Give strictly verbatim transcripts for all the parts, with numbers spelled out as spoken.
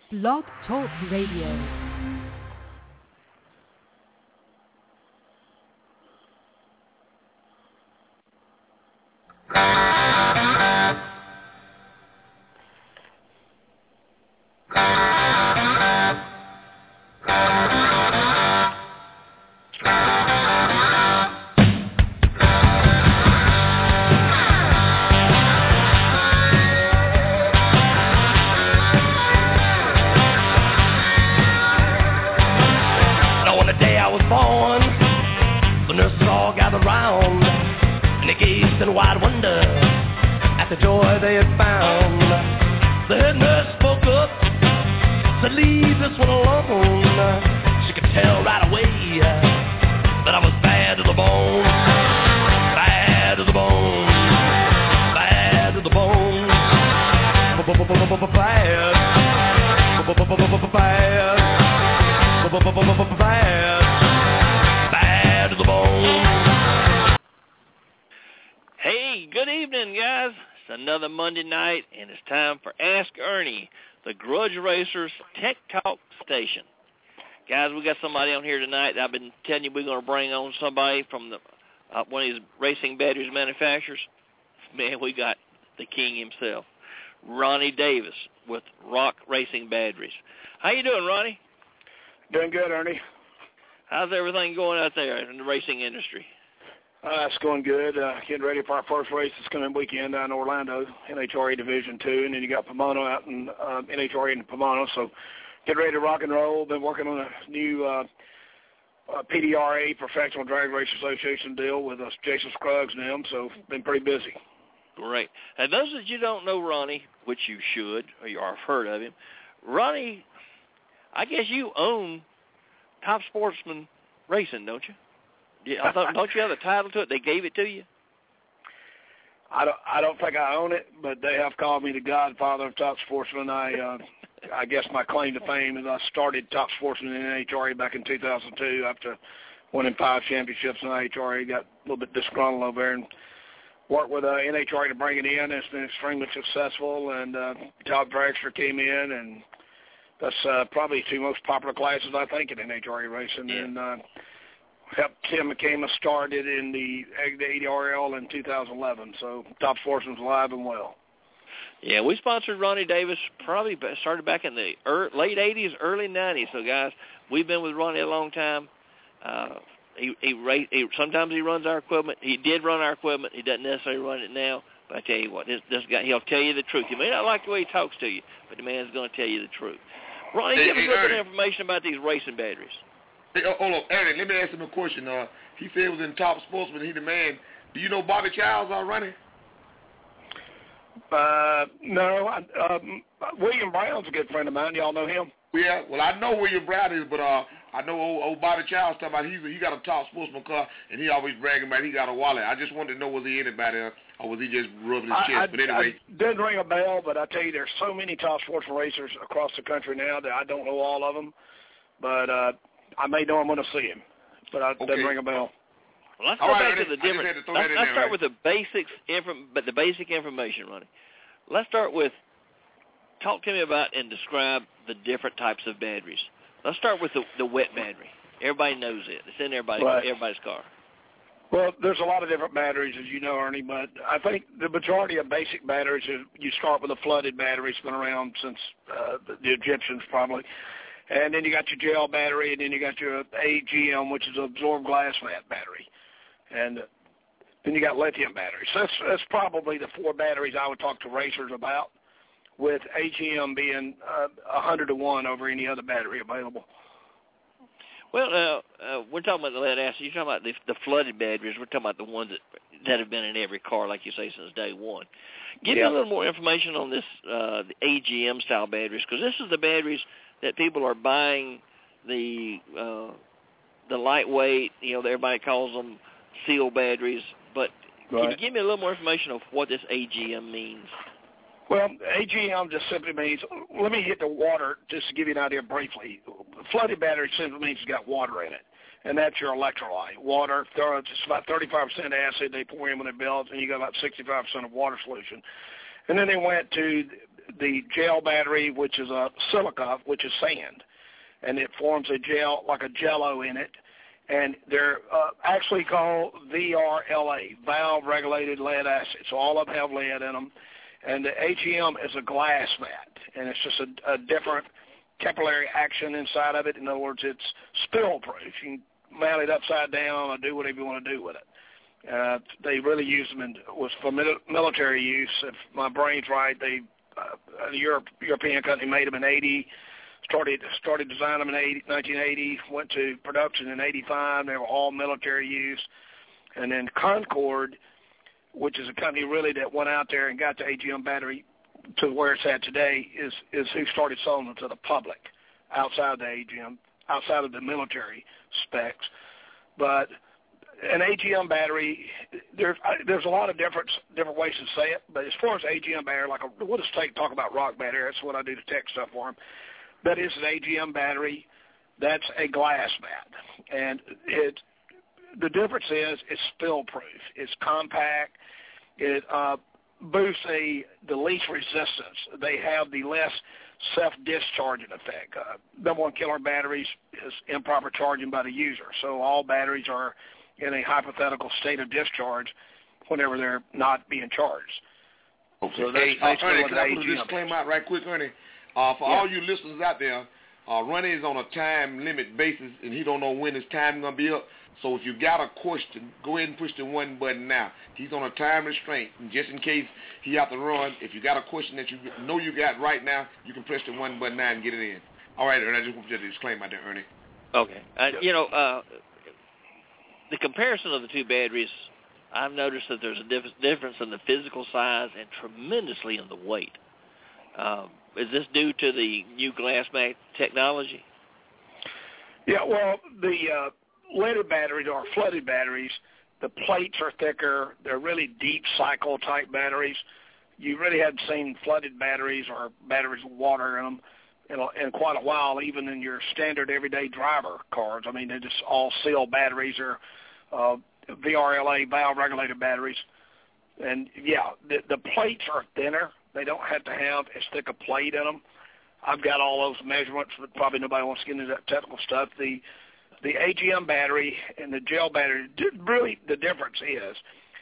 Blog Talk Radio. Monday night, and it's time for Ask Ernie, the Grudge Racers Tech Talk station. Guys, we got somebody on here tonight. I've been telling you we're going to bring on somebody from the uh, one of these racing batteries manufacturers. Man, we got the king himself, Ronnie Davis with Rock Racing Batteries. How you doing, Ronnie? Doing good, Ernie. How's everything going out there in the racing industry? Uh, it's going good. Uh, getting ready for our first race this coming weekend down in Orlando, N H R A Division two, and then you got Pomona out in uh, N H R A in Pomona. So get ready to rock and roll. Been working on a new uh, uh, P D R A, Professional Drag Race Association deal with uh, Jason Scruggs and them, so been pretty busy. Great. And those that you don't know Ronnie, which you should, or you have heard of him, Ronnie, I guess you own Top Sportsman Racing, don't you? Yeah, I thought, don't you have the title to it? They gave it to you? I don't. I don't think I own it, but they have called me the godfather of Top Sportsman. I, uh, I guess my claim to fame is I started Top Sportsman in N H R A back in two thousand two after winning five championships in N H R A. Got a little bit disgruntled over there and worked with uh, N H R A to bring it in. It's been extremely successful, and uh, Todd Dragster came in, and that's uh, probably the two most popular classes I think in N H R A racing. Yeah. And uh, helped Tim McCama started in the A D R L in two thousand eleven, so Top Sportsman's alive and well. Yeah, we sponsored Ronnie Davis probably started back in the er, late eighties, early nineties. So, guys, we've been with Ronnie a long time. Uh, he, he, he Sometimes he runs our equipment. He did run our equipment. He doesn't necessarily run it now. But I tell you what, this, this guy, he'll tell you the truth. You may not like the way he talks to you, but the man's going to tell you the truth. Ronnie, hey, give us hey, a little Ernie. bit of information about these racing batteries. Hey, oh, hold on, Ernie, let me ask him a question. Uh, he said he was in Top Sportsman. He the man. Do you know Bobby Childs already? Uh, no. I, um, William Brown's a good friend of mine. Y'all know him? Yeah, well, I know William Brown is, but uh, I know old, old Bobby Childs talking about he's he got a Top Sportsman car, and he always bragging about he got a wallet. I just wanted to know, was he anybody, uh, or was he just rubbing his chest? I, but anyway. I didn't ring a bell, but I tell you, there's so many Top Sportsman racers across the country now that I don't know all of them. But uh, I may know him when I see him, but I Okay. didn't ring a bell. Well, let's go All back right, to I the just had different. to throw Let's, that in let's there, start right? with the basics, inform, but the basic information, Ronnie. Let's start with. Talk to me about and describe the different types of batteries. Let's start with the, the wet battery. Everybody knows it. It's in everybody, Right. everybody's car. Well, there's a lot of different batteries, as you know, Ernie, but I think the majority of basic batteries, is you start with a flooded battery. It's been around since uh, the, the Egyptians probably. And then you got your gel battery, and then you got your A G M, which is an absorbed glass mat battery. And then you got lithium batteries. So that's, that's probably the four batteries I would talk to racers about, with A G M being uh, one hundred to one over any other battery available. Well, uh, uh, we're talking about the lead acid. You're talking about the, the flooded batteries. We're talking about the ones that, that have been in every car, like you say, since day one. Give Yeah. me a little more information on this, uh, the A G M-style batteries, because this is the batteries that people are buying, the uh, the lightweight, you know, everybody calls them seal batteries. But Right. can you give me a little more information of what this A G M means? Well, A G M just simply means, let me hit the water just to give you an idea briefly. Flooded battery simply means it's got water in it, and that's your electrolyte. Water, it's about thirty-five percent acid they pour in when it builds, and you got about sixty-five percent of water solution. And then they went to the gel battery, which is a silica, which is sand, and it forms a gel, like a jello in it. And they're uh, actually called V R L A, valve-regulated lead acid. So all of them have lead in them. And the A G M is a glass mat, and it's just a, a different capillary action inside of it. In other words, it's spill-proof. You can mount it upside down or do whatever you want to do with it. Uh, they really use them in, was for military use. If my brain's right, they uh, a Europe, European company made them in eighty. Started started designing them in eighty, nineteen eighty, went to production in eighty-five. They were all military use. And then Concord, which is a company really that went out there and got the A G M battery to where it's at today, is, is who started selling them to the public outside the A G M, outside of the military specs. But an A G M battery, there's there's a lot of different different ways to say it. But as far as A G M battery, like a, we'll just take talk about rock battery. That's what I do to tech stuff for them. That is an A G M battery. That's a glass mat, and it. The difference is it's spill-proof. It's compact. It uh, boosts a, the least resistance. They have the less self-discharging effect. Uh, number one killer batteries is improper charging by the user. So all batteries are in a hypothetical state of discharge whenever they're not being charged. Okay. So that's hey, uh, Ernie, can I put a disclaimer out right quick, Ernie? Uh, for yeah. all you listeners out there, uh, Ronnie is on a time limit basis, and he don't know when his time is going to be up. So if you got a question, go ahead and push the one button now. He's on a time restraint, and just in case he have to run, if you got a question that you know you got right now, you can press the one button now and get it in. All right, Ernie, I just want to disclaim out there, Ernie. Okay. Uh, you know, uh, the comparison of the two batteries, I've noticed that there's a diff- difference in the physical size and tremendously in the weight. Um, is this due to the new glass mat technology? Yeah, well, the uh, leaded batteries or flooded batteries, the plates are thicker. They're really deep cycle type batteries. You really haven't seen flooded batteries or batteries with water in them in, a, in quite a while, even in your standard everyday driver cars. I mean, they're just all sealed batteries or uh, V R L A, valve-regulated batteries. And, yeah, the, the plates are thinner. They don't have to have as thick a plate in them. I've got all those measurements, but probably nobody wants to get into that technical stuff. The the A G M battery and the gel battery, really the difference is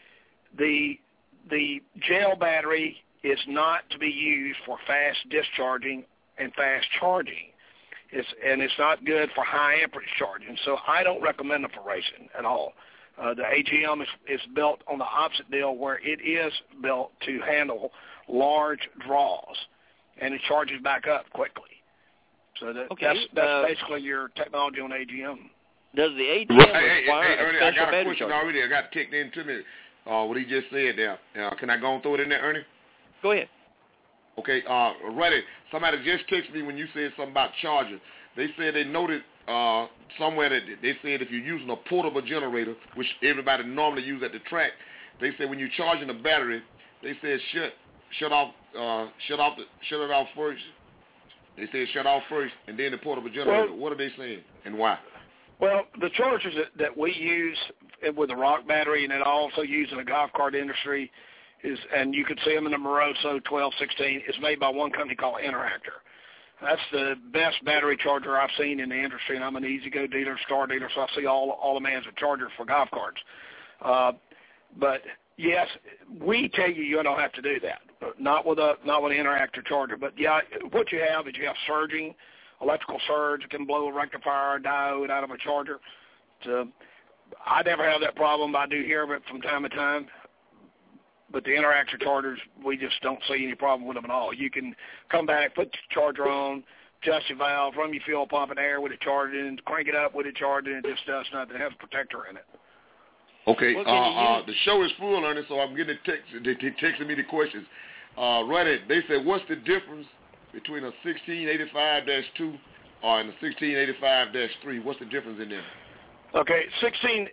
the the gel battery is not to be used for fast discharging and fast charging. It's, and it's not good for high amperage charging. So I don't recommend them for racing at all. Uh, the A G M is, is built on the opposite deal, where it is built to handle large draws, and it charges back up quickly. So that, okay. that's, that's uh, basically your technology on A G M. Does the A G M hey, require hey, hey, a Ernie, special I got a battery question charger? already. I got ticked into me uh, what he just said there. Uh, can I go and throw it in there, Ernie? Go ahead. Okay, uh, ready. Somebody just texted me when you said something about charging. They said they noted uh, somewhere that they said if you're using a portable generator, which everybody normally use at the track, they said when you're charging a battery, they said shut shut off uh, shut off the, shut it off first. They said shut off first, and then the portable generator. Well, what are they saying, and why? Well, the chargers that, that we use with the rock battery, and it also used in the golf cart industry, is, and you can see them in the Moroso twelve sixteen, is made by one company called Interactor. That's the best battery charger I've seen in the industry, and I'm an E-Z-Go dealer, Star dealer, so I see all all the man's chargers for golf carts. Uh, but yes, we tell you you don't have to do that, not with a not with an Interactor charger. But yeah, what you have is you have surging, electrical surge. It can blow a rectifier or diode out of a charger. So I never have that problem. I do hear of it from time to time. But the Interactor chargers, we just don't see any problem with them at all. You can come back, put the charger on, adjust your valve, run your fuel pump in air with it charging, crank it up with it charging, and it just does nothing. It has a protector in it. Okay, uh, uh, the show is full, Ernie, so I'm getting text, they, they texting me the questions. Uh, Reddit, they said, what's the difference between a sixteen eighty-five dash two or and a sixteen eighty-five dash three? What's the difference in them? Okay, sixteen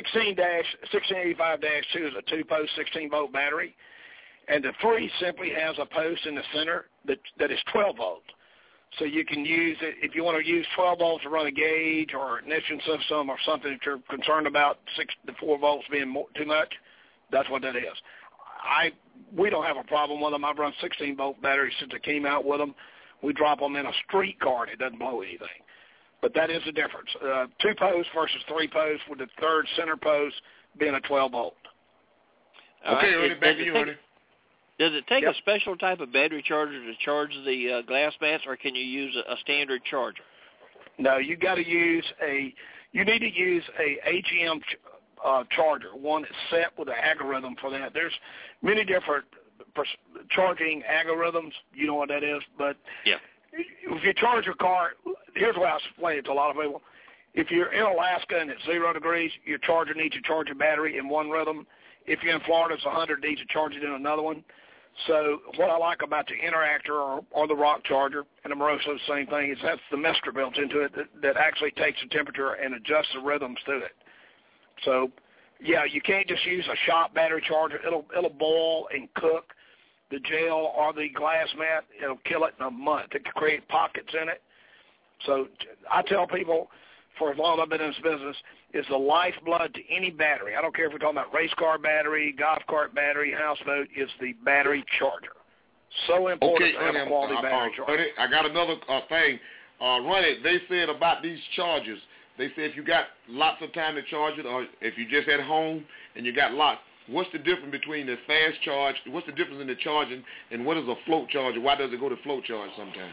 eighty-five dash two is a two-post sixteen-volt battery, and the three simply has a post in the center that that is twelve volt. So you can use it if you want to use twelve volts to run a gauge or ignition system or something that you're concerned about six to four volts being more, too much. That's what that is. I we don't have a problem with them. I've run sixteen volt batteries since I came out with them. We drop them in a street car and it doesn't blow anything. But that is the difference. Uh, two posts versus three posts, with the third center post being a twelve volt. All okay, right. Ernie, back to you, take, Ernie. Does it take Yep. a special type of battery charger to charge the uh, glass mats, or can you use a, a standard charger? No, you got to use a. You need to use a A G M ch- uh, charger, one that's set with an algorithm for that. There's many different pers- charging algorithms. You know what that is, but yeah. If you charge your car, here's what I explain it to a lot of people. If you're in Alaska and it's zero degrees, your charger needs to charge your battery in one rhythm. If you're in Florida, it's one hundred, needs to charge it in another one. So what I like about the Interactor or, or the Rock Charger, and the Moroso, the same thing, is that's the Mestra built into it that, that actually takes the temperature and adjusts the rhythms to it. So, yeah, you can't just use a shop battery charger. It'll it'll boil and cook the gel or the glass mat. It'll kill it in a month. It can create pockets in it. So I tell people, for as long as I've been in this business, is the lifeblood to any battery. I don't care if we're talking about race car battery, golf cart battery, houseboat, is the battery charger. So important Okay, to have Ernie, a quality uh, battery uh, charger. Ernie, I got another uh, thing. Uh, run it. They said about these chargers. They said if you got lots of time to charge it, or if you just at home and you got lots, what's the difference between the fast charge? What's the difference in the charging, and what is a float charger? Why does it go to float charge sometimes?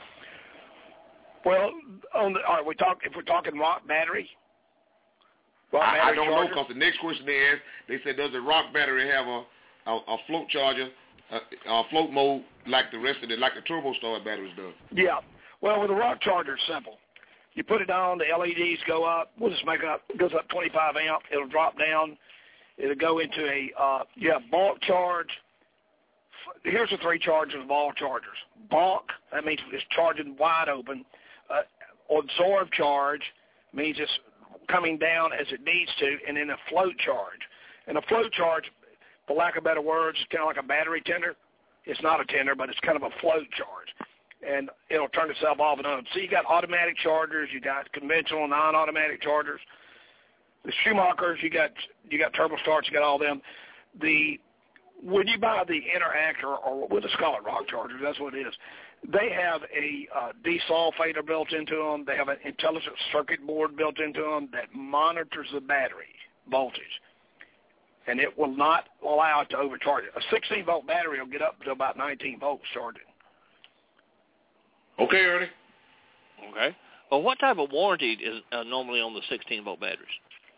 Well, on the, all right, we talk if we're talking rock battery. Rock I, battery I don't charger? know, because the next question they asked, they said, does the rock battery have a a, a float charger, a, a float mode like the rest of it, like the turbo star batteries does? Yeah. Well, with a rock charger, it's simple. You put it on, the L E Ds go up. We'll just make up. It goes up twenty-five amp. It'll drop down. It'll go into a uh, yeah bulk charge. Here's the three charges of all chargers. Bulk, that means it's charging wide open. Uh, absorb charge means it's coming down as it needs to, and then a float charge. And a float charge, for lack of better words, is kind of like a battery tender. It's not a tender, but it's kind of a float charge. And it'll turn itself off and on. So you got automatic chargers, you got conventional non-automatic chargers. The Schumachers, you got you got turbo starts, you got all them. The when you buy the Interactor, or we'll just call it rock chargers, that's what it is. They have a uh, desulfator built into them. They have an intelligent circuit board built into them that monitors the battery voltage, and it will not allow it to overcharge it. A sixteen volt battery will get up to about nineteen volts charging. Okay, Ernie. Okay. Well, what type of warranty is uh, normally on the sixteen volt batteries?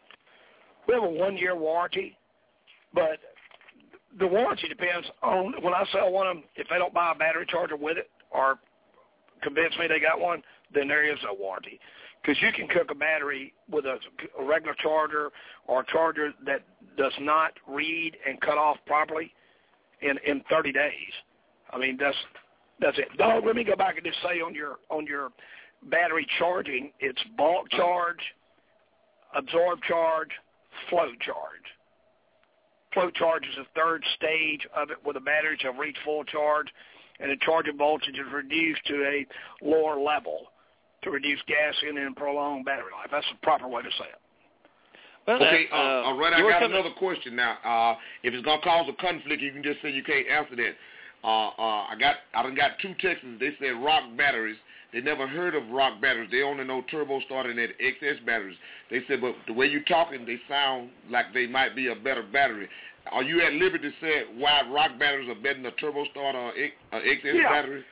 We have a one-year warranty, but the warranty depends on, when I sell one of them, if they don't buy a battery charger with it or convince me they got one, then there is no warranty. Because you can cook a battery with a, a regular charger or a charger that does not read and cut off properly in, in thirty days. I mean, that's that's it. No, let me go back and just say on your on your battery charging, it's bulk charge, absorb charge, float charge. Float charge is the third stage of it, where the batteries have reached full charge and the charging voltage is reduced to a lower level to reduce gassing and prolong battery life. That's the proper way to say it. Well, Okay, uh, uh, all right, I you were got coming- another question now. Uh, if it's going to cause a conflict, you can just say you can't answer that. Uh, uh, I got, I done got two texts. They said rock batteries. They never heard of rock batteries. They only know turbo starter and that X S batteries. They said, but the way you're talking, they sound like they might be a better battery. Are you at liberty to say why rock batteries are better than a turbo starter or X S Yeah. battery?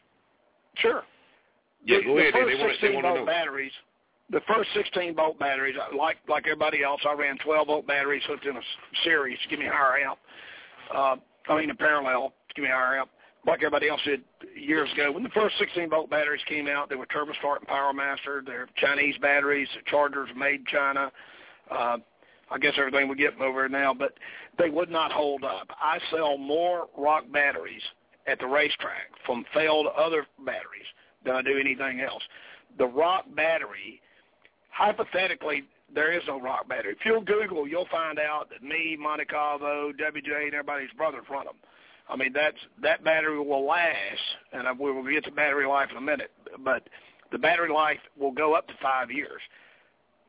Sure. Yeah, the, go the ahead. They, first they want to sixteen volt know. batteries, the first sixteen volt batteries, like like everybody else, I ran twelve volt batteries hooked in a series to give me higher amp. Uh, I mean, in parallel to give me higher amp, like everybody else did years ago. When the first sixteen volt batteries came out, they were TurboStart and PowerMaster. They're Chinese batteries. The chargers made in China. Uh, I guess everything we get them over now, but they would not hold up. I sell more rock batteries at the racetrack from failed other batteries than I do anything else. The rock battery, hypothetically, there is no rock battery. If you'll Google, you'll find out that me, Monte Carlo, W J, and everybody's brothers run them. I mean, that's that battery will last, and I, we will get to battery life in a minute, but the battery life will go up to five years.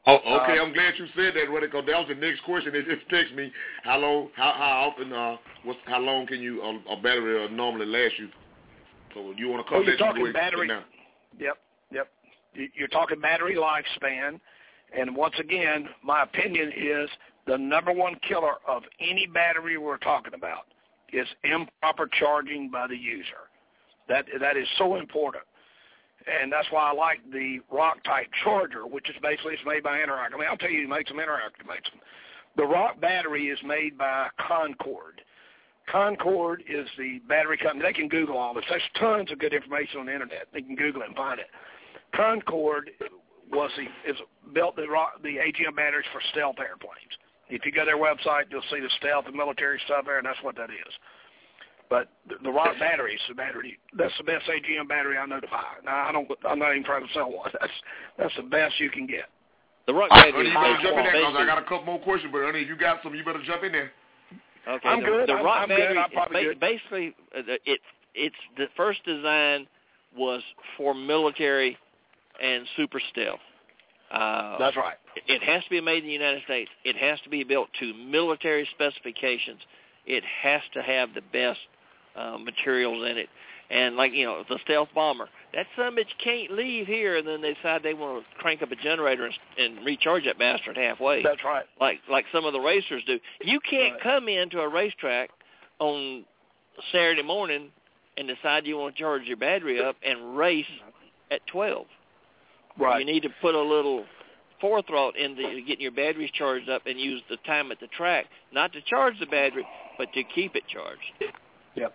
Oh, okay. Uh, I'm glad you said that, Ruddy, because that was the next question. They just text me how long, how how often, uh, what's how long can you uh, a battery uh, normally last you? So you want to come oh, you're back talking to battery. now? Yep, yep. You're talking battery lifespan, and once again, my opinion is the number one killer of any battery we're talking about is improper charging by the user. That that is so important. And that's why I like the Rock-type charger, which is basically it's made by Interact. I mean, I'll tell you who makes them. Interact makes them. The Rock battery is made by Concord. Concord is the battery company. They can Google all this. There's tons of good information on the Internet. They can Google it and find it. Concord was the, is built the, rock, the A G M batteries for stealth airplanes. If you go to their website, you'll see the stealth and military stuff there, and that's what that is. But the, the Rock battery is the battery. That's the best A G M battery I know to buy. Now, I don't, I'm not even trying to sell one. That's that's the best you can get. The Rock battery. battery Ernie, you better jump in there because I got a couple more questions. But Ernie, if you got some, you better jump in there. Okay, I'm the, good. The I'm, Rock I'm battery, good. I'm probably ba- good. basically, uh, it it's the first design was for military and super stealth. Uh, That's right. It has to be made in the United States. It has to be built to military specifications. It has to have the best uh, materials in it. And like, you know, the stealth bomber, that son bitch can't leave here, and then they decide they want to crank up a generator and, and recharge that bastard halfway. That's right. Like like some of the racers do. You can't Right. come into a racetrack on Saturday morning and decide you want to charge your battery up and race at twelve. Right. You need to put a little forethought into getting your batteries charged up and use the time at the track, not to charge the battery, but to keep it charged. Yep.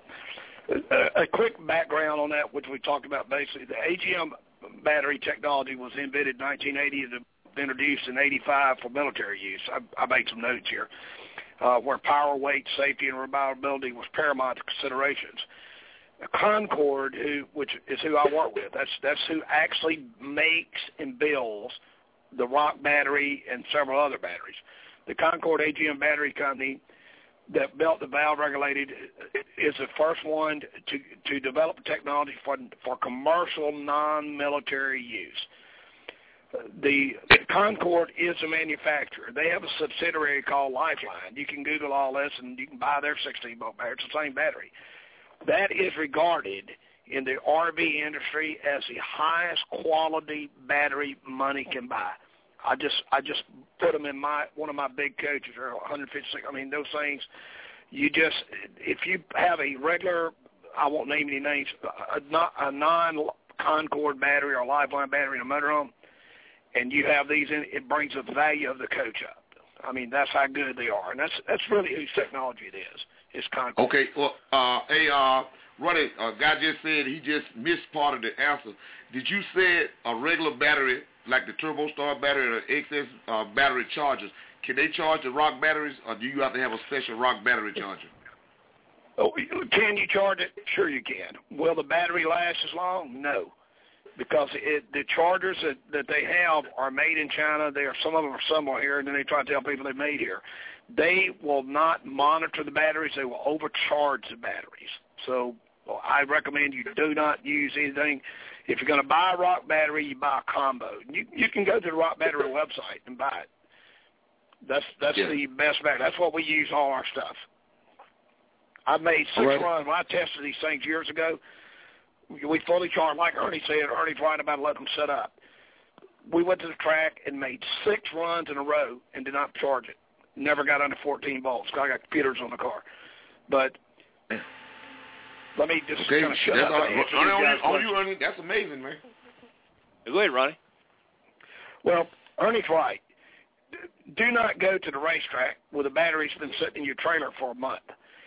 A, a quick background on that, which we talked about basically. The A G M battery technology was invented in nineteen eighty and introduced in eighty-five for military use. I, I made some notes here, uh, where power, weight, safety, and reliability was paramount considerations. Concord, who, which is who I work with, that's that's who actually makes and builds the Rock battery and several other batteries. The Concord A G M battery company that built the valve-regulated is the first one to to develop technology for for commercial non-military use. The, the Concord is a manufacturer. They have a subsidiary called Lifeline. You can Google all this, and you can buy their sixteen-volt battery. It's the same battery. That is regarded in the R V industry as the highest quality battery money can buy. I just I just put them in my one of my big coaches, or one fifty-six. I mean, those things. You just if you have a regular, I won't name any names, a, a non-Concord battery or Lifeline battery in a motorhome, and you have these in, it brings the value of the coach up. I mean, that's how good they are, and that's that's really whose technology it is. It's Concord. Okay, well, uh, hey, uh, Ruddy, a guy just said he just missed part of the answer. Did you say a regular battery, like the TurboStar battery or the X S uh, battery chargers, can they charge the Rock batteries, or do you have to have a special Rock battery charger? Oh, can you charge it? Sure you can. Will the battery last as long? No, because it, the chargers that, that they have are made in China. They are some of them are somewhere here, and then they try to tell people they're made here. They will not monitor the batteries. They will overcharge the batteries. So well, I recommend you do not use anything. If you're going to buy a Rock battery, you buy a combo. You you can go to the Rock battery website and buy it. That's that's yeah. the best battery. That's what we use all our stuff. I made six right. runs. When I tested these things years ago, we fully charged. Like Ernie said, Ernie's right about letting them set up. We went to the track and made six runs in a row and did not charge it. Never got under fourteen volts. I got computers on the car. But let me just okay. kind of shut that's up. all, And answer Ernie, these on, guys' you, on you, questions. Ernie. That's amazing, man. Go ahead, Ronnie. Well, Ernie's right. Do not go to the racetrack where the battery's been sitting in your trailer for a month.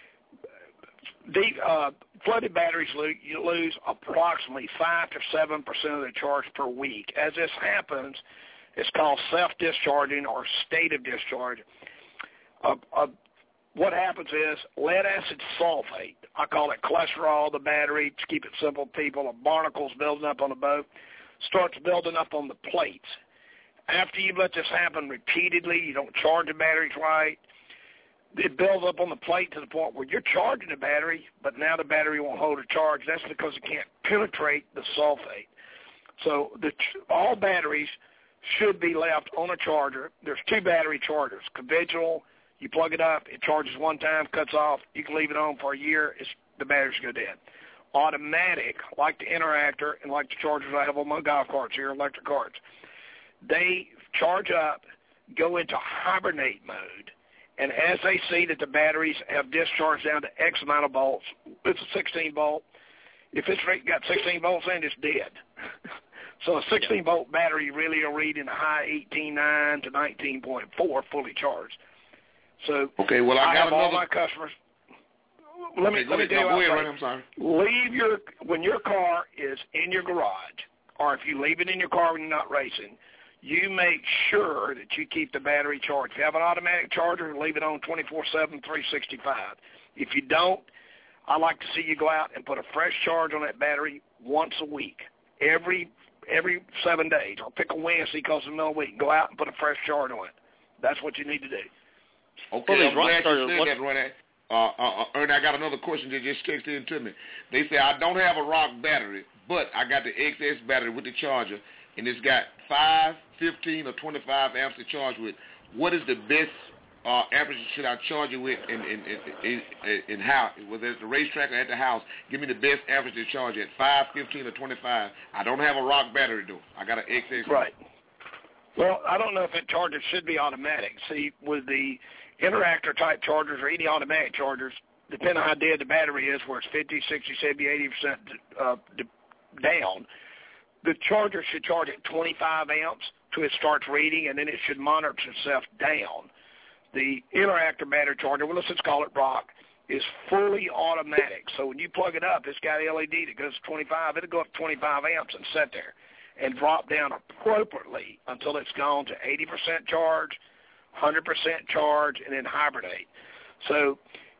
The uh, flooded batteries lose, you lose approximately five to seven percent of their charge per week. As this happens, it's called self-discharging or state of discharge. Uh, uh, what happens is lead acid sulfate, I call it cholesterol, the battery, to keep it simple, people, the barnacles building up on the boat, starts building up on the plates. After you let this happen repeatedly, you don't charge the batteries right, it builds up on the plate to the point where you're charging the battery, but now the battery won't hold a charge. That's because it can't penetrate the sulfate. So the, all batteries should be left on a charger. There's two battery chargers. Conventional, you plug it up, it charges one time, cuts off. You can leave it on for a year. It's, the batteries go dead. Automatic, like the Interactor and like the chargers I have on my golf carts here, electric carts, they charge up, go into hibernate mode, and as they see that the batteries have discharged down to X amount of volts, it's a sixteen volt. If it's got sixteen volts in, it's dead. So a sixteen volt battery really will read in a high eighteen point nine to nineteen point four fully charged. So okay, well I, I got have another... all my customers. Let me okay, let me ahead. tell you no, what go I'm ahead, I'm sorry. Leave your when your car is in your garage, or if you leave it in your car when you're not racing, you make sure that you keep the battery charged. If you have an automatic charger, leave it on twenty-four seven, three sixty-five. If you don't, I like to see you go out and put a fresh charge on that battery once a week, every every seven days, or pick a Wednesday because it's the middle of the week. Go out and put a fresh charge on it. That's what you need to do. Okay, well, I'm glad you said that, Ronnie. Uh, uh, Ernie, I got another question that just texted in to me. They say, I don't have a rock battery, but I got the X S battery with the charger, and it's got five, fifteen, or twenty-five amps to charge with. What is the best uh, amperage should I charge it with in, in, in, in, in how? Whether it's the racetrack or at the house, give me the best amperage to charge at, five, fifteen, or twenty-five. I don't have a rock battery, though. I got an X S. Right. Well, I don't know if that charger should be automatic. See, with the Interactor type chargers or any automatic chargers, depending on how dead the battery is, where it's fifty, sixty, seventy, eighty percent uh, down, the charger should charge at twenty-five amps till it starts reading, and then it should monitor itself down. The Interactor battery charger, well, let's just call it Rock, is fully automatic. So when you plug it up, it's got L E D that goes to twenty-five. It'll go up to twenty-five amps and sit there and drop down appropriately until it's gone to eighty percent charge, one hundred percent charge, and then hibernate. So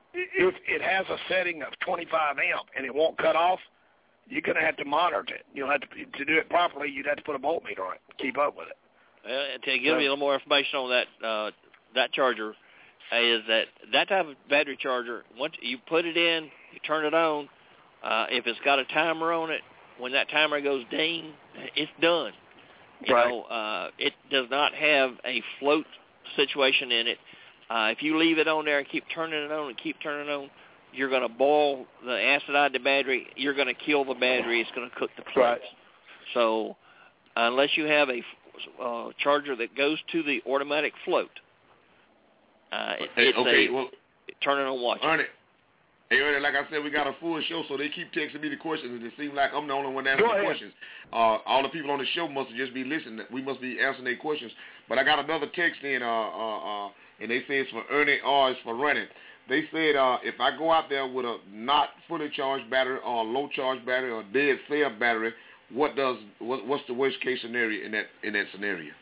if it has a setting of twenty-five amp and it won't cut off, you're going to have to monitor it. You'll have to to do it properly. You'd have to put a voltmeter on it, keep up with it. Uh, to give so, you a little more information on that uh, that charger, is that that type of battery charger, once you put it in, you turn it on. Uh, if it's got a timer on it, when that timer goes ding, it's done. You right. know, uh, it does not have a float situation in it. Uh, if you leave it on there and keep turning it on and keep turning it on, you're going to boil the acid out of the battery. You're going to kill the battery. It's going to cook the plates. Right. So unless you have a uh, charger that goes to the automatic float, uh, it, hey, it's okay, a, well, turn it on, watch Ernie, it. Hey, Ernie, like I said, we got a full show, so they keep texting me the questions, and it seems like I'm the only one answering the questions. Uh, all the people on the show must just be listening. We must be answering their questions. But I got another text in, uh, uh, uh, and they say it's for Ernie or it's for running. They said uh, if I go out there with a not fully charged battery or a low charged battery or a dead cell battery, what does what, what's the worst case scenario in that in that scenario?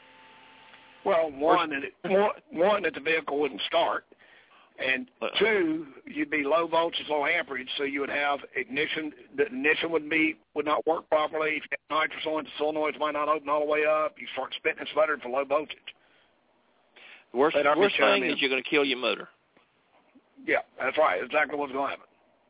Well, one that it, one, one that the vehicle wouldn't start. And two, you'd be low voltage, low amperage, so you would have ignition. The ignition would be would not work properly. If you have nitrous on it, the solenoids might not open all the way up. You start spitting and sputtering for low voltage. The worst, worst thing is you're going to kill your motor. Yeah, that's right. Exactly what's going to happen.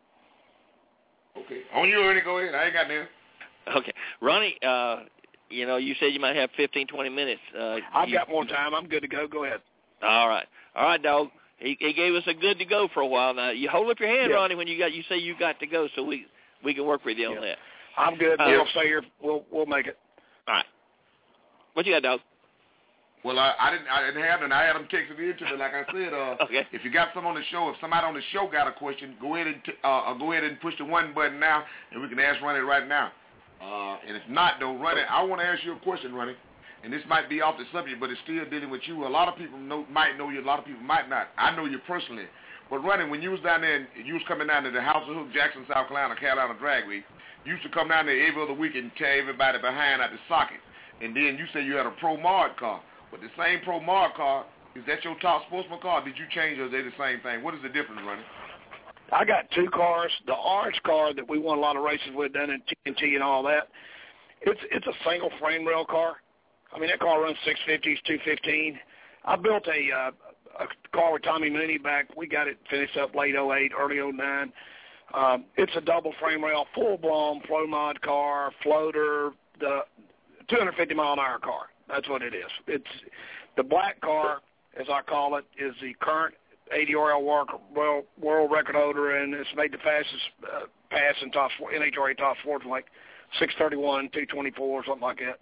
Okay. On you, Ernie. Go ahead. I ain't got there. Okay. Ronnie, uh, you know, you said you might have fifteen, twenty minutes. Uh, I've you, got more time. I'm good to go. Go ahead. All right. All right, dog. He, he gave us a good to go for a while. Now you hold up your hand, yeah. Ronnie, when you got you say you got to go, so we we can work with you on yeah. that. I'm good. Uh, we'll stay here. We'll we'll make it. All right. What you got, dog? Well, I, I didn't I didn't have them. I had them texted in to me. Like I said, uh, okay. if you got some on the show, if somebody on the show got a question, go ahead and t- uh, go ahead and push the one button now, and we can ask Ronnie right now. Uh, and if not, though, Ronnie, I want to ask you a question, Ronnie. And this might be off the subject, but it's still dealing with you. A lot of people know, might know you. A lot of people might not. I know you personally. But, Ronnie, when you was down there, and you was coming down to the House of Hook, Jackson, South Carolina, Carolina Dragway, you used to come down there every other week and tear everybody behind at the socket. And then you said you had a Pro Mod car. But the same Pro Mod car, is that your top sportsman car? Did you change or are they the same thing? What is the difference, Ronnie? I got two cars. The orange car that we won a lot of races with down in T N T and all that, it's it's a single frame rail car. I mean, that car runs six fifties, two fifteen. I built a, uh, a car with Tommy Mooney back. We got it finished up late oh eight, early oh nine. Um, it's a double frame rail, full-blown Pro Mod car, floater, the two hundred fifty mile an hour car. That's what it is. It's the black car, as I call it, is the current eighty R L world, world record holder, and it's made the fastest uh, pass in top N H R A top sports, like six thirty-one, two twenty-four, something like that.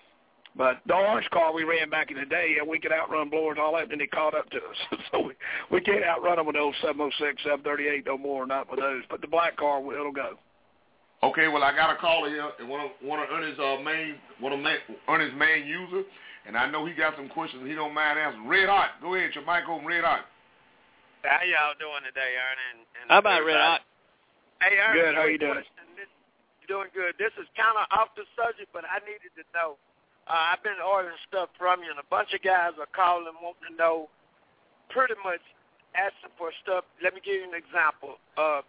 But the orange car we ran back in the day, yeah, we could outrun blowers and all that, and then they caught up to us. So we, we can't outrun them with those seven oh six, seven thirty-eight no more, not with those. But the black car, it'll go. Okay, well, I got a caller here, and one of one of Ernie's uh, main one of main, Ernie's main users, and I know he got some questions he don't mind answering. Red Hot, go ahead, your mic open, Red Hot. How y'all doing today, Ernie? And, and How about Red Hot? Hey, Ernie. Good. How you doing? This, you're doing good. This is kind of off the subject, but I needed to know. Uh, I've been ordering stuff from you, and a bunch of guys are calling wanting to know, pretty much asking for stuff. Let me give you an example. Uh,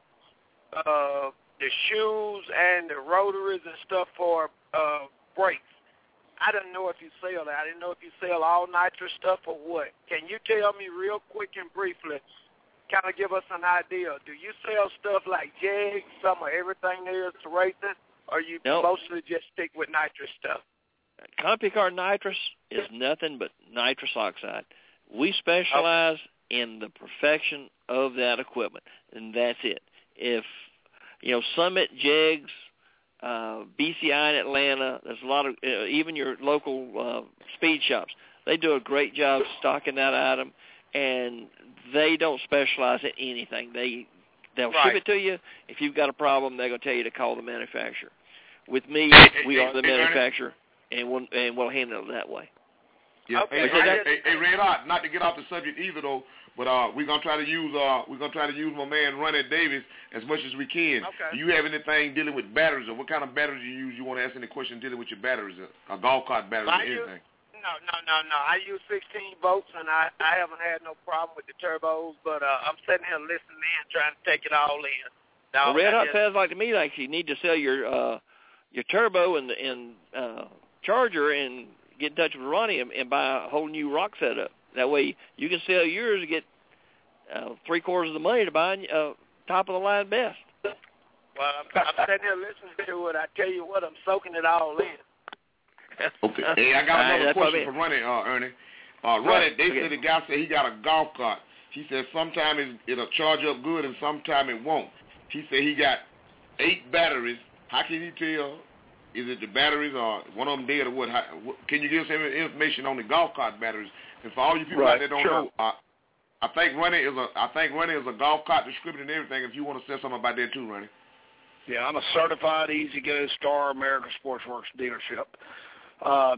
uh, the shoes and the rotaries and stuff for uh, brakes. I didn't know if you sell that. I didn't know if you sell all nitrous stuff or what. Can you tell me real quick and briefly, kind of give us an idea? Do you sell stuff like jigs, some of everything there is to racing, or you nope. mostly just stick with nitrous stuff? Company car nitrous is nothing but nitrous oxide. We specialize okay. in the perfection of that equipment, and that's it. If, you know, Summit, Jegs, uh, B C I in Atlanta, there's a lot of, uh, even your local uh, speed shops, they do a great job stocking that item, and they don't specialize in anything. They, they'll right. ship it to you. If you've got a problem, they're going to tell you to call the manufacturer. With me, we are the manufacturer. And we'll, and we'll handle it that way. Yeah. Okay. Hey, So hey, hey, hey, Red Hot, not to get off the subject either though, but uh, we're gonna try to use uh, we're gonna try to use my man Ronnie Davis as much as we can. Okay. Do you have anything dealing with batteries, or what kind of batteries you use? You want to ask any question dealing with your batteries, a golf cart battery, or anything? Use, no, no, no, no. I use sixteen volts, and I, I haven't had no problem with the turbos, but uh, I'm sitting here listening in, trying to take it all in. Well, No, Red Hot just, sounds like to me like you need to sell your uh, your turbo and and uh, charger and get in touch with Ronnie and, and buy a whole new rock setup. That way you can sell yours and get uh, three quarters of the money to buy uh, top of the line best. Well, I'm, I'm sitting here listening to it. I tell you what, I'm soaking it all in. Okay. Hey, I got another right, question for Ronnie, uh, Ernie. Uh, Ronnie, they okay. said the guy said he got a golf cart. He said sometime it, it'll charge up good and sometime it won't. He said he got eight batteries. How can you tell? Is it the batteries or one of them dead or what? How, what can you give us any information on the golf cart batteries? And for all you people right. out there don't sure. know, uh, I think Ronnie is a I think Ronnie is a golf cart distributor and everything. If you want to say something about that too, Ronnie. Yeah, I'm a certified Easy Go Star American Sports Works dealership. Uh,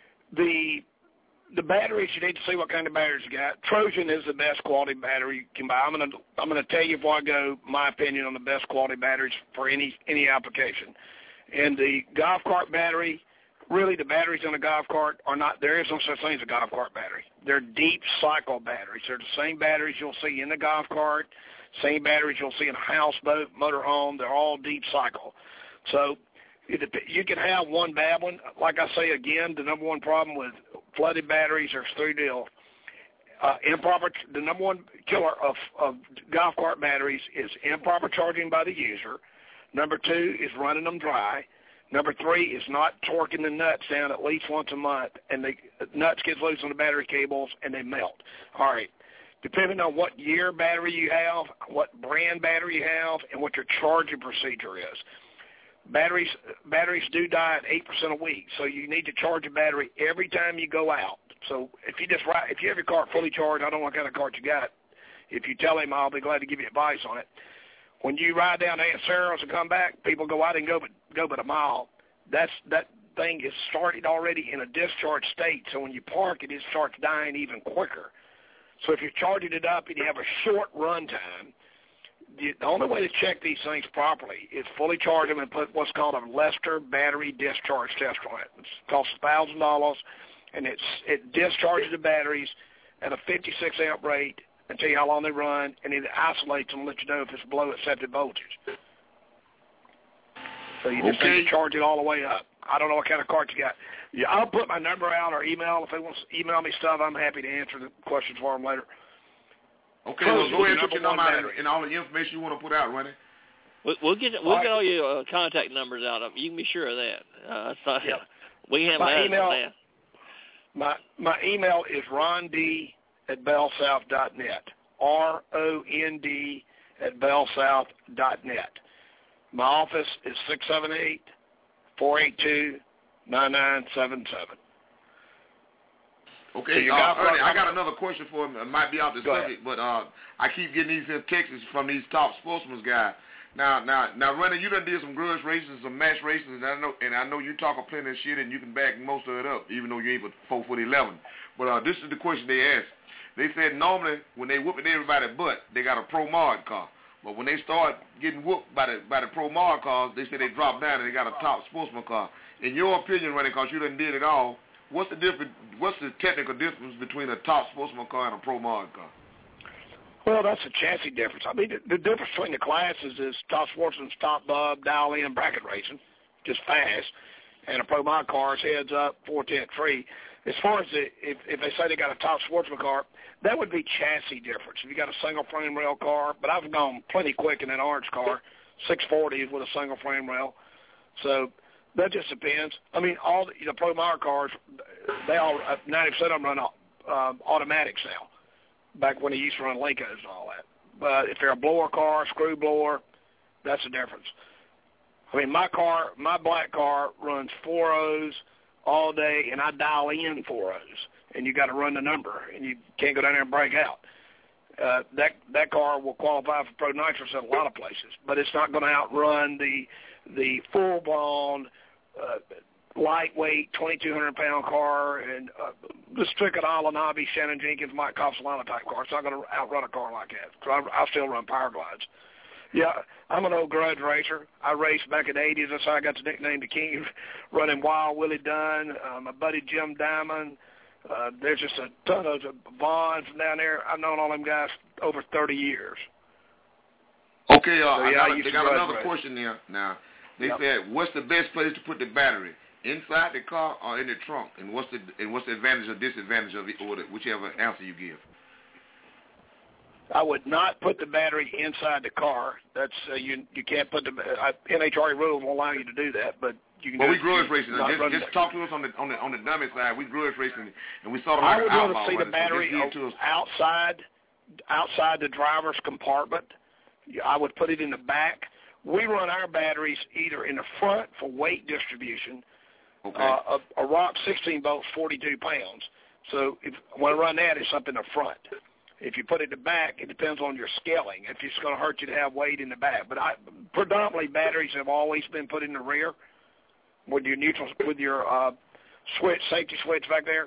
the the batteries, you need to see what kind of batteries you got. Trojan is the best quality battery you can buy. I'm gonna I'm gonna tell you before I go my opinion on the best quality batteries for any any application. And the golf cart battery, really the batteries in a golf cart are not, there is no such thing as a golf cart battery. They're deep cycle batteries. They're the same batteries you'll see in the golf cart, same batteries you'll see in a houseboat, motorhome. They're all deep cycle. So it, you can have one bad one. Like I say again, the number one problem with flooded batteries are three deal. Uh, improper, the number one killer of, of golf cart batteries is improper charging by the user. Number two is running them dry. Number three is not torquing the nuts down at least once a month, and the nuts get loose on the battery cables, and they melt. All right. Depending on what year battery you have, what brand battery you have, and what your charging procedure is. Batteries batteries do die at eight percent a week, so you need to charge a battery every time you go out. So if you just ride, if you have your car fully charged, I don't know what kind of cart you got. If you tell him, I'll be glad to give you advice on it. When you ride down to Aunt Sarah's and come back, people go out and go but go but a mile. That's that thing is started already in a discharge state. So when you park it, it starts dying even quicker. So if you're charging it up and you have a short run time, the, the only way to check these things properly is fully charge them and put what's called a Lester battery discharge test on it. It costs a thousand dollars, and it's it discharges the batteries at a fifty-six amp rate and tell you how long they run, and it isolates them and let you know if it's below accepted voltage. So you just okay. need to charge it all the way up. I don't know what kind of cart you got. Yeah, I'll put my number out or email. If they want to email me stuff, I'm happy to answer the questions for them later. Okay, well, go ahead and put your number out and all the information you want to put out, Ronnie. We'll, we'll get we'll all get all your uh, contact numbers out of them. You can be sure of that. Uh, that's not, yep. We handle my that. Email, that. My my email is rond at bellsouth dot net. R O N D at bellsouth dot net. My office is six seven eight, four eight two, nine nine seven seven. Okay, so uh, Ernie, I got another question for him. It might be off the Go subject, ahead. but uh, I keep getting these here texts from these top sportsmen guys. Now, now, now, Ronnie, you done did some grudge races, some match races, and I know, and I know you talk a plenty of shit, and you can back most of it up, even though you ain't but four foot eleven. But uh, this is the question they asked. They said normally when they whooping everybody's butt, they got a Pro Mod car. But when they start getting whooped by the by the Pro Mod cars, they say they drop down and they got a top sportsman car. In your opinion, Ronnie, because you done did it all, what's the difference? What's the technical difference between a top sportsman car and a Pro Mod car? Well, that's a chassis difference. I mean, the, the difference between the classes is top sportsman's top bub, dial in, bracket racing, just fast, and a Pro Mod car is heads up, four ten free. As far as the, if, if they say they got a top sportsman car, that would be chassis difference. If you got a single frame rail car, but I've gone plenty quick in that orange car, six forties with a single frame rail. So that just depends. I mean, all the, the Pro Mod cars, they all ninety percent of them run uh, automatics now. Back when they used to run Lincos and all that. But if they're a blower car, screw blower, that's the difference. I mean, my car, my black car runs four O's all day, and I dial in four O's, and you got to run the number, and you can't go down there and break out. Uh, that that car will qualify for Pro Nitrous at a lot of places, but it's not going to outrun the the full-blown uh, lightweight, twenty-two hundred pound car, and uh, the Strickland Alanabi, Shannon Jenkins, Mike Copsolano type car. It's not going to outrun a car like that. So I, I still run Power Glides. Yeah, I'm an old grudge racer. I raced back in the eighties. That's how I got the nickname the King, running Wild Willie Dunn, uh, my buddy Jim Diamond. Uh, there's just a ton of Vaughn from down there. I've known all them guys over thirty years. Okay, uh, so, I yeah, got, I they got another race. question there. Now, they yep. said, what's the best place to put the battery? Inside the car or in the trunk, and what's the and what's the advantage or disadvantage of it, or the, whichever answer you give? I would not put the battery inside the car. That's uh, you. You can't put the uh, N H R A rules won't allow you to do that, but you can. Well, do we grudge racing. Just, just talk to us on the on the on the dummy side. We grudge racing, and we sort of like I would an rather see the battery so outside outside the driver's compartment. I would put it in the back. We run our batteries either in the front for weight distribution. Okay. Uh, a, a Rock sixteen volts, forty-two pounds. So if when I run that, it's up in the front. If you put it in the back, it depends on your scaling. If it's going to hurt you to have weight in the back. But I, predominantly batteries have always been put in the rear with your neutral, with your uh, switch, safety switch back there.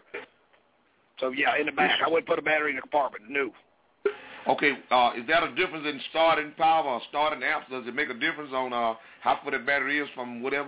So yeah, in the back. I wouldn't put a battery in the compartment. No. Okay, uh, is that a difference in starting power or starting amps? Does it make a difference on uh, how far the battery is from whatever?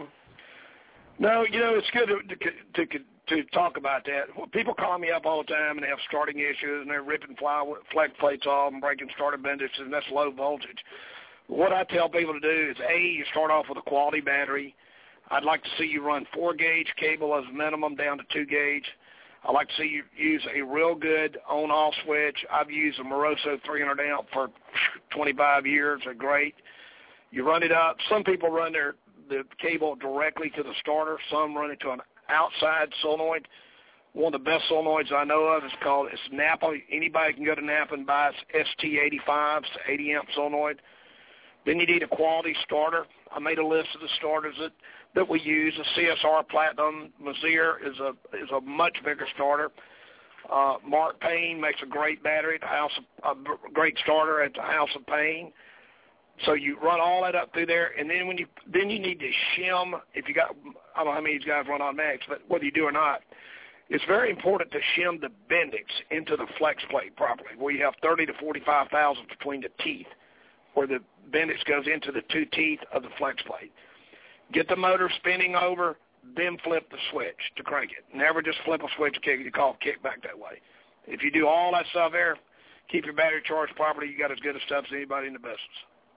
No, you know, it's good to, to, to, to talk about that. People call me up all the time and they have starting issues and they're ripping fly, flex plates off and breaking starter benders, and that's low voltage. What I tell people to do is, A, you start off with a quality battery. I'd like to see you run four-gauge cable as minimum down to two-gauge. I'd like to see you use a real good on-off switch. I've used a Moroso three hundred amp for twenty-five years. They're great. You run it up. Some people run their the cable directly to the starter. Some run it to an outside solenoid. One of the best solenoids I know of is called, it's Napa. Anybody can go to Napa and buy it. It's S T eighty-five. It's an eighty amp solenoid. Then you need a quality starter. I made a list of the starters that, that we use. The C S R Platinum Mazir is a is a much bigger starter. Uh, Mark Payne makes a great battery at the house, of, a great starter at the House of Payne. So you run all that up through there, and then when you then you need to shim. If you got, I don't know how many of these guys run automatics, but whether you do or not, it's very important to shim the Bendix into the flex plate properly, where you have thirty to forty-five thousandths between the teeth, where the Bendix goes into the two teeth of the flex plate. Get the motor spinning over, then flip the switch to crank it. Never just flip a switch to kick it. You call kick back that way. If you do all that stuff there, keep your battery charged properly, you got as good a stuff as anybody in the business.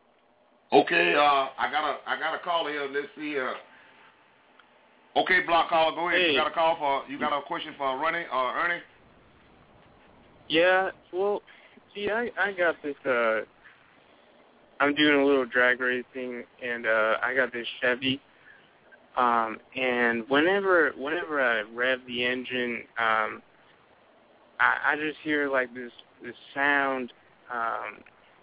Okay, uh, I got a I got a call here. Let's see. Uh, okay, block caller, go ahead. Hey. You got a call for you got a question for Ronnie or Ernie? Yeah, well, see, I I got this. Uh, I'm doing a little drag racing, and uh, I got this Chevy Um, and whenever whenever I rev the engine, um, I, I just hear like this this sound. Um,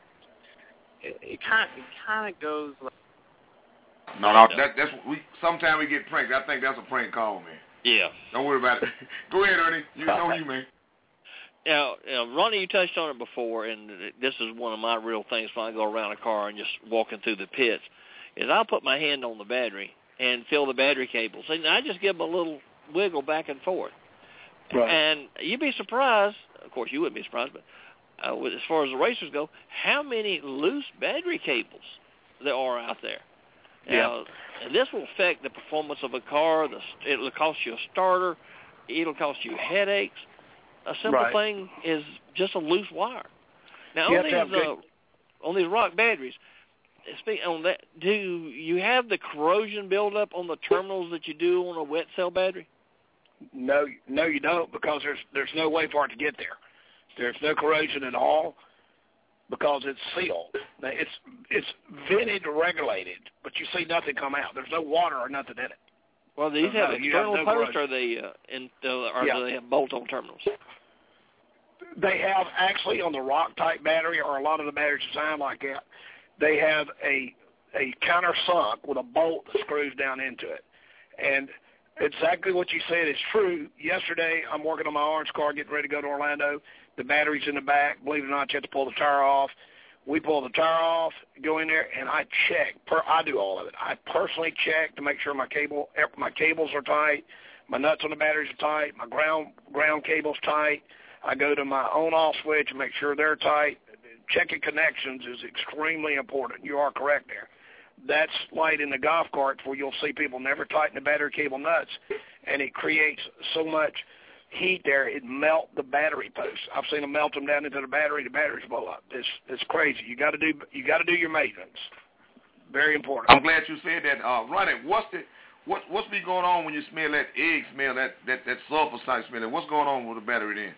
it kind it kind of goes like. No, no, that, that's we. Sometimes we get pranked. I think that's a prank call, man. Yeah. Don't worry about it. Go ahead, Ernie. You know you, man. Now, now, Ronnie, you touched on it before, and this is one of my real things when I go around a car and just walking through the pits, is I'll put my hand on the battery and feel the battery cables. And I just give them a little wiggle back and forth. Right. And you'd be surprised, of course you wouldn't be surprised, but uh, as far as the racers go, how many loose battery cables there are out there. Now, and this will affect the performance of a car. The, it'll cost you a starter. It'll cost you headaches. A simple right. thing is just a loose wire. Now, you on these, uh, on these rock batteries, speak on that, do you have the corrosion buildup on the terminals that you do on a wet cell battery? No, no, you don't, because there's there's no way for it to get there. There's no corrosion at all because it's sealed. It's it's vented regulated, but you see nothing come out. There's no water or nothing in it. Well, these so have no, external have no posts, corrosion. or are they uh, in, uh, or yeah. do they have bolt-on terminals? They have actually on the rock type battery, or a lot of the batteries designed like that, they have a a countersunk with a bolt that screws down into it. And exactly what you said is true. Yesterday, I'm working on my orange car, getting ready to go to Orlando. The battery's in the back. Believe it or not, you have to pull the tire off. We pull the tire off, go in there, and I check. Per, I do all of it. I personally check to make sure my cable, my cables are tight, my nuts on the batteries are tight, my ground ground cable's tight. I go to my on-off switch and make sure they're tight. Checking connections is extremely important. You are correct there. That's light in the golf carts where you'll see people never tighten the battery cable nuts, and it creates so much heat there, it melt the battery posts. I've seen them melt them down into the battery. The batteries blow up. It's it's crazy. You got to do you got to do your maintenance. Very important. I'm glad you said that. Uh, Ronnie, what's the what what's be going on when you smell that egg smell, that that that sulfur type smell? What's going on with the battery then?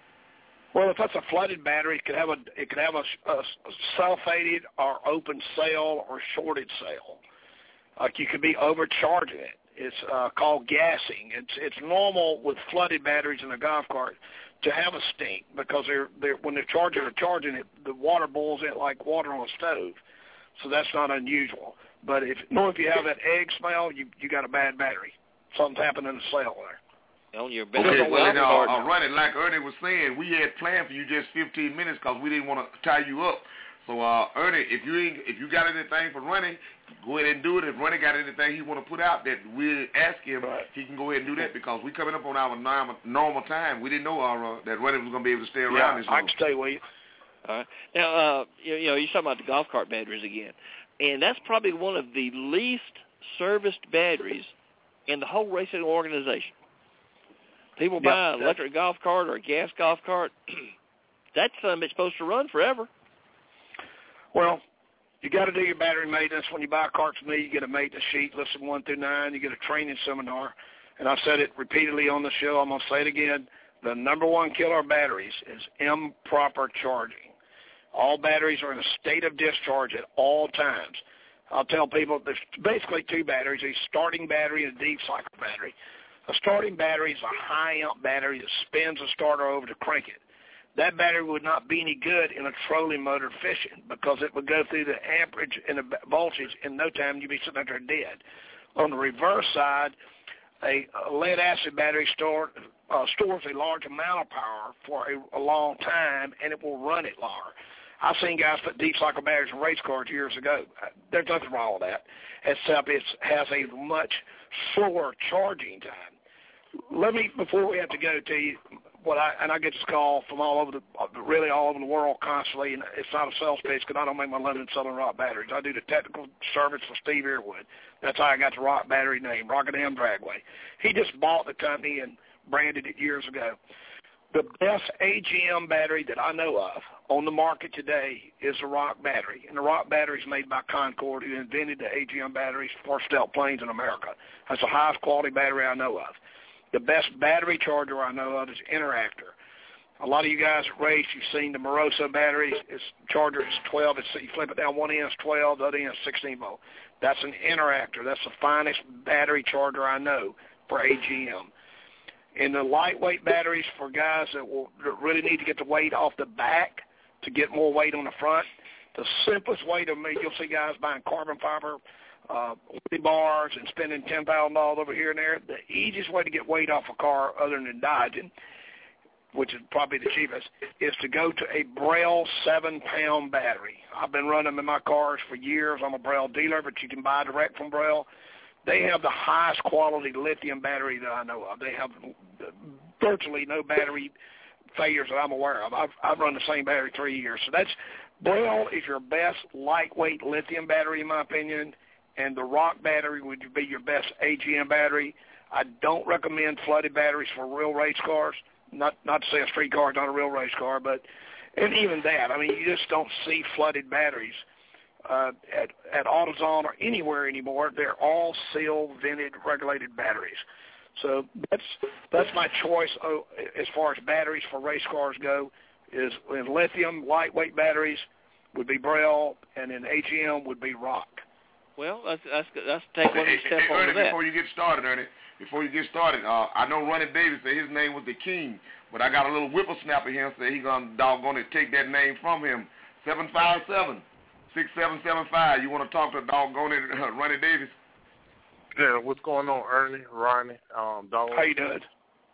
Well, if that's a flooded battery, it could have a it could have a, a sulfated or open cell or shorted cell. Like you could be overcharging it. It's uh, called gassing. It's it's normal with flooded batteries in a golf cart to have a stink because they're they're when they're charging or charging it, the water boils it like water on a stove. So that's not unusual. But if no, if you have that egg smell, you you got a bad battery. Something's happened in the cell there. On your okay, well, and, uh, uh, running like Ernie was saying, we had planned for you just fifteen minutes because we didn't want to tie you up. So, uh, Ernie, if you ain't, if you got anything for running, go ahead and do it. If Ronnie got anything he want to put out that we ask him, right. he can go ahead and do that because we coming up on our normal, normal time. We didn't know our, uh, that Ronnie was going to be able to stay around yeah, this I long. can stay with you. All right. Now, uh, you, you know, you're talking about the golf cart batteries again, and that's probably one of the least serviced batteries in the whole racing organization. People yep, buy an electric golf cart or a gas golf cart. That's something it's supposed to run forever. Well, you got to do your battery maintenance. When you buy a cart from me, you get a maintenance sheet, listed one through nine. You get a training seminar. And I've said it repeatedly on the show. I'm going to say it again. The number one killer of batteries is improper charging. All batteries are in a state of discharge at all times. I'll tell people there's basically two batteries, a starting battery and a deep cycle battery. A starting battery is a high-amp battery that spins a starter over to crank it. That battery would not be any good in a trolling motor fishing because it would go through the amperage and the voltage in no time. You'd be sitting there dead. On the reverse side, a, a lead-acid battery store, uh, stores a large amount of power for a, a long time, and it will run it longer. I've seen guys put deep cycle batteries in race cars years ago. There's nothing wrong with that, except it has a much slower charging time. Let me, before we have to go to you, what I, and I get this call from all over the, really all over the world constantly, and it's not a sales pitch because I don't make my living selling rock batteries. I do the technical service for Steve Earwood. That's how I got the rock battery name, Rockingham Dragway. He just bought the company and branded it years ago. The best A G M battery that I know of on the market today is the rock battery, and the rock battery is made by Concord, who invented the A G M batteries for stealth planes in America. That's the highest quality battery I know of. The best battery charger I know of is Interactor. A lot of you guys that race, you've seen the Moroso batteries. It's Charger is twelve. It's, you flip it down, one end is twelve, the other end is sixteen volt. That's an interactor. That's the finest battery charger I know for A G M. In the lightweight batteries for guys that will that really need to get the weight off the back to get more weight on the front, the simplest way to make, you'll see guys buying carbon fiber uh, bars and spending ten thousand dollars over here and there. The easiest way to get weight off a car other than Dodging, which is probably the cheapest, is to go to a Braille seven-pound battery. I've been running them in my cars for years. I'm a Braille dealer, but you can buy direct from Braille. They have the highest quality lithium battery that I know of. They have virtually no battery failures that I'm aware of. I've, I've run the same battery three years. So that's Braille is your best lightweight lithium battery, in my opinion, and the Rock battery would be your best A G M battery. I don't recommend flooded batteries for real race cars. Not not to say a street car is not a real race car, but and even that, I mean, you just don't see flooded batteries uh, at at AutoZone or anywhere anymore. They're all sealed, vented, regulated batteries. So that's that's my choice oh, as far as batteries for race cars go. Is in lithium lightweight batteries would be Braille, and in A G M would be Rock. Well, let's let's, let's take one hey, step hey, over Ernie, that. Before you get started, Ernie. Before you get started, uh, I know Ronnie Davis said his name was the King, but I got a little whippersnapper here and said he's going to doggone it take that name from him. seven five seven, six seven seven five. You want to talk to doggone it, uh, Ronnie Davis? Yeah, what's going on, Ernie, Ronnie, um, Dog? How you doing?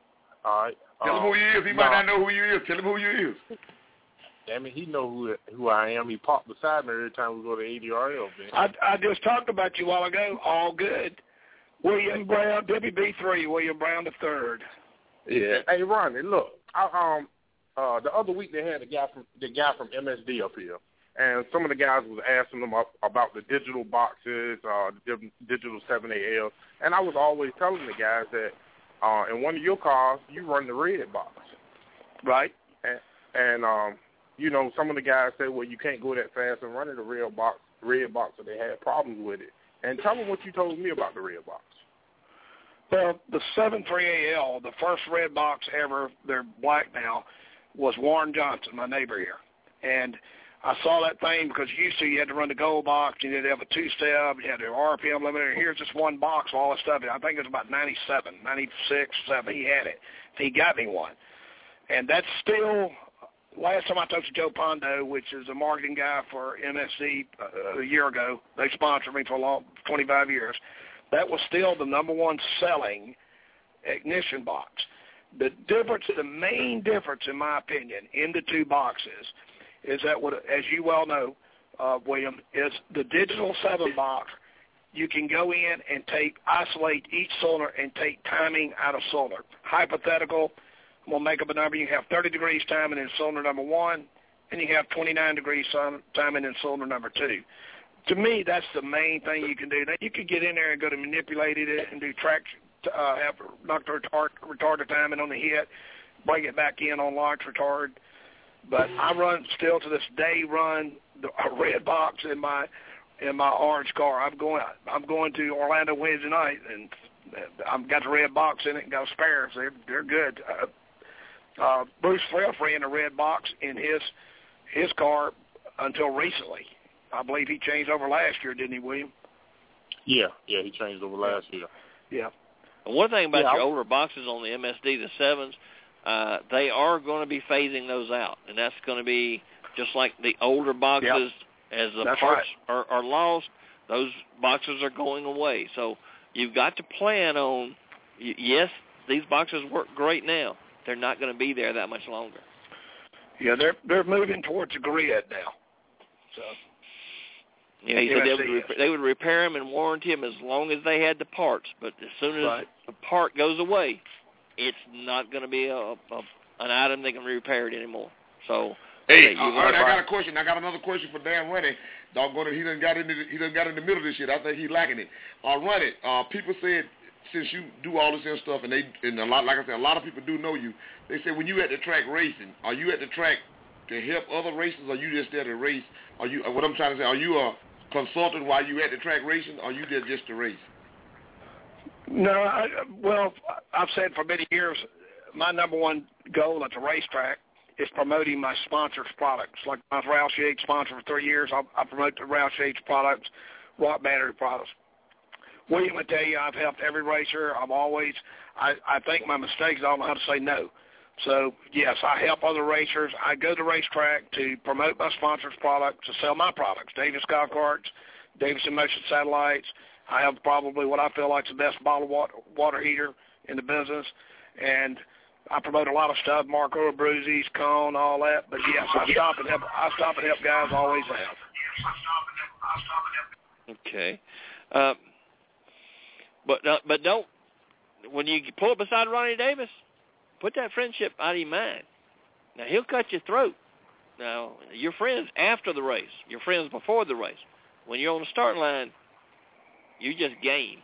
All right. Tell um, him who he is. He no. might not know who you is. Tell him who you is. Damn it, he know who who I am. He popped beside me every time we go to A D R L, man. I, I just talked about you a while ago. All good. William Brown, W B three, William Brown the third. Yeah. Hey, Ronnie, look, I, um, uh, the other week they had the guy from the guy from M S D up here, and some of the guys was asking them up about the digital boxes, uh, the digital seven A L, and I was always telling the guys that uh, in one of your cars you run the red box, right? And, and um, you know, some of the guys said, well, you can't go that fast and run the red box, red box, so they had problems with it. And tell them what you told me about the red box. Well, the seven three A L, the first red box ever, they're black now, was Warren Johnson, my neighbor here. And I saw that thing because used to you had to run the gold box, you had to have a two-step, you had the R P M limiter. Here's just one box, all this stuff. I think it was about ninety-seven, ninety-six, seven. He had it. He got me one. And that's still, last time I talked to Joe Pondo, which is a marketing guy for M S D uh, a year ago, they sponsored me for a long, twenty-five years. That was still the number one selling ignition box. The difference, the main difference, in my opinion, in the two boxes is that, what, as you well know, uh, William, is the digital seven box, you can go in and take, isolate each cylinder and take timing out of cylinder. Hypothetical, I'm going to make up a number. You have thirty degrees timing in cylinder number one, and you have twenty-nine degrees timing in cylinder number two. To me, that's the main thing you can do. Now, you could get in there and go to manipulate it and do track, uh, have knock the retard, retarder timing on the hit, bring it back in on launch retard. But I run, still to this day, run the, a red box in my in my orange car. I'm going I'm going to Orlando Wednesday night, and I've got the red box in it and got a spare, so they're, they're good. Uh, uh, Bruce Freff ran a red box in his his car until recently. I believe he changed over last year, didn't he, William? Yeah, yeah, he changed over last year. Yeah. And one thing about yeah, your older boxes on the M S D, the sevens, uh, they are going to be phasing those out, and that's going to be just like the older boxes. Yep. As the that's parts right. are, are lost, those boxes are going away. So you've got to plan on. Yes, these boxes work great now. They're not going to be there that much longer. Yeah, they're they're moving towards a grid now. So. Yeah, he said they would, repair, they would repair them and warranty them as long as they had the parts. But as soon as right. the part goes away, it's not going to be a, a an item they can repair it anymore. So, hey, okay, uh, Ernie, I got a question. I got another question for Dan Rennie. Doggone it, he done got into the, he done got in the middle of this shit. I think he's lacking it. Uh, Rennie, uh, people said since you do all this other stuff, and they and a lot, like I said, a lot of people do know you. They say when you at the track racing, are you at the track to help other racers, or are you just there to race? Are you? What I'm trying to say, are you a consultant while you at the track racing, or you there just to race? No, I, well, I've said for many years, my number one goal at the racetrack is promoting my sponsors' products. Like I was Roush Yates sponsor for three years. I, I promote the Roush Yates products, rock battery products. William will tell you I've helped every racer. I've always, I, I think my mistakes, I don't know how to say no. So, yes, I help other racers. I go to the racetrack to promote my sponsors' products, to sell my products, Davis Golf Carts, Davidson Motion Satellites. I have probably what I feel like is the best bottled water, water heater in the business. And I promote a lot of stuff, Marco Abruzzi's, Cone, all that. But, yes, I stop and help, I stop and help guys, always have. Okay. Uh, but, uh, but don't, when you pull up beside Ronnie Davis, put that friendship out of your mind. Now, he'll cut your throat. Now, you're friends after the race. You're friends before the race. When you're on the starting line, you just game.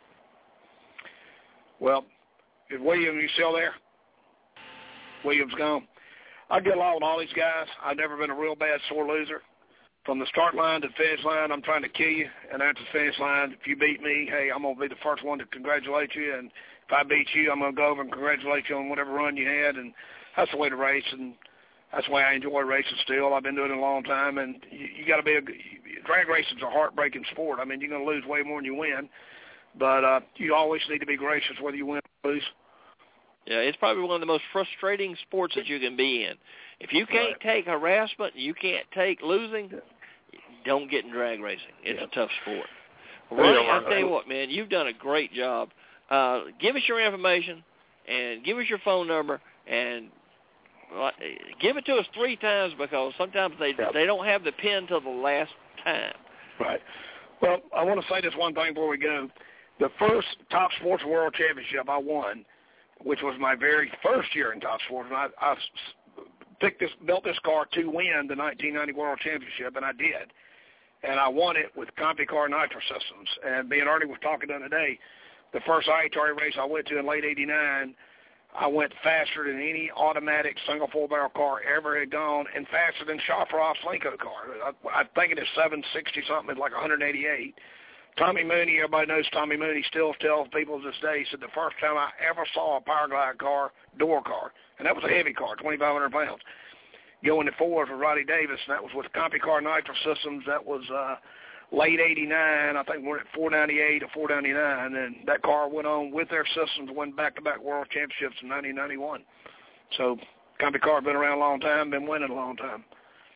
Well, is William, you still there? William's gone. I get along with all these guys. I've never been a real bad sore loser. From the start line to the finish line, I'm trying to kill you. And after the finish line, if you beat me, hey, I'm going to be the first one to congratulate you. And if I beat you, I'm going to go over and congratulate you on whatever run you had. And that's the way to race. And that's the way I enjoy racing still. I've been doing it a long time. And you, you got to be a – drag racing's a heartbreaking sport. I mean, you're going to lose way more than you win. But uh, you always need to be gracious whether you win or lose. Yeah, it's probably one of the most frustrating sports that you can be in. If you can't right. take harassment, you can't take losing, don't get in drag racing. It's yeah. a tough sport. Ronnie, I'll tell you what, man, you've done a great job. Uh, give us your information and give us your phone number and uh, give it to us three times because sometimes they yeah. they don't have the pin till the last time. Right. Well, I want to say this one thing before we go. The first Top Sports World Championship I won, which was my very first year in Top Sports, and I, I picked this, built this car to win the nineteen ninety World Championship, and I did. And I won it with CompuCar Nitro Systems. And me and Ernie was talking the other day, the first I A T A R I race I went to in late eighty-nine, I went faster than any automatic single four-barrel car ever had gone and faster than Shofroff's Linko car. I, I think it is seven sixty something, it's like one eighty-eight. Tommy Mooney, everybody knows Tommy Mooney, still tells people to this day, he said the first time I ever saw a Power Glide car, door car, and that was a heavy car, twenty-five hundred pounds, going to fours with Roddy Davis, and that was with CompuCar Nitro Systems. That was uh, late eighty-nine. I think we're at four ninety-eight or four ninety-nine, and that car went on with their systems, won back-to-back world championships in nineteen ninety-one. So CompuCar has been around a long time, been winning a long time.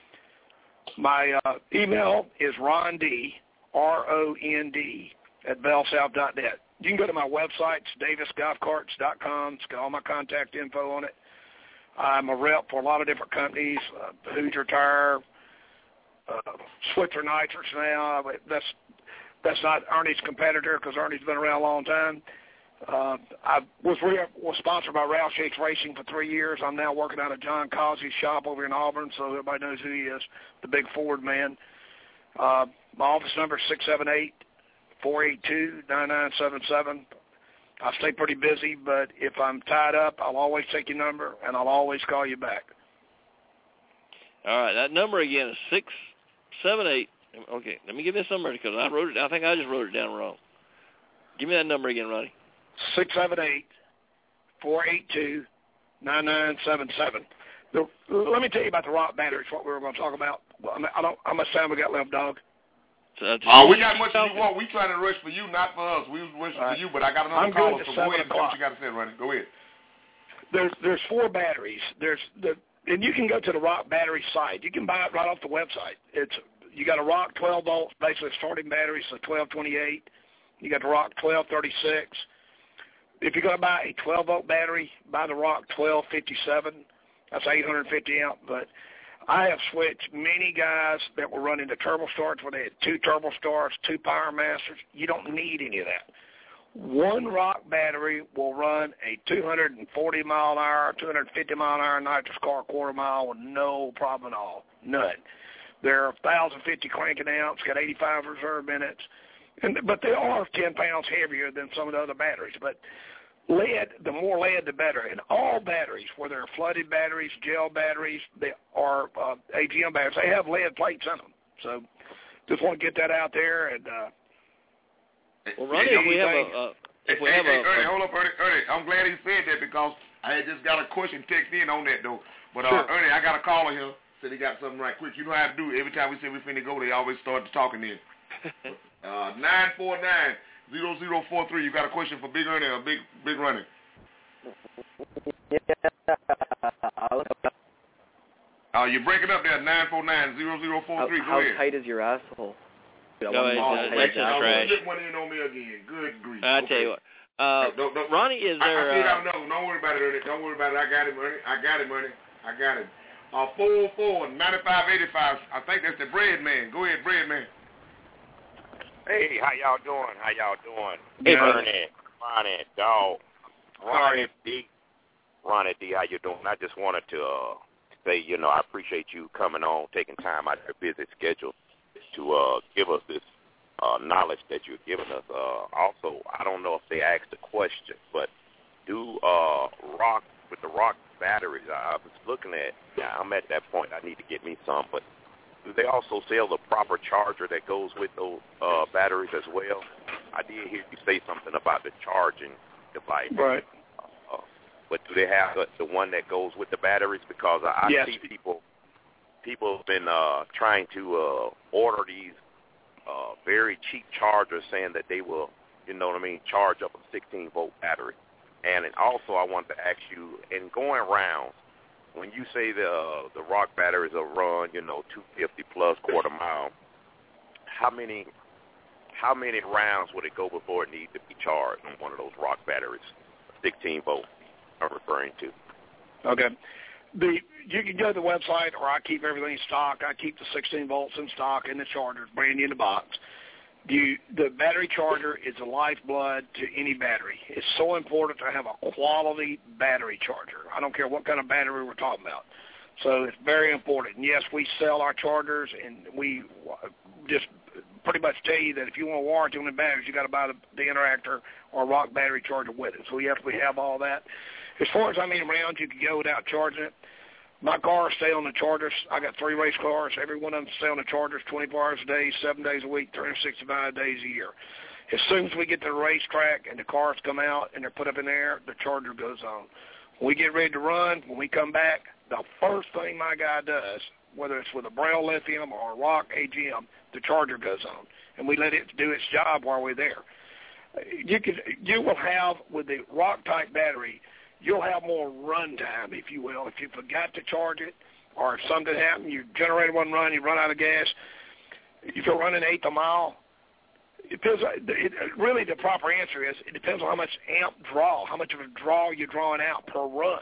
My uh, email is Ron D, R O N D, at bell south dot net. You can go to my website, it's davis golf carts dot com. It's got all my contact info on it. I'm a rep for a lot of different companies, uh, Hoosier Tire, uh, Switzer Nitrous now. That's that's not Ernie's competitor because Ernie's been around a long time. Uh, I was, re- was sponsored by Roush Yates Racing for three years. I'm now working out of John Causey's shop over in Auburn, so everybody knows who he is, the big Ford man. Uh, my office number is six seven eight, four eight two, nine nine seven seven. I stay pretty busy, but if I'm tied up, I'll always take your number, and I'll always call you back. All right, that number again is six seven eight. Okay, let me give this number because I wrote it. I think I just wrote it down wrong. Give me that number again, Ronnie. six seven eight, four eight two, nine nine seven seven. The, let me tell you about the rock batteries, what we were going to talk about. Well, I, mean, I don't. How much time we got left, dog? Uh, uh, we got much as you want. We trying to rush for you, not for us. We was rushing right. for you, but I got another I'm caller, so go ahead and say what you got to say, Ronnie. Go ahead. There's there's four batteries. There's the and you can go to the Rock battery site. You can buy it right off the website. It's you got a Rock twelve volts, basically starting battery, so twelve twenty-eight. You got the Rock twelve thirty-six. If you're going to buy a twelve volt battery, buy the Rock twelve fifty-seven. That's eight hundred fifty amp, but I have switched many guys that were running the turbo starts where they had two turbo starts, two power masters. You don't need any of that. One Rock battery will run a two hundred forty mile an hour, two hundred fifty mile an hour nitrous car quarter mile with no problem at all. None. They're one thousand fifty cranking amps, got eighty-five reserve minutes, and but they are ten pounds heavier than some of the other batteries. But lead, the more lead, the better. And all batteries, whether they're flooded batteries, gel batteries, they are uh, A G M batteries, they have lead plates in them. So just want to get that out there. And uh, well, Ronnie, if we have a, uh, if we hey, have hey, a, Ernie, a hold up, Ernie, Ernie. I'm glad he said that because I had just got a question text in on that, though. But, uh, sure. Ernie, I got a caller here. Said he got something right quick. You know how to do it. Every time we say we finna go, they always start talking in. uh, nine four nine, zero zero four three. You got a question for Big Ernie or Big Big Ronnie? Yeah. Uh, you're breaking up there, nine four nine, zero zero four three. How, Go ahead. how tight is your asshole? Go ahead. Oh, That's wait, just now, trash. Get one in on me again. Good grief. I okay. tell you what. Uh, no, no, Ronnie, is there... I, I uh, no, don't worry about it, Ernie. Don't worry about it. I got him, Ernie. I got him, Ernie. I got him. Uh, four oh four, ninety-five eighty-five. I think that's the Bread Man. Go ahead, Bread Man. Hey, how y'all doing? How y'all doing? Hey, Ronnie, Ronnie, dog. Ronnie D. Ronnie D, how you doing? I just wanted to uh, say, you know, I appreciate you coming on, taking time out of your busy schedule to uh, give us this uh, knowledge that you're giving us. Uh, also, I don't know if they asked the question, but do uh, rock with the rock batteries, I, I was looking at, yeah, I'm at that point, I need to get me some, but do they also sell the proper charger that goes with those uh, batteries as well? I did hear you say something about the charging device. Right. Uh, but do they have the, the one that goes with the batteries? Because I, I yes. see people, people have been uh, trying to uh, order these uh, very cheap chargers saying that they will, you know what I mean, charge up a sixteen-volt battery. And also, I wanted to ask you, in going rounds, when you say the uh, the rock batteries will run, you know, two fifty plus quarter mile, how many how many rounds would it go before it needs to be charged on one of those rock batteries, sixteen volt? I'm referring to. Okay. The you can go to the website, or I keep everything in stock. I keep the sixteen volts in stock and the chargers, brand new in the box. You, the battery charger is the lifeblood to any battery. It's so important to have a quality battery charger. I don't care what kind of battery we're talking about. So it's very important. And yes, we sell our chargers, and we just pretty much tell you that if you want a warranty on the batteries, you got to buy the, the Interactor or Rock battery charger with it. So yes, we have all that. As far as how many rounds you can go without charging it, my cars stay on the chargers. I got three race cars. Every one of them stay on the chargers twenty-four hours a day, seven days a week, three hundred sixty-five days a year. As soon as we get to the racetrack and the cars come out and they're put up in the air, the charger goes on. When we get ready to run, when we come back, the first thing my guy does, whether it's with a Braille Lithium or a Rock A G M, the charger goes on, and we let it do its job while we're there. You can, you will have, with the Rock-type battery, you'll have more run time, if you will. If you forgot to charge it, or if something happened, your generator wasn't running, you run out of gas, if you're running eighth a mile, it depends, it, really the proper answer is it depends on how much amp draw, how much of a draw you're drawing out per run.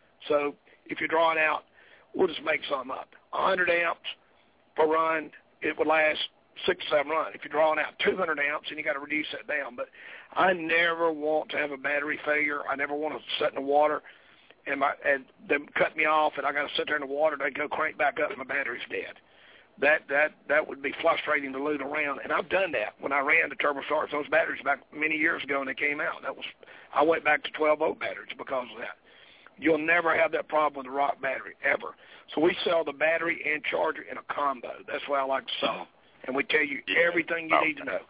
So if you're drawing out, we'll just make something up, one hundred amps per run, it would last six, seven runs. If you're drawing out two hundred amps, then you got to reduce that down. But I never want to have a battery failure. I never want to sit in the water and my and them cut me off, and I got to sit there in the water. They go crank back up, and my battery's dead. That that that would be frustrating to loot around, and I've done that when I ran the turbo starts. Those batteries back many years ago, and they came out. That was I went back to twelve volt batteries because of that. You'll never have that problem with the Rock battery ever. So we sell the battery and charger in a combo. That's why I like to sell them, and we tell you everything you need to know.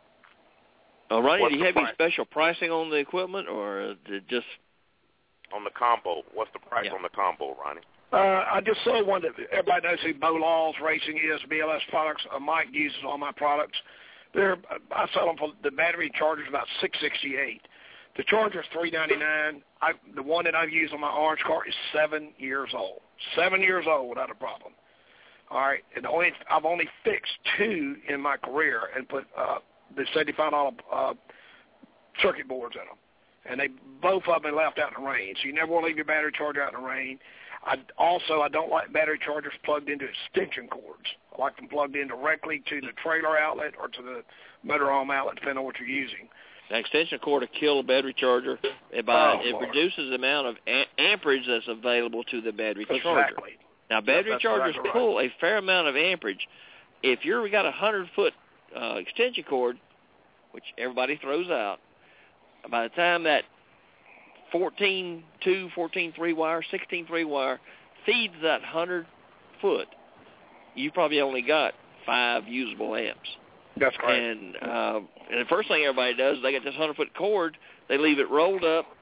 Uh, Ronnie, What's do you the have any price? special pricing on the equipment, or is it just On the combo, what's the price Yeah. on the combo, Ronnie? Uh, I just sold one that everybody knows who Bo Laws Racing is, B L S products. Uh, Mike uses all my products. They're I sell them for the battery charger's about six sixty-eight. The charger's three ninety-nine. I the one that I've used on my orange car is seven years old. Seven years old without a problem. All right, and only I've only fixed two in my career and put uh, the seventy-five dollar uh, circuit boards in them. And they both of them left out in the rain. So you never want to leave your battery charger out in the rain. I also I don't like battery chargers plugged into extension cords. I like them plugged in directly to the trailer outlet or to the motorhome outlet, depending on what you're using. an extension cord to kill a battery charger? It, by, Oh, it Lord. reduces the amount of a- amperage that's available to the battery Exactly. charger. Now, battery that's chargers exactly right. pull a fair amount of amperage. If you've got a hundred-foot uh, extension cord, which everybody throws out, by the time that fourteen two, fourteen three wire, sixteen three wire feeds that hundred foot, you probably only got five usable amps. That's correct. And, uh, and the first thing everybody does is they get this hundred foot cord, they leave it rolled up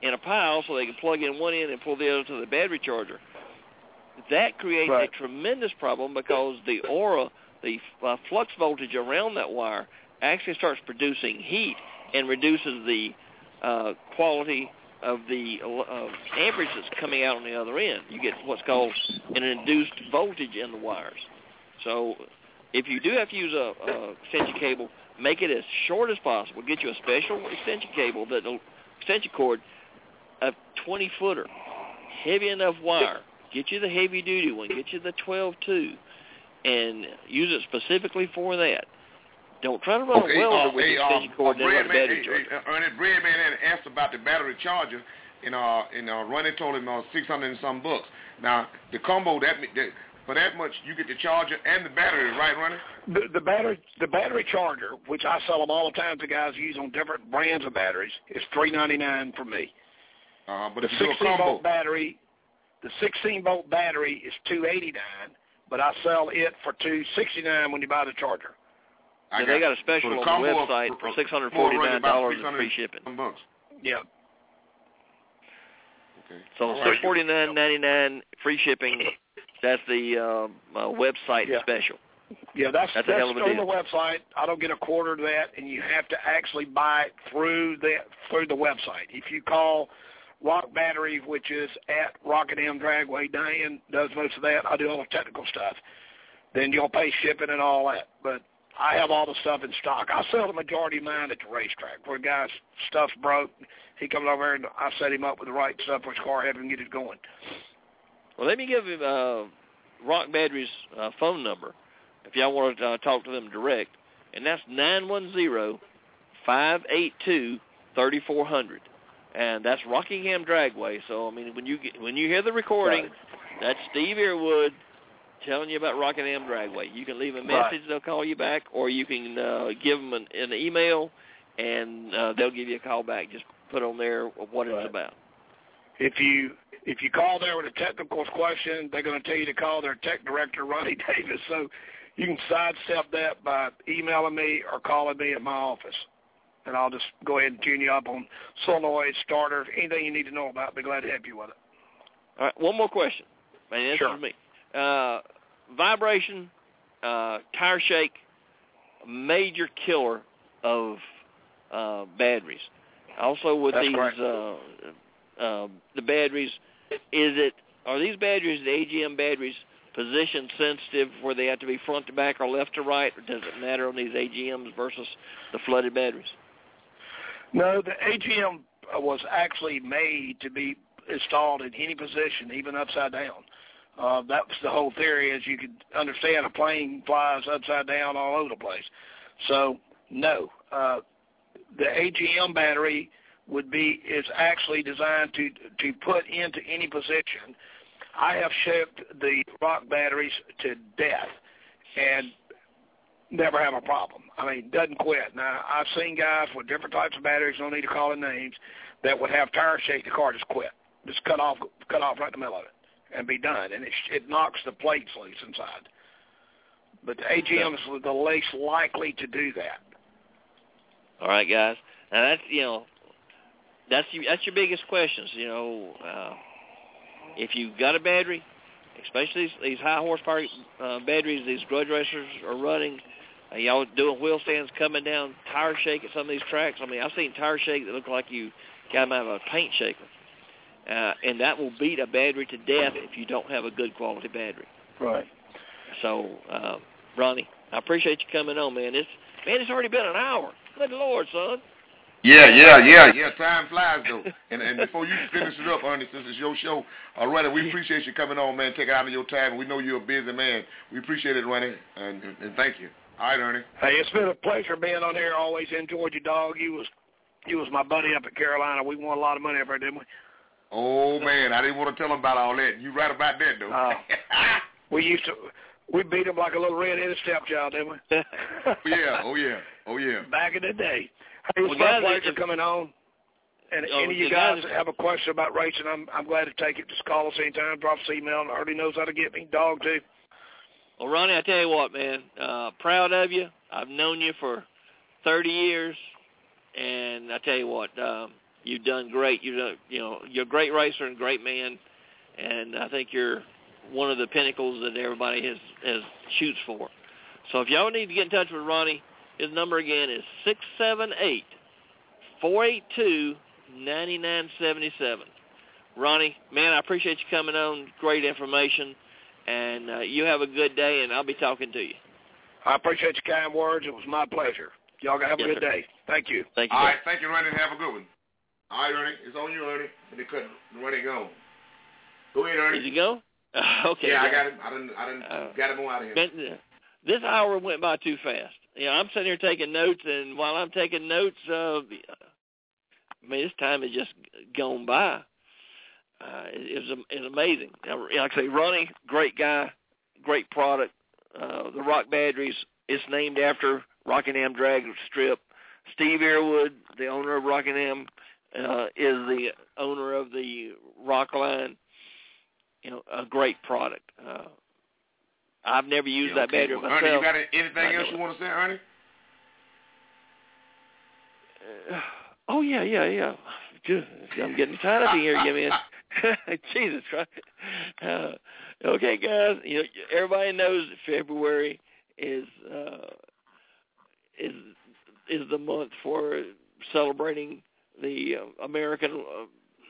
in a pile so they can plug in one end and pull the other to the battery charger. That creates Right. a tremendous problem because the aura, the uh, flux voltage around that wire, actually starts producing heat and reduces the uh, quality of the uh, amperage that's coming out on the other end. You get what's called an induced voltage in the wires. So if you do have to use a, a extension cable, make it as short as possible. Get you a special extension cable, that extension cord, a twenty-footer, heavy enough wire. Get you the heavy-duty one. Get you the twelve two, and use it specifically for that. Don't try to run okay, a welder uh, with hey, the extension uh, cord uh, and run a man, battery hey, charger. hey, Ernie, Breadman had asked about the battery charger, and uh, and uh, Ronnie told him uh, six hundred and some bucks. Now the combo that, that for that much you get the charger and the battery, right, Ronnie? The, the battery, the battery charger, which I sell them all the time to guys who use on different brands of batteries, is three ninety-nine for me. Uh, but the if you do a sixteen combo, volt battery, the sixteen volt battery is two eighty-nine, but I sell it for two sixty-nine when you buy the charger. Yeah, they got a special so on the combo website of, for six hundred forty-nine dollars and free shipping. Bucks. Yeah. Okay. So six forty-nine ninety-nine free shipping. That's the uh, uh, website Yeah. special. Yeah, that's that's, a that's hell of a on deal. the website. I don't get a quarter of that, and you have to actually buy it through the through the website. If you call Rock Battery, which is at Rocket M Dragway, Diane does most of that. I do all the technical stuff. Then you'll pay shipping and all that. But I have all the stuff in stock. I sell the majority of mine at the racetrack. Where a guy's stuff's broke, he comes over here and I set him up with the right stuff for his car, have him get it going. Well, let me give him uh, Rock Battery's uh, phone number if y'all want to uh, talk to them direct, and that's nine one zero, five eight two, three four zero zero. And that's Rockingham Dragway. So, I mean, when you get, when you hear the recording, Right. that's Steve Earwood telling you about Rockingham Dragway. You can leave a message, Right. they'll call you back, or you can uh, give them an, an email, and uh, they'll give you a call back. Just put on there what Right. it's about. If you if you call there with a technical question, they're going to tell you to call their tech director, Ronnie Davis. So you can sidestep that by emailing me or calling me at my office. And I'll just go ahead and tune you up on solenoids, starters, anything you need to know about. I'll be glad to help you with it. All right, one more question. And this Sure. is me. Uh, vibration, uh, tire shake, major killer of uh, batteries. Also with That's these, correct. uh, uh, the batteries, is it, are these batteries, the A G M batteries, position sensitive where they have to be front to back or left to right, or does it matter on these A G Ms versus the flooded batteries? No, the A G M was actually made to be installed in any position, even upside down. Uh, that was the whole theory, as you could understand. A plane flies upside down all over the place. So, no. Uh, the A G M battery would be is actually designed to to put into any position. I have shipped the Rock batteries to death and never have a problem. I mean, doesn't quit. Now, I've seen guys with different types of batteries, don't need to call in names, that would have tire shake, the car just quit. Just cut off cut off right in the middle of it and be done. And it, it knocks the plates loose inside. But the A G M is the least likely to do that. All right, guys. Now, that's, you know, that's, you, that's your biggest questions, you know. Uh, if you've got a battery, especially these, these high horsepower uh, batteries these grudge racers are running, uh, y'all doing wheel stands coming down, tire shake at some of these tracks. I mean, I've seen tire shake that look like you got them out of a paint shaker. Uh, and that will beat a battery to death if you don't have a good quality battery. Right. So, uh, Ronnie, I appreciate you coming on, man. It's, man, it's already been an hour. Good Lord, son. Yeah, yeah, yeah, yeah. Time flies, though. And and before you finish it up, Ernie, since it's your show, uh, Ronnie, we appreciate you coming on, man. Take it out of your time. We know you're a busy man. We appreciate it, Ronnie, and, and, and thank you. All right, Ernie. Hey, it's been a pleasure being on here. Always enjoyed you, dog. You was you was my buddy up at Carolina. We won a lot of money up there, didn't we? Oh, man, I didn't want to tell him about all that. You right about that, though. Uh, we used to, we beat him like a little red-headed stepchild, didn't we? yeah, oh, yeah, oh, yeah. Back in the day. Hey, it's Well, my guys, pleasure if- coming on. And Oh, any of you the guys guys- have a question about racing, I'm I'm glad to take it. Just call us anytime, drop us an email. Already knows how to get me. Dog, too. Well, Ronnie, I tell you what, man, uh, proud of you. I've known you for thirty years, and I tell you what, um, you've done great. You've done, you know, you're a great racer and great man, and I think you're one of the pinnacles that everybody has, has shoots for. So if y'all need to get in touch with Ronnie, his number again is six seven eight, four eight two, nine nine seven seven. Ronnie, man, I appreciate you coming on. Great information. And uh, you have a good day, and I'll be talking to you. I appreciate your kind words. It was my pleasure. Y'all have a yes, good sir. day. Thank you. Thank you. All right, thank you, Ernie. Have a good one. All right, Ernie. It's on you, Ernie. And they cut Ernie go. Go ahead, Ernie. Did you go? Uh, okay. Yeah, yeah. I got him. I didn't. I didn't. Uh, got him on out of here. Been, uh, this hour went by too fast. You know, I'm sitting here taking notes, and while I'm taking notes, uh, I mean, this time has just gone by. Uh, it, it was it was amazing. Like I say, Ronnie, great guy, great product. Uh, the Rock Batteries, it's named after Rockingham Drag Strip. Steve Earwood, the owner of Rockingham, uh, is the owner of the Rock line. You know, a great product. Uh, I've never used yeah, that okay. battery well, myself. Ernie, you got anything else you want to say, Ernie? Uh, oh, yeah, yeah, yeah. I'm getting tired of here, you man. Jesus Christ. Uh, okay, guys. You know, everybody knows that February is uh, is is the month for celebrating the uh, American uh,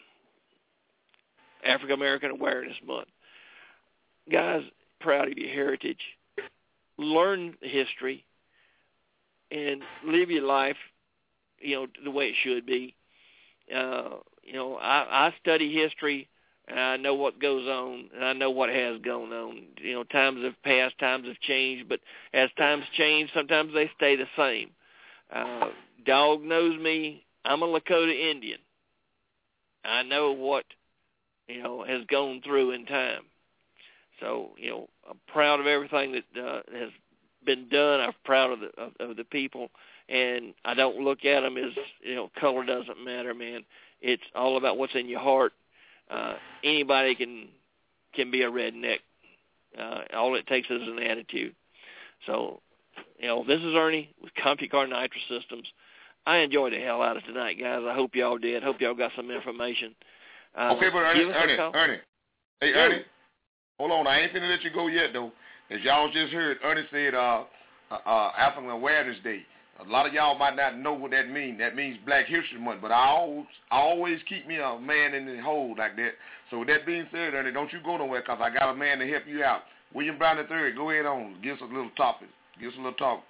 African American Awareness Month. Guys, proud of your heritage. Learn history and live your life, you know, the way it should be. Uh, you know, I, I study history, and I know what goes on, and I know what has gone on. You know, times have passed, times have changed, but as times change, sometimes they stay the same. Uh, Dog knows me. I'm a Lakota Indian. I know what, you know, has gone through in time. So, you know, I'm proud of everything that uh, has been done. I'm proud of the of, of the people, and I don't look at them as, you know, color doesn't matter, man. It's all about what's in your heart. Uh, anybody can can be a redneck. Uh, all it takes is an attitude. So, you know, this is Ernie with CompuCar Nitro Systems. I enjoyed the hell out of tonight, guys. I hope y'all did. Hope y'all got some information. Uh, okay, but Ernie, Ernie, Ernie. Hey, yeah. Ernie, hold on. I ain't finna let you go yet, though. As y'all just heard, Ernie said uh, uh, uh, African Awareness Day. A lot of y'all might not know what that means. That means Black History Month. But I always, I always keep me a man in the hole like that. So with that being said, Ernie, don't you go nowhere, because I got a man to help you out. William Brown the third, go ahead on. Give us a little topic. Give us a little talk.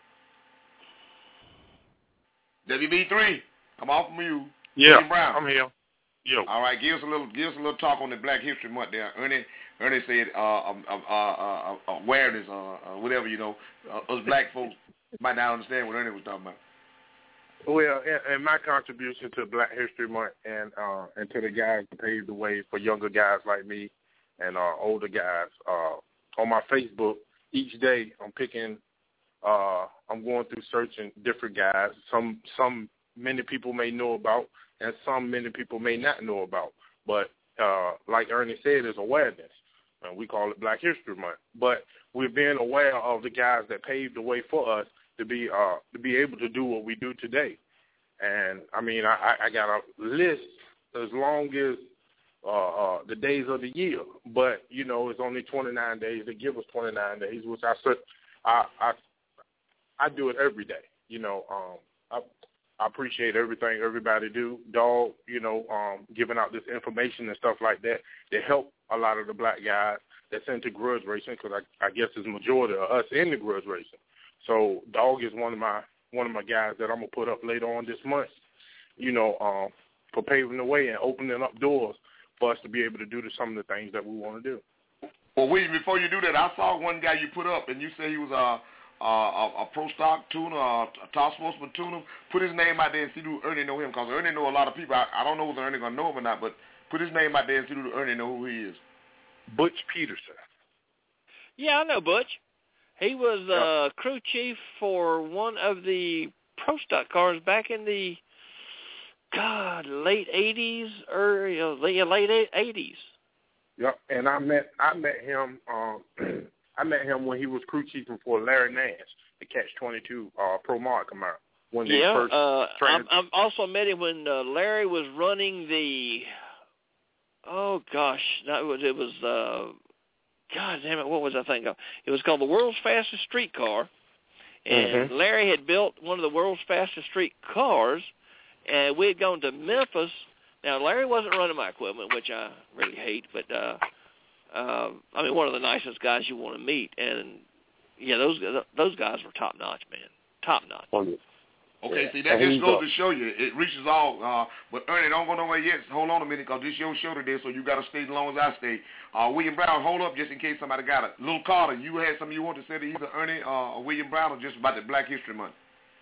W B three, come off from you. Yeah, William Brown. I'm here. Yo. All right, give us a little, give us a little talk on the Black History Month there. Ernie, Ernie said uh, uh, uh, uh, uh, awareness, uh, uh, whatever, you know. Uh, us black folks might not understand what Ernie was talking about. Well, and, and my contribution to Black History Month and uh, and to the guys that paved the way for younger guys like me and uh, older guys, uh, on my Facebook, each day I'm picking, uh, I'm going through searching different guys. Some some many people may know about, and some many people may not know about. But uh, like Ernie said, it's awareness. And we call it Black History Month. But we're being aware of the guys that paved the way for us to be uh, to be able to do what we do today. And, I mean, I, I got a list as long as uh, uh, the days of the year. But, you know, it's only twenty-nine days. They give us twenty-nine days, which I I I, I do it every day. You know, um, I, I appreciate everything everybody do. Dog, you know, um, giving out this information and stuff like that to help a lot of the black guys that's into grudge racing, because I, I guess it's majority of us in the grudge racing. So Dog is one of my one of my guys that I'm gonna put up later on this month. You know, um, for paving the way and opening up doors for us to be able to do some of the things that we want to do. Well, William, before you do that, I saw one guy you put up, and you said he was a a, a, a pro stock tuner, a, a top sportsman tuner. Put his name out there and see who Ernie know him, because Ernie know a lot of people. I, I don't know whether Ernie gonna know him or not, but put his name out there and see who Ernie know who he is. Butch Peterson. Yeah, I know Butch. He was uh, crew chief for one of the pro stock cars back in the God late eighties or you know, late eighties. Yep, and I met I met him. Um, I met him when he was crew chief for Larry Nash, the Catch twenty-two uh, Pro Mod Camaro. when they yeah, first uh, trans- I, I also met him when uh, Larry was running the. Oh gosh, that was it was. Uh, God damn it, what was I thinking of? It was called the World's Fastest Street Car, and mm-hmm. Larry had built one of the world's fastest street cars, and we had gone to Memphis. Now Larry wasn't running my equipment, which I really hate, but uh, uh, I mean one of the nicest guys you want to meet, and yeah, those those guys were top notch, man, top notch. Oh, yeah. Okay, yeah. see, that and just goes up. to show you. It reaches all. Uh, but, Ernie, don't go nowhere yet. Hold on a minute, because this is your show today, so you got to stay as long as I stay. Uh, William Brown, hold up just in case somebody got it. Little Carter, you had something you want to say to either Ernie uh, or William Brown, or just about the Black History Month?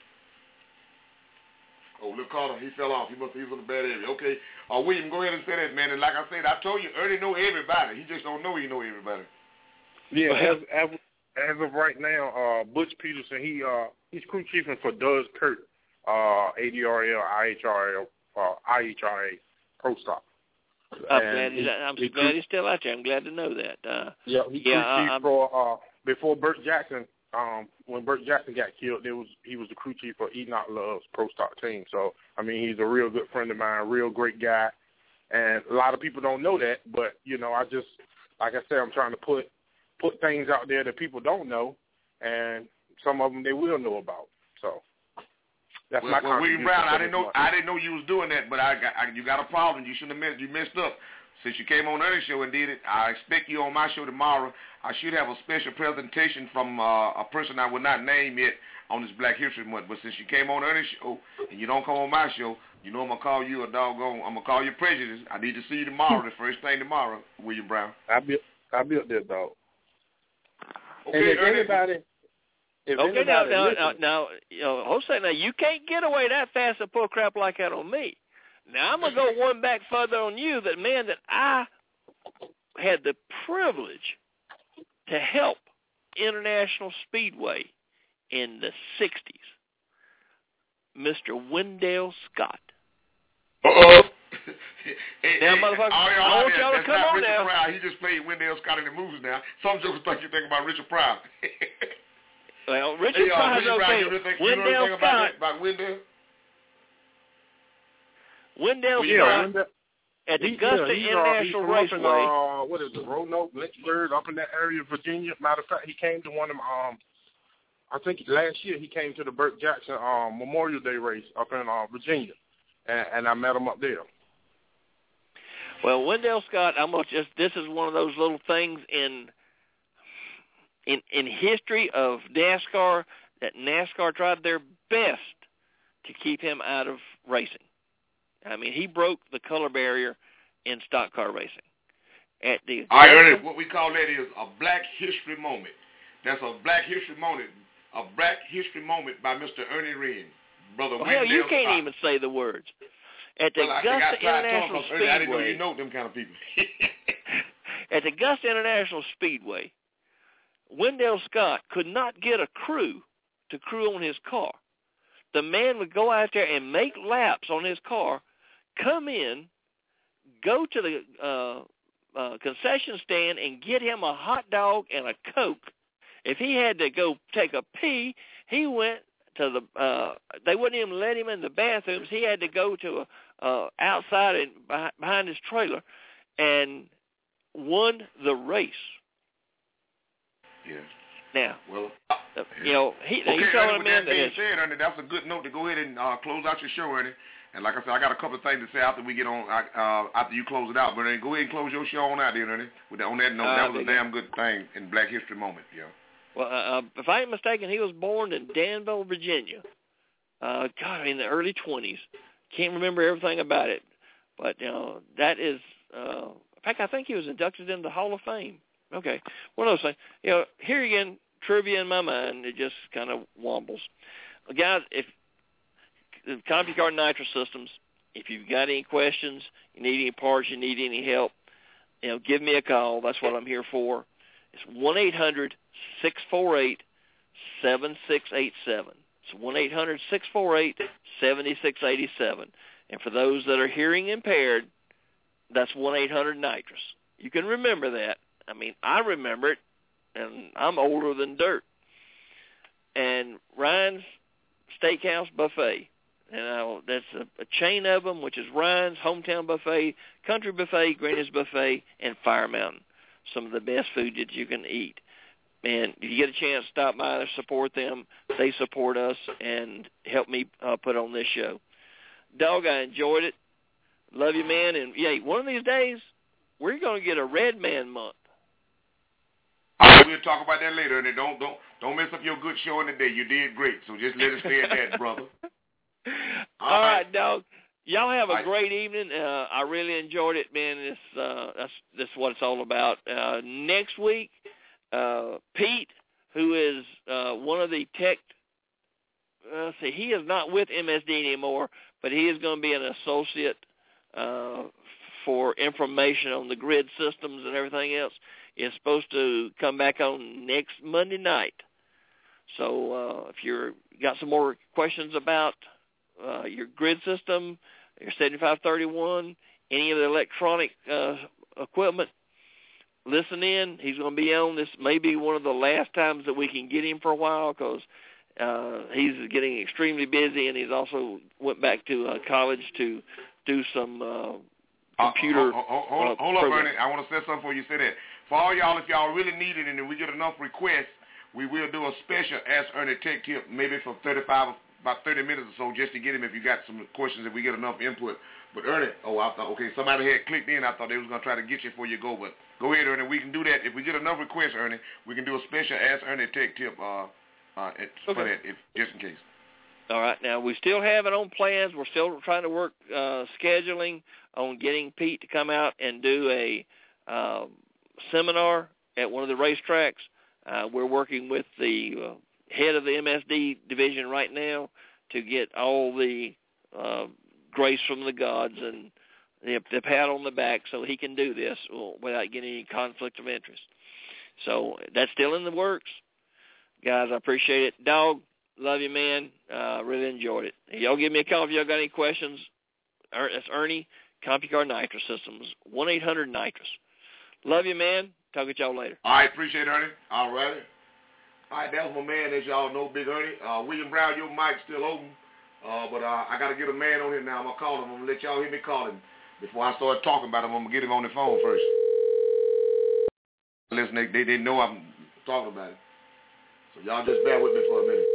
Oh, Little Carter, he fell off. He must he was in a bad area. Okay. Uh, William, go ahead and say that, man. And like I said, I told you, Ernie know everybody. He just don't know he know everybody. Yeah, as, as, as of right now, uh, Butch Peterson, he uh, he's crew chiefing for Doug Kurt. Uh, A D R L, I H R L, uh, I H R A, Pro Stop. I'm glad he's, I'm he glad he's still out there. I'm glad to know that. Uh, yeah, he yeah, crew chief uh, for uh, before Burt Jackson. Um, when Burt Jackson got killed, there was he was the crew chief for Enoch Love's Pro Stop team. So I mean, he's a real good friend of mine, real great guy, and a lot of people don't know that. But you know, I just like I said, I'm trying to put put things out there that people don't know, and some of them they will know about. So. That's well, my well William Brown, I didn't know month. I didn't know you was doing that, but I got I, you got a problem. You shouldn't have messed. You messed up. Since you came on Ernie's show and did it, I expect you on my show tomorrow. I should have a special presentation from uh, a person I will not name yet on this Black History Month. But since you came on Ernie's show and you don't come on my show, you know I'm gonna call you a doggone. I'm gonna call you prejudice. I need to see you tomorrow, the first thing tomorrow, William Brown. I built I built that dog. Okay, and if Ernie, anybody. If okay, now, now, listens, now, now, you know, Jose, now you can't get away that fast and pull crap like that on me. Now I'm gonna go one back further on you. That man that I had the privilege to help International Speedway in the sixties, Mister Wendell Scott. Uh-oh. Hey, now, hey, motherfucker, all y'all I want there, y'all to that's come not on Richard now. Pryor. He just played Wendell Scott in the movies now. Some jokers think you think about Richard Pryor. Well, Richard hey, uh, Pryor's William Brown, okay. you know anything, Wendell you know anything Scott. about, that, about Wendell? Wendell yeah, Scott Wendell, at the he, Augusta yeah, he's, International uh, he's from Raceway. Up in, uh, what is it, Roanoke, Lynchburg, up in that area of Virginia. Matter of fact, he came to one of them, um, I think last year he came to the Burt Jackson um, Memorial Day race up in uh, Virginia, and, and I met him up there. Well, Wendell Scott, I'm gonna just this is one of those little things in in in history of NASCAR that NASCAR tried their best to keep him out of racing. I mean, he broke the color barrier in stock car racing. At the I heard it. What we call that is a Black History moment. That's a Black History moment, a Black History moment by Mister Ernie Wren, brother. Well, Wendell hell, you can't Scott. even say the words. At the well, Augusta International Speedway, I didn't know you know them kind of people. at the Augusta International Speedway, Wendell Scott could not get a crew to crew on his car. The man would go out there and make laps on his car, come in, go to the uh, uh, concession stand and get him a hot dog and a Coke. If he had to go take a pee, he went to the, uh, they wouldn't even let him in the bathrooms. He had to go to a, uh, outside and behind, behind his trailer and won the race. Yeah. Now, well, uh, you know, he, okay, he's telling with me that that being his, said, Ernie, that's a good note to go ahead and uh, close out your show, Ernie. And like I said, I got a couple of things to say after we get on, uh, after you close it out. But Ernie, go ahead and close your show on out there, Ernie. With that, on that note, uh, that was a damn good thing in Black History moment, yeah. Well, uh, if I ain't mistaken, he was born in Danville, Virginia. Uh, God, I mean, the early twenties. Can't remember everything about it. But, you know, that is, uh, in fact, I think he was inducted into the Hall of Fame. Okay. One of those things. You know, here again, trivia in my mind, it just kind of wobbles. Well, guys, if CompuCard Nitro Systems, if you've got any questions, you need any parts, you need any help, you know, give me a call. That's what I'm here for. It's one eight hundred six four eight seven six eight seven. It's one eight hundred six four eight seven six eight seven. And for those that are hearing impaired, that's one eight hundred nitrous. You can remember that. I mean, I remember it, and I'm older than dirt. And Ryan's Steakhouse Buffet. And uh, that's a, a chain of them, which is Ryan's, Hometown Buffet, Country Buffet, Granny's Buffet, and Fire Mountain. Some of the best food that you can eat. And if you get a chance, stop by and support them. They support us and help me uh, put on this show. Dog, I enjoyed it. Love you, man. And, yeah, one of these days, we're going to get a Red Man month. All right, we'll talk about that later. And don't, don't, don't mess up your good show in the day. You did great, so just let us stay at that, brother. All, All right, right, dog. Y'all have a right. great evening. Uh, I really enjoyed it, man. This, uh, that's, that's what it's all about. Uh, next week, uh, Pete, who is uh, one of the tech, uh, see, he is not with M S D anymore, but he is going to be an associate uh, for information on the grid systems and everything else. Is supposed to come back on next Monday night. So uh, if you're got some more questions about Uh, your grid system, your seventy-five thirty-one, any of the electronic uh, equipment, listen in. He's going to be on. This may be one of the last times that we can get him for a while because uh, he's getting extremely busy, and he's also went back to uh, college to do some uh, computer. Uh, hold, hold, uh, hold up, Ernie. I want to say something before you say that. For all y'all, if y'all really need it and we get enough requests, we will do a special Ask Ernie Tech Tip, maybe for thirty-five about thirty minutes or so just to get him if you got some questions, if we get enough input. But Ernie, oh, I thought, okay, somebody had clicked in. I thought they was going to try to get you before you go. But go ahead, Ernie. We can do that. If we get enough requests, Ernie, we can do a special Ask Ernie Tech Tip uh, uh, for okay. that, if, just in case. All right. Now, we still have it on plans. We're still trying to work uh, scheduling on getting Pete to come out and do a uh, seminar at one of the racetracks. Uh, we're working with the uh, head of the M S D division right now to get all the uh, grace from the gods and the, the pat on the back so he can do this without getting any conflict of interest. So that's still in the works. Guys, I appreciate it. Dog, love you, man. Uh, really enjoyed it. Y'all give me a call if y'all got any questions. Er, that's Ernie, CompuCard Nitrous Systems, one eight hundred nitrous. Love you, man. Talk to y'all later. All right, appreciate it, Ernie. All righty. All right, that was my man, as y'all know, Big Ernie. Uh, William Brown, your mic's still open, uh, but uh, I got to get a man on here now. I'm going to call him. I'm going to let y'all hear me call him. Before I start talking about him, I'm going to get him on the phone first. Listen, they, they, they know I'm talking about it. So y'all just bear with me for a minute.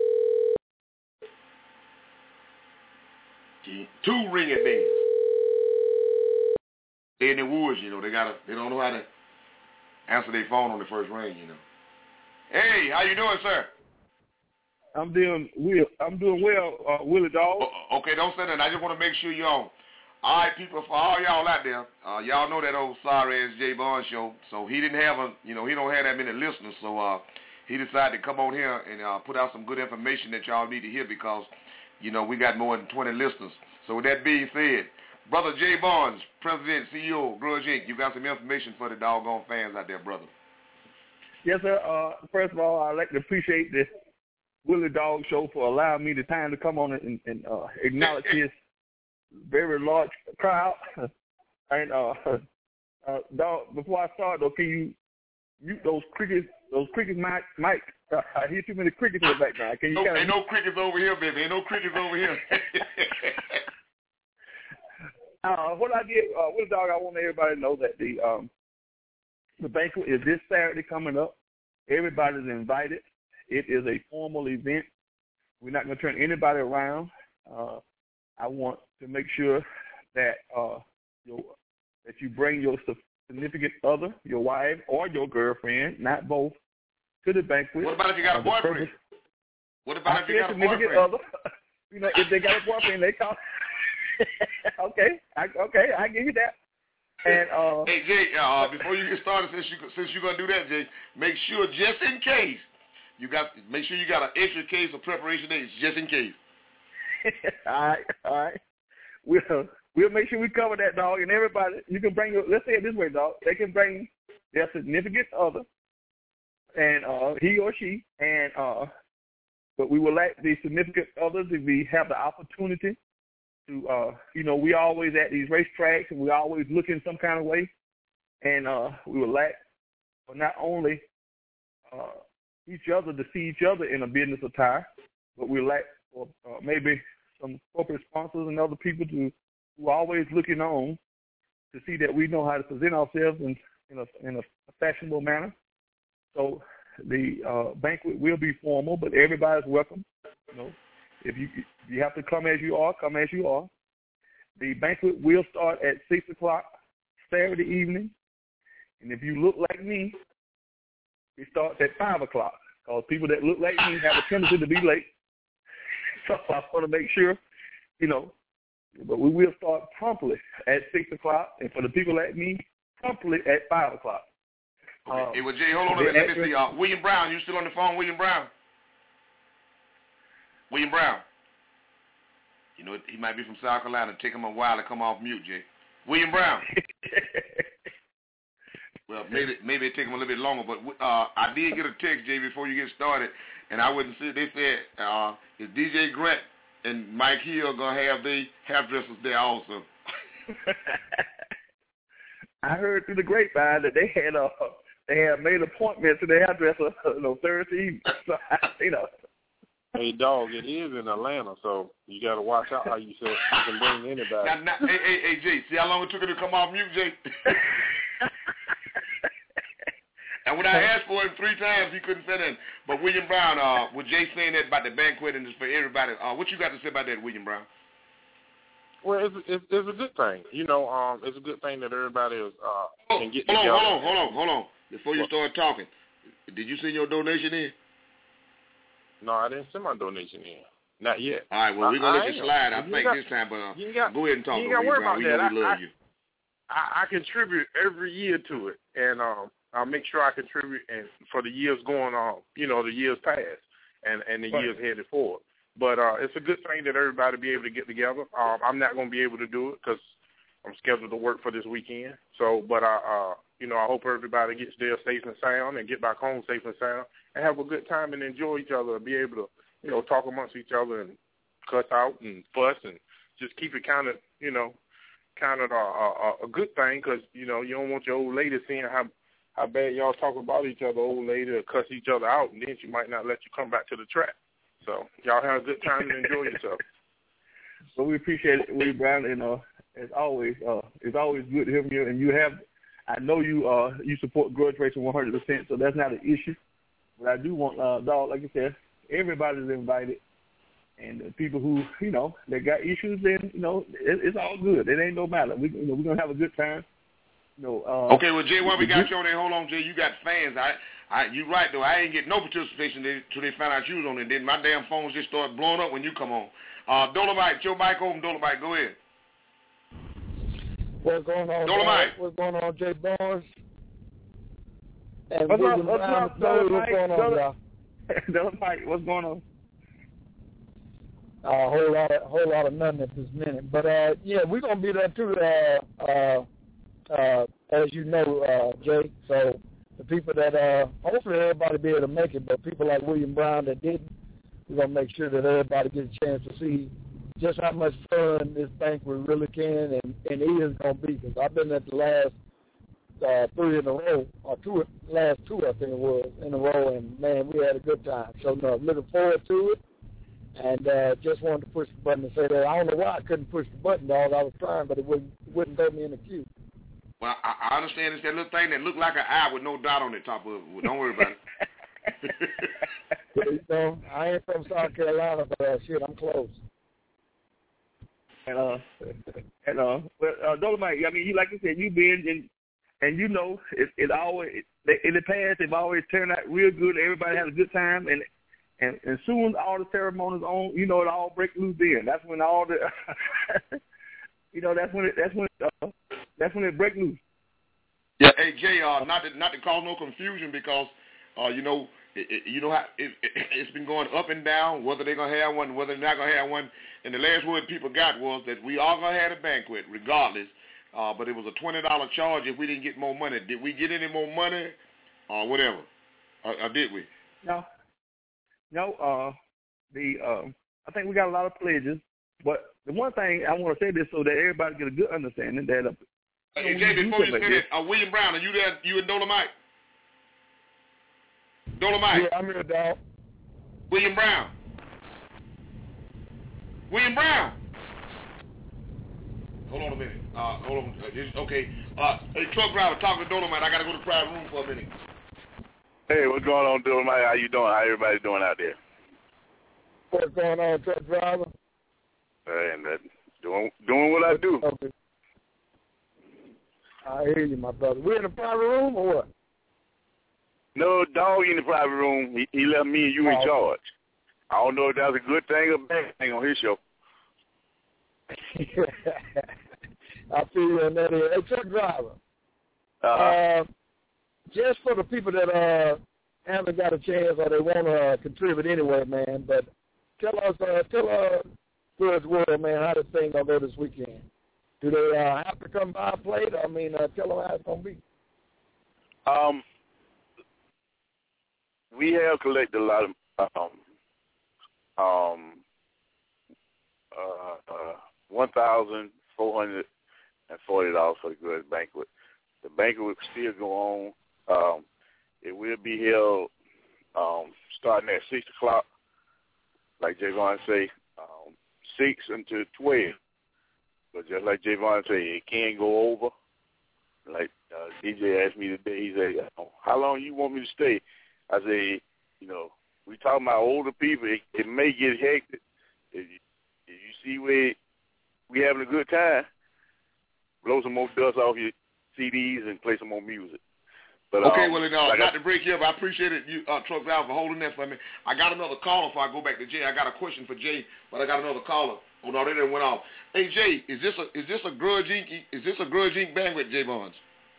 Two ringing dings. They're in the woods, you know. They gotta. They don't know how to answer their phone on the first ring, you know. Hey, how you doing, sir? I'm doing well. I'm doing well, uh, Willie Dog. Oh, okay, don't say that. I just want to make sure you're on. All right, people, for all y'all out there, uh, y'all know that old sorry ass Jay Bond show. So he didn't have a, you know, he don't have that many listeners. So uh, he decided to come on here and uh, put out some good information that y'all need to hear because, you know, we got more than twenty listeners. So with that being said, Brother Jay Barnes, President, C E O, Grudge Incorporated, you got some information for the doggone fans out there, brother. Yes, sir. Uh, first of all, I'd like to appreciate the Willie Dog Show for allowing me the time to come on and, and uh, acknowledge his very large crowd. And, uh, uh, dog, before I start, though, can you mute those crickets, those crickets, Mike? Mike, uh, I hear too many crickets in the background. Can you no, kinda... Ain't no crickets over here, baby. Ain't no crickets over here. uh, what I did, uh, Willie Dog, I want everybody to know that the um, the banquet is this Saturday coming up. Everybody's invited. It is a formal event. We're not going to turn anybody around. Uh, I want to make sure that uh, your, that you bring your significant other, your wife or your girlfriend, not both, to the banquet. What about if you got a boyfriend? What about if you got a boyfriend? Other. You know, if they got a boyfriend, they call. okay, I, okay, I give you that. And uh, hey Jay, uh, before you get started, since you since you're gonna do that, Jay, make sure just in case you got make sure you got an extra case of preparation aids just in case. all right, all right. We'll we'll make sure we cover that, dog. And everybody, you can bring your. Let's say it this way, dog. They can bring their significant other, and uh, he or she, and uh, but we will let the significant others if we have the opportunity. To, uh, you know, we always at these racetracks and we always look in some kind of way, and uh, we would like for not only uh, each other to see each other in a business attire, but we like or uh, maybe some corporate sponsors and other people to, who are always looking on to see that we know how to present ourselves in, in, a, in a fashionable manner. So the uh, banquet will be formal, but everybody's welcome. You know, if you if you have to come as you are, come as you are. The banquet will start at six o'clock Saturday evening, and if you look like me, it starts at five o'clock. Because people that look like me have a tendency to be late. So I want to make sure, you know, but we will start promptly at six o'clock, and for the people like me, promptly at five o'clock. Okay. Um, hey, well, Jay, hold on a minute. Let me see. Uh, William Brown, you still on the phone, William Brown? William Brown. You know, he might be from South Carolina. Take him a while to come off mute, Jay. William Brown. Well, maybe maybe it take him a little bit longer, but uh, I did get a text, Jay, before you get started, and I wouldn't see. They said uh, is D J Grant and Mike Hill gonna have the hairdressers there also? I heard through the grapevine that they had uh, they had made appointments to the hairdresser, you know, Thursday evening. So I, you know. Hey, dog, it is in Atlanta, so you got to watch out how you say you can bring anybody. Now, now, hey, hey, hey, Jay, see how long it took her to come off mute, Jay? And when I asked for him three times, he couldn't say that. But William Brown, uh, with Jay saying that about the banquet and it's for everybody, uh, what you got to say about that, William Brown? Well, it's, it's, it's a good thing. You know, um, it's a good thing that everybody is, uh, oh, can get hold together. on, hold on, hold on, hold on. Before you start talking, did you send your donation in? No, I didn't send my donation in. Not yet. All right, well, we're going to let you slide, I think, got, this time, but uh, got, go ahead and talk to me, William Brown. We that. know we love I, you. I, I contribute every year to it, and um, I'll make sure I contribute and for the years going on, you know, the years past and, and the right. years headed forward. But uh, it's a good thing that everybody be able to get together. Um, I'm not going to be able to do it because I'm scheduled to work for this weekend. So, but I, uh, you know, I hope everybody gets there safe and sound and get back home safe and sound and have a good time and enjoy each other and be able to, you know, talk amongst each other and cuss out and fuss and just keep it kind of, you know, kind of a, a, a good thing because, you know, you don't want your old lady seeing how how bad y'all talk about each other, old lady, or cuss each other out, and then she might not let you come back to the track. So y'all have a good time and enjoy yourself. Well, we appreciate it, Willie Brown, and uh, as always, uh, it's always good to hear from you. And you have, I know you uh, you support grudge racing one hundred percent, so that's not an issue. But I do want, uh, dog, like I said, everybody's invited. And the people who, you know, they got issues, then, you know, it, it's all good. It ain't no matter. We, you know, we're going to have a good time. You know, uh, okay, well, Jay, while we got you on there, hold on, Jay, you got fans. I, I, you right, though. I ain't get no participation until they found out you was on it. Then my damn phones just started blowing up when you come on. Uh, Dolomite, your mic open, Dolomite, go ahead. What's going on, Dolomite? Dad? What's going on, Jay Barnes? And what's William up, what's Brown, up, Dolomite? what's going on, y'all? Dolomite, what's going on? A uh, whole lot of whole lot of nothing at this minute, but uh, yeah, we're gonna be there too. Uh, uh, uh, as you know, uh, Jay. So the people that uh, hopefully everybody be able to make it, but people like William Brown that didn't, we're gonna make sure that everybody gets a chance to see just how much fun this banquet really can and, and is gonna be. Because I've been at the last uh, three in a row, or two last two I think it was in a row, and man, we had a good time. So no, looking forward to it. And uh, just wanted to push the button and say that. I don't know why I couldn't push the button, dog. I was trying, but it wouldn't wouldn't throw me in the queue. Well, I, I understand it's that little thing that looked like an eye with no dot on the top of it. Well, don't worry about it. Well, you know, I ain't from South Carolina, but uh, shit, I'm close. And uh, and uh, well, uh, Dolomite, I mean, you like I said, you been in, and you know, it, it always in the past they've always turned out real good. Everybody had a good time, and. And as soon as all the ceremonies on, you know, it all break loose. Then that's when all the, you know, that's when it, that's when it, uh, that's when it break loose. Yeah, hey Jay, uh, not to not to cause no confusion because, uh, you know, it, it, you know how it, it, it's been going up and down. Whether they're gonna have one, whether they're not gonna have one. And the last word people got was that we all gonna have a banquet regardless. Uh, but it was a twenty dollar charge if we didn't get more money. Did we get any more money, or whatever? Or, or did we? No. No, uh, the uh, I think we got a lot of pledges, but the one thing I want to say this so that everybody get a good understanding that. Uh, hey, Jay, before you say that, uh, William Brown, are you there? You and Dolomite? Dolomite. Yeah, I'm here, dog. William Brown. William Brown. Hold on a minute. Uh, hold on. Uh, okay. Uh, hey, truck driver, talking to Dolomite. I got to go to the private room for a minute. Hey, what's going on, Dolomite? How you doing? How everybody doing out there? What's going on, truck driver? And uh, doing doing what I do. Okay. I hear you, my brother. We in the private room or what? No, dog in the private room. He, he left me and you oh. in charge. I don't know if that's a good thing or bad thing on his show. I feel you on that. Hey, truck driver. Uh-huh. Uh, just for the people that uh, haven't got a chance or they want to uh, contribute anyway, man, but tell us, uh, tell uh, Goods World, man, how this thing going to go this weekend. Do they uh, have to come by and play? I mean, uh, tell them how it's going to be. Um, we have collected a lot of um, um, uh, uh, one thousand four hundred forty dollars for the Goods Banquet. The banquet will still go on. Um, it will be held um, starting at six o'clock, like Javon say, um, six until twelve. But just like Javon say, it can't go over. Like uh, D J asked me today, he said, "How long you want me to stay?" I say, "You know, we talking about older people. It, it may get hectic. If you, if you see where we having a good time, blow some more dust off your C Ds and play some more music." But, okay, um, well, no, like not I, to break you up, I appreciate it, you, uh, Truck Driver, for holding that for me. I got another caller before I go back to Jay. I got a question for Jay, but I got another caller. Oh no, they didn't went off. Hey Jay, is this a is this a Grudge Incorporated is this a Grudge Incorporated banquet, Jay Bonds?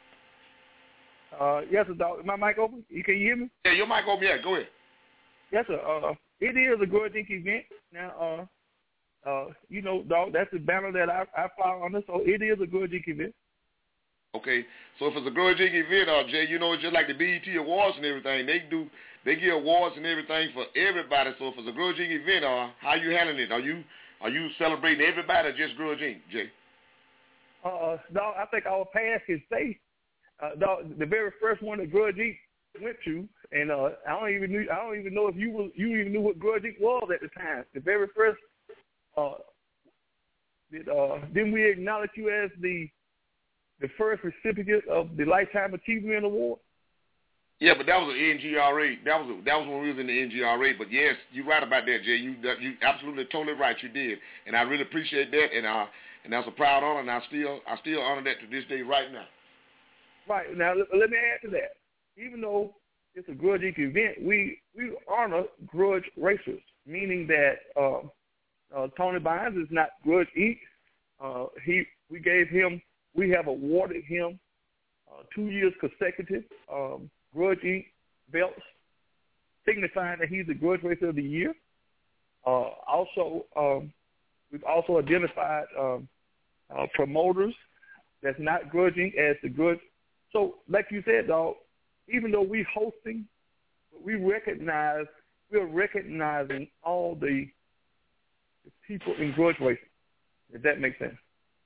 Uh, yes, sir, dog. My mic open? You can hear me? Yeah, your mic open. Yeah, go ahead. Yes, sir. Uh, it is a Grudge Incorporated event. Now, uh, uh, you know, dog, that's the banner that I I fly under, so it is a Grudge Incorporated event. Okay, so if it's a Grudge Incorporated event, uh, Jay, you know, it's just like the B E T Awards and everything. They do, they give awards and everything for everybody. So if it's a Grudge Incorporated event, uh, how you handling it? Are you are you celebrating everybody or just Grudge Incorporated, Jay? Uh, dog, I think our past can say, uh, dog, the very first one that Grudge Incorporated went to, and uh, I don't even knew, I don't even know if you was, you even knew what Grudge Incorporated was at the time. The very first, uh, did uh, didn't we acknowledge you as the the first recipient of the Lifetime Achievement Award? Yeah, but that was an N G R A. That was a, that was when we was in the N G R A. But yes, you're right about that, Jay. You you absolutely totally right. You did, and I really appreciate that. And uh, and that's a proud honor. And I still I still honor that to this day right now. Right now, let, let me add to that. Even though it's a Grudge Incorporated event, we we honor grudge racers, meaning that uh, uh, Tony Bynes is not Grudge Incorporated. Uh, he we gave him. We have awarded him uh, two years consecutive um, Grudge Incorporated belts, signifying that he's the Grudge Racer of the Year. Uh, also, um, we've also identified um, uh, promoters that's not Grudge Incorporated as the Grudge. So, like you said, dog, even though we're hosting, we recognize we're recognizing all the, the people in Grudge Racing. If that makes sense.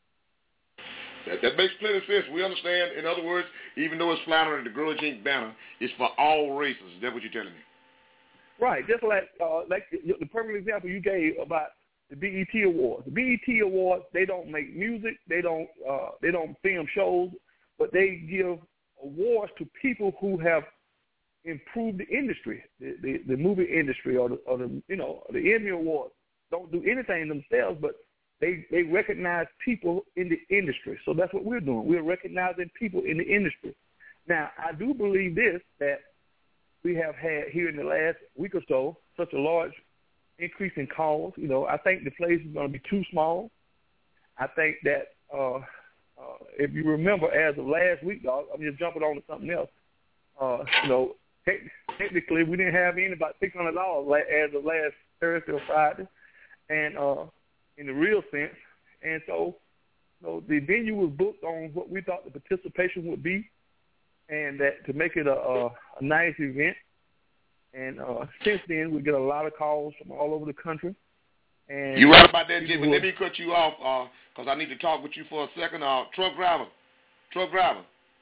That, that makes plenty of sense. We understand. In other words, even though it's flying under the Grudge Incorporated banner, it's for all races. Is that what you're telling me? Right. Just like uh, like the, the perfect example you gave about the B E T Awards. The B E T Awards, they don't make music, they don't uh, they don't film shows, but they give awards to people who have improved the industry, the, the, the movie industry, or the, or the you know the Emmy Awards. Don't do anything themselves, but they they recognize people in the industry. So that's what we're doing. We're recognizing people in the industry. Now, I do believe this, that we have had here in the last week or so such a large increase in calls. You know, I think the place is going to be too small. I think that uh, uh, if you remember, as of last week, dog, I'm just jumping on to something else. Uh, you know, te- technically we didn't have any about six hundred dollars as of last Thursday or Friday, and uh, in the real sense. And so, you know, the venue was booked on what we thought the participation would be, and that to make it a, a, a nice event. And uh, since then, we get a lot of calls from all over the country. And you're right about that, Jay, but let me cut you off because uh, I need to talk with you for a second. Uh, truck driver, truck driver.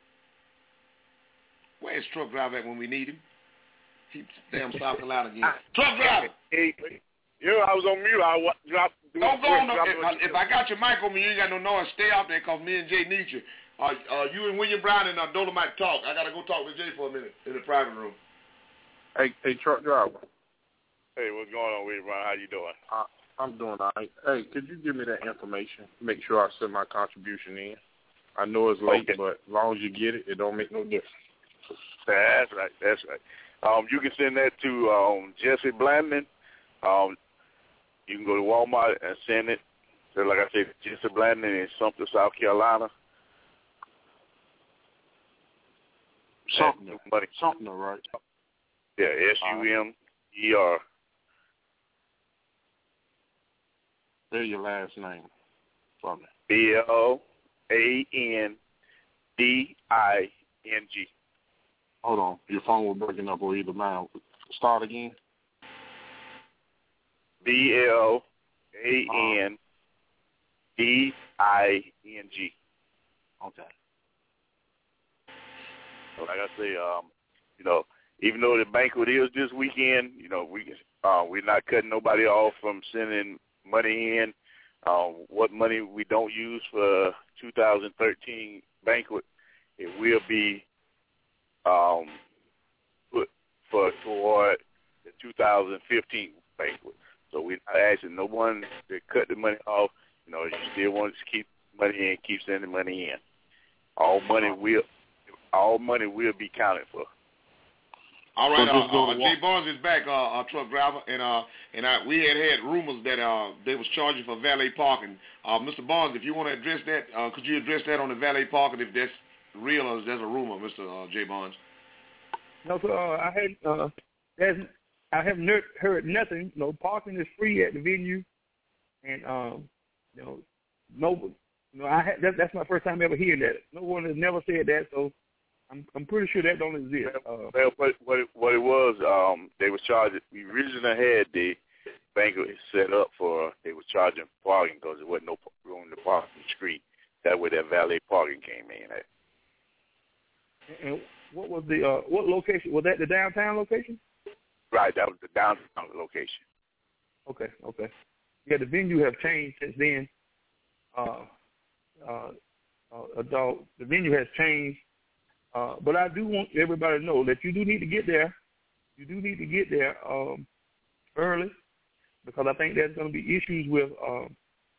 Where's truck driver at when we need him? He's damn South Carolina again. Truck driver. Hey, You know, I was on mute. I wa- dropped. Don't go on. No, if, if I got your mic on me, you ain't got no noise. Stay out there, cause me and Jay need you. Uh, uh, you and William Brown and uh, Dolomite talk. I gotta go talk to Jay for a minute in the private room. Hey, hey, truck driver. Hey, what's going on, William Brown? How you doing? Uh, I'm doing all right. Hey, could you give me that information? Make sure I send my contribution in. I know it's late, Okay. but as long as you get it, it don't make no difference. That's right. That's right. Um, you can send that to um, Jesse Blandman. Um, you can go to Walmart and send it. So, like I said, Jesse Blandman in Sumter, South Carolina. Something, money. something, right? Yeah, S U M E R. There's your last name for me. B L A N D I N G. Hold on. Your phone was breaking up or either mine. Start again. B L A N D I N G. Okay. So like I say, um, you know, even though the banquet is this weekend, you know, we uh, we're not cutting nobody off from sending money in. Um, what money we don't use for two thousand thirteen banquet, it will be um, put for toward the two thousand fifteen banquet. So we're not asking no one to cut the money off. You know, you still want to keep money in, keep sending money in. All money will, all money will be counted for. All right, uh, uh, Jay Barnes is back, uh, uh, truck driver, and uh, and I, we had had rumors that uh, they was charging for valet parking. Uh, Mister Barnes, if you want to address that, uh, could you address that on the valet parking, if that's real or is that a rumor, Mister Uh, Jay Barnes? No, sir. Uh, I had uh, there's I have not heard nothing. You know, parking is free at the venue, and um, you know, no, you know, I had, that, that's my first time ever hearing that. No one has never said that, so. I'm I'm pretty sure that don't exist. Uh, well, what what it, what it was, um, they was charging. We originally had the banquet set up for they was charging parking because there wasn't no room to park on the street. That way, that valet parking came in at. And what was the uh, what location? Was that the downtown location? Right, that was the downtown location. Okay, okay. Yeah, the venue have changed since then. Uh, uh, uh, adult, the venue has changed. Uh, but I do want everybody to know that you do need to get there. You do need to get there um, early because I think there's going to be issues with. Um,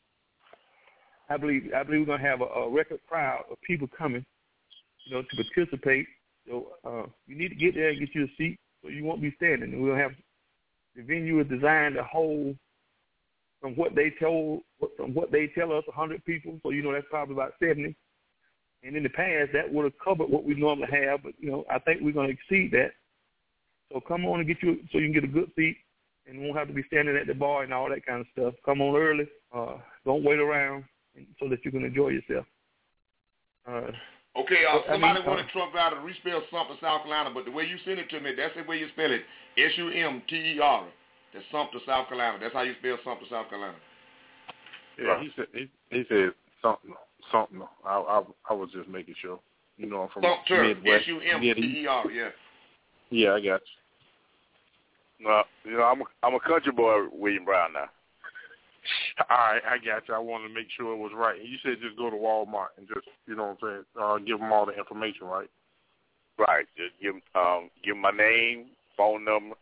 I believe I believe we're going to have a, a record crowd of people coming, you know, to participate. So uh, you need to get there and get you a seat so you won't be standing. And we'll have the venue is designed to hold from what they told from what they tell us one hundred people. So you know that's probably about seventy. And in the past, that would have covered what we normally have, but, you know, I think we're going to exceed that. So come on and get you so you can get a good seat and won't have to be standing at the bar and all that kind of stuff. Come on early. Uh, don't wait around so that you can enjoy yourself. Uh, okay, uh, somebody I mean, wanted uh, truck driver to respell Sumter, South Carolina, but the way you send it to me, that's the way you spell it. S U M T E R. That's Sumter, South Carolina. That's how you spell Sumter, South Carolina. Yeah, he said he, he said something. Something. I, I I was just making sure. You know, I'm from Sumter, Midwest. S U M T E R, yeah. Yeah, I got you. Well, you know, I'm a, I'm a country boy, William Brown now. All right, I got you. I wanted to make sure it was right. You said just go to Walmart and just, you know what I'm saying, uh, give them all the information, right? Right. Just give um give my name, phone number.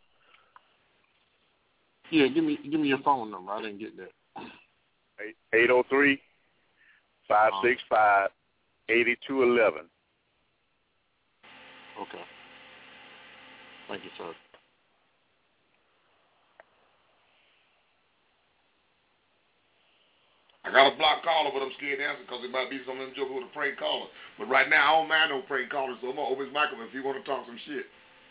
Yeah, give me give me your phone number. I didn't get that. Eight zero three. Five six five eighty two eleven. Okay. Thank you, sir. I got a block caller, but I'm scared to answer because it might be some of them jokers with a prank caller. But right now, I don't mind no prank callers, so I'm gonna open his microphone if you want to talk some shit.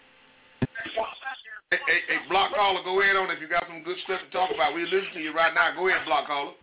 Hey, hey, hey, block caller, go ahead on if you got some good stuff to talk about. We'll listen to you right now. Go ahead, block caller.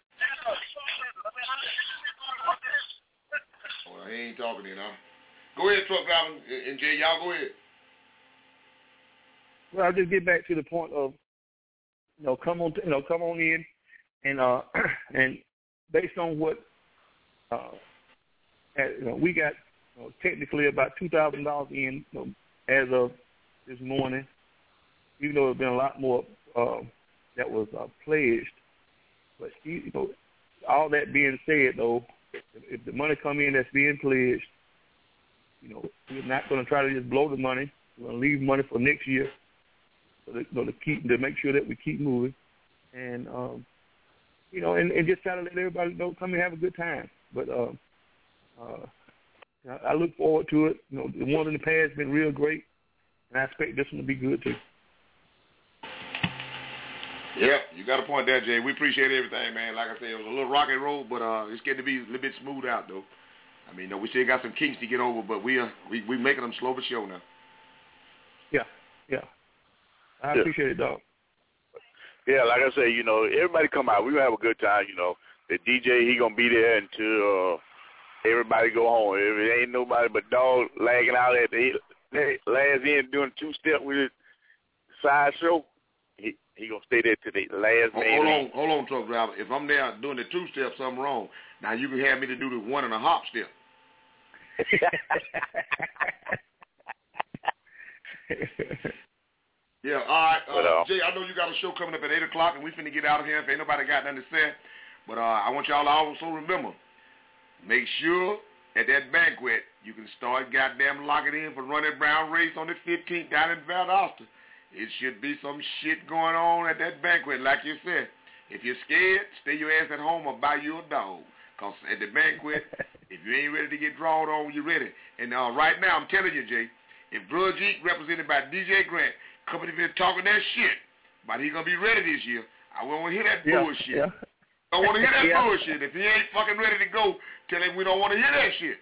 Oh, he ain't talking to you now. Go ahead, truck driver, and Jay, y'all go ahead. Well, I'll just get back to the point of, you know, come on, you know, come on in, and uh, and based on what, uh, you know, we got you know, technically about two thousand dollars in you know, as of this morning. Even though there's been a lot more uh, that was uh, pledged. But you know, all that being said, though, if, if the money come in that's being pledged, you know, we're not going to try to just blow the money. We're going to leave money for next year, so that, you know, to keep to make sure that we keep moving, and um, you know, and, and just try to let everybody know, come and have a good time. But uh, uh, I, I look forward to it. You know, the one in the past has been real great, and I expect this one to be good too. Yeah, you got a point there, Jay. We appreciate everything, man. Like I said, it was a little rocky road, but uh, it's getting to be a little bit smooth out, though. I mean, you know, we still got some kinks to get over, but we are we we making them slow but sure now. Yeah, yeah. I Yeah. appreciate it, dog. Yeah, like I say, you know, everybody come out. We're going to have a good time, you know. The D J, he going to be there until uh, everybody go home. If it ain't nobody but dog lagging out at the last end doing two-step with his side show, he he going to stay there till the last Hold, man. hold on, hold on, truck driver. If I'm there doing the two-step, something wrong. Now you can have me to do the one and a hop step. Yeah, all right. Uh, But, uh, Jay, I know you got a show coming up at eight o'clock, and we finna get out of here if ain't nobody got nothing to say. But uh, I want y'all to also remember, make sure at that banquet you can start goddamn locking in for Running Brown race on the fifteenth down in Valdosta. It should be some shit going on at that banquet, like you said. If you're scared, stay your ass at home or buy you a dog. Because at the banquet, if you ain't ready to get drawn on, you're ready. And uh, right now, I'm telling you, Jay, if Grudge Eat, represented by D J Grant, coming in here talking that shit, but he's going to be ready this year, I don't want to hear that Yeah, bullshit. yeah. I don't want to hear that Yeah. bullshit. If he ain't fucking ready to go, tell him we don't want to hear that shit.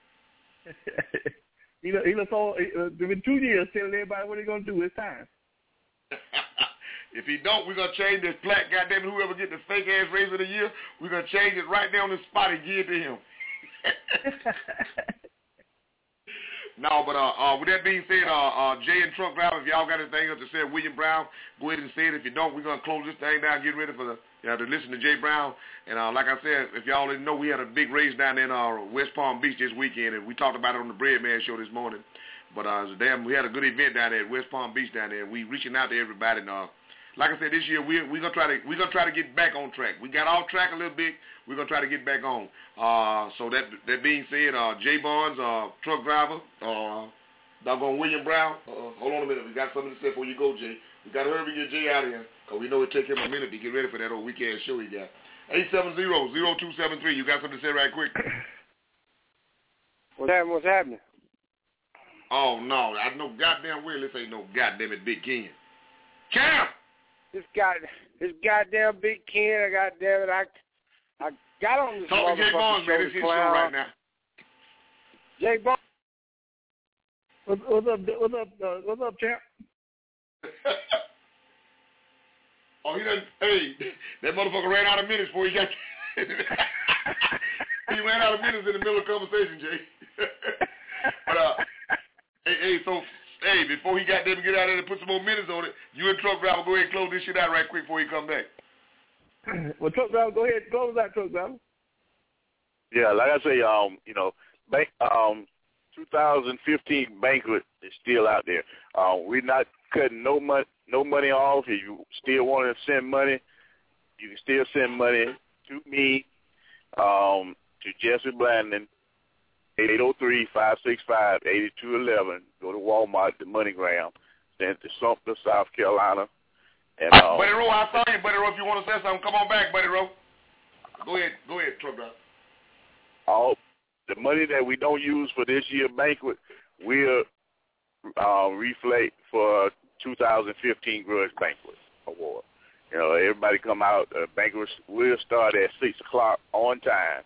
he look, he look all, uh, been two years telling everybody what he's going to do. It's time. If he don't, we're going to change this plaque. Goddamn it, whoever get the fake-ass raise of the year, we're going to change it right there on the spot and give it to him. No, but uh, uh, with that being said, uh, uh, Jay and Truck Driver, if y'all got anything else to say, William Brown, go ahead and say it. If you don't, we're going to close this thing down, get ready for the, you know, to listen to Jay Brown. And uh, like I said, if y'all didn't know, we had a big race down there in uh, West Palm Beach this weekend, and we talked about it on the Bread Man show this morning. But uh, it was damn, we had a good event down there at West Palm Beach down there. We reaching out to everybody. And, uh, like I said, this year we we're gonna try to we're gonna try to get back on track. We got off track a little bit. We're gonna try to get back on. Uh, so that that being said, uh, Jay Barnes, uh, Truck Driver, uh, doggone William Brown. Uh, hold on a minute. We got something to say before you go, Jay. We got to hurry and get Jay out of here because we know it take him a minute to get ready for that old weekend show he got. eight seven zero, zero two seven three. You got something to say right quick? What's happening? What's happening? Oh, no. I know goddamn well this ain't no goddamn it Big Ken. Cam! This guy, this goddamn Big Ken, I goddamn it, I, I got on this Talk to Jay Barnes, motherfucking man. show It's his to show clown. right now. Jay Barnes. What's, what's up? What's up? Uh, what's up, champ? Oh, he done, hey, that motherfucker ran out of minutes before he got, he ran out of minutes in the middle of the conversation, Jay. But, uh, hey, hey, so, hey, before he got there to get out there and put some more minutes on it, you and Truck Driver go ahead and close this shit out right quick before he come back. Well, Truck Driver, go ahead, close that, Truck Driver. Yeah, like I say, um, you know, bank, um, two thousand fifteen banquet is still out there. Uh, we're not cutting no money, no money off. If you still want to send money, you can still send money to me, um, to Jesse Blandon, eight oh three, five six five, eight two one one. Go to Walmart, the MoneyGram, send it to Sumter, South Carolina. And, um, Buddy Rowe, I saw you, Buddy Rowe. If you want to say something, come on back, Buddy Rowe. Go ahead, go ahead, Truck Driver. all the money that we don't use for this year banquet, we'll uh, reflate for two thousand fifteen Grudge Banquet Award. You know, everybody come out. The banquet will start at six o'clock on time.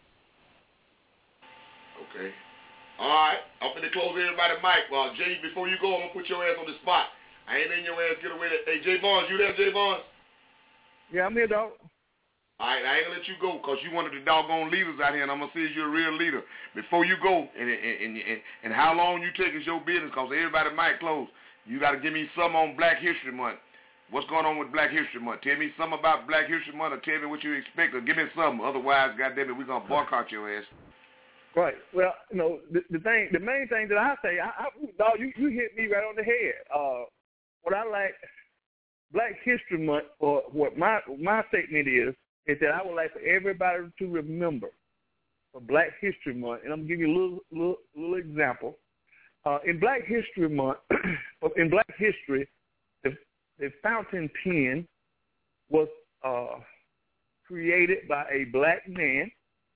Okay. All right. I'm going to close everybody's mic. Well, Jay, before you go, I'm going to put your ass on the spot. I ain't letting your ass get away. That. Hey, Jay Barnes, you there, Jay Barnes? Yeah, I'm here, dog. All right, I ain't going to let you go because you one of the doggone leaders out here, and I'm going to see you're a real leader. Before you go, and and, and, and how long you take is your business because everybody might close. You got to give me some on Black History Month. What's going on with Black History Month? Tell me something about Black History Month or tell me what you expect or give me something. Otherwise, goddamn it, we're going to boycott your ass. Right. Well, you know, the, the thing, the main thing that I say, I, I, dog, you, you hit me right on the head. Uh, what I like, Black History Month, or what my my statement is, is that I would like for everybody to remember for Black History Month, and I'm giving you a little little, little example. Uh, in Black History Month, in Black History, the, the fountain pen was uh, created by a black man.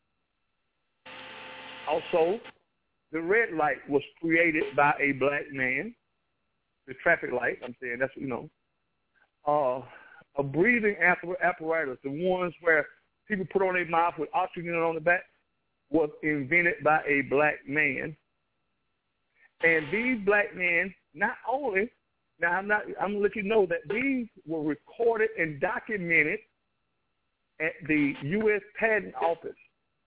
Also, the red light was created by a black man. The traffic light, I'm saying, that's, you know. Uh, a breathing apparatus, the ones where people put on their mouth with oxygen on the back, was invented by a black man. And these black men, not only, now I'm not, I'm gonna let you know that these were recorded and documented at the U S Patent Office.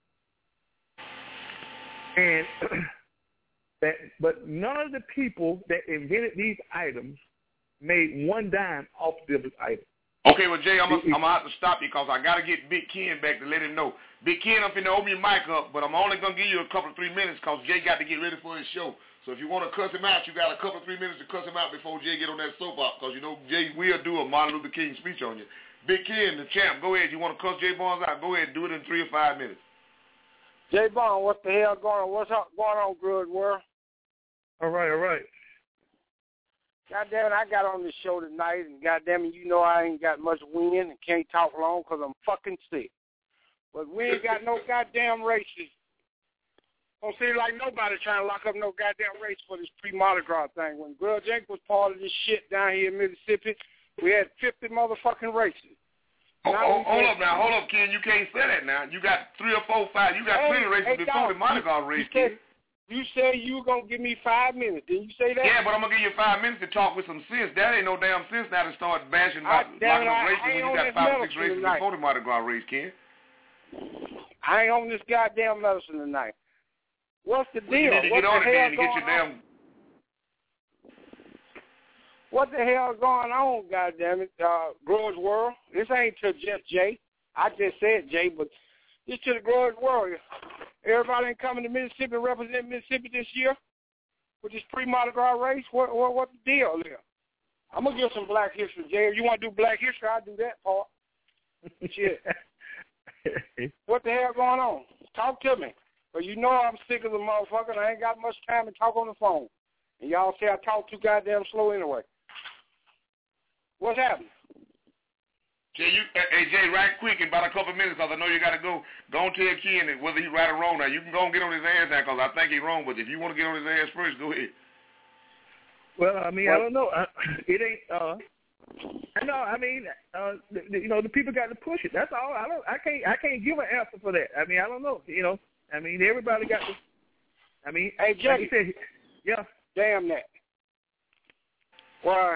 And that, but none of the people that invented these items made one dime off of these items. Okay, well, Jay, I'm going to have to stop you because I got to get Big Ken back to let him know. Big Ken, I'm finna open your mic up, but I'm only going to give you a couple of three minutes because Jay got to get ready for his show. So if you want to cuss him out, you got a couple of three minutes to cuss him out before Jay get on that soapbox because, you know, Jay will do a Martin Luther King speech on you. Big Ken, the champ, go ahead. You want to cuss Jay Barnes out? Go ahead and do it in three or five minutes. Jay Barnes, what the hell going on? What's up, going on, Grudge World? All right, all right. Goddamn it, I got on this show tonight, and goddamn it, you know I ain't got much wind and can't talk long because I'm fucking sick. But we ain't got no goddamn races. Don't seem like nobody trying to lock up no goddamn race for this pre-Mardi Gras thing. When Grudge Incorporated was part of this shit down here in Mississippi, we had fifty motherfucking races. Oh, oh, hold up now, hold up, Ken. You can't say that now. You got three or four, five. You got hey, plenty of races hey, before dog, the Mardi Gras race, Ken. You said you were going to give me five minutes. Didn't you say that? Yeah, but I'm going to give you five minutes to talk with some sense. That ain't no damn sense now to start bashing about locking up races when you got five or six races tonight. Before the Mardi Gras race, Ken. I ain't on this goddamn medicine tonight. What's the deal? Well, you need to what get on it then to get your on? damn... What the hell is going on, goddammit, uh, Grudge World? This ain't to just Jay. I just said Jay, but this to the Grudge World. Everybody ain't coming to Mississippi and represent Mississippi this year with this pre-Mardi Gras race. What, what, what the deal there? I'm going to give some black history, Jay. If you want to do black history, I'll do that part. Shit. What the hell going on? Talk to me. But you know I'm sick of the motherfucker, and I ain't got much time to talk on the phone. And y'all say I talk too goddamn slow anyway. What's happening? Jay, you, hey, Jay, right quick, in about a couple of minutes, because I know you got to go. Go and tell Ken whether he's right or wrong. Now, you can go and get on his ass now, because I think he's wrong, but if you want to get on his ass first, go ahead. Well, I mean, what? I don't know. I, it ain't, uh, I know, I mean, uh, the, the, you know, the people got to push it. That's all. I don't, I can't, I can't give an answer for that. I mean, I don't know, you know. I mean, everybody got to, I mean, hey, Jay, like you said, yeah. Damn that. Well,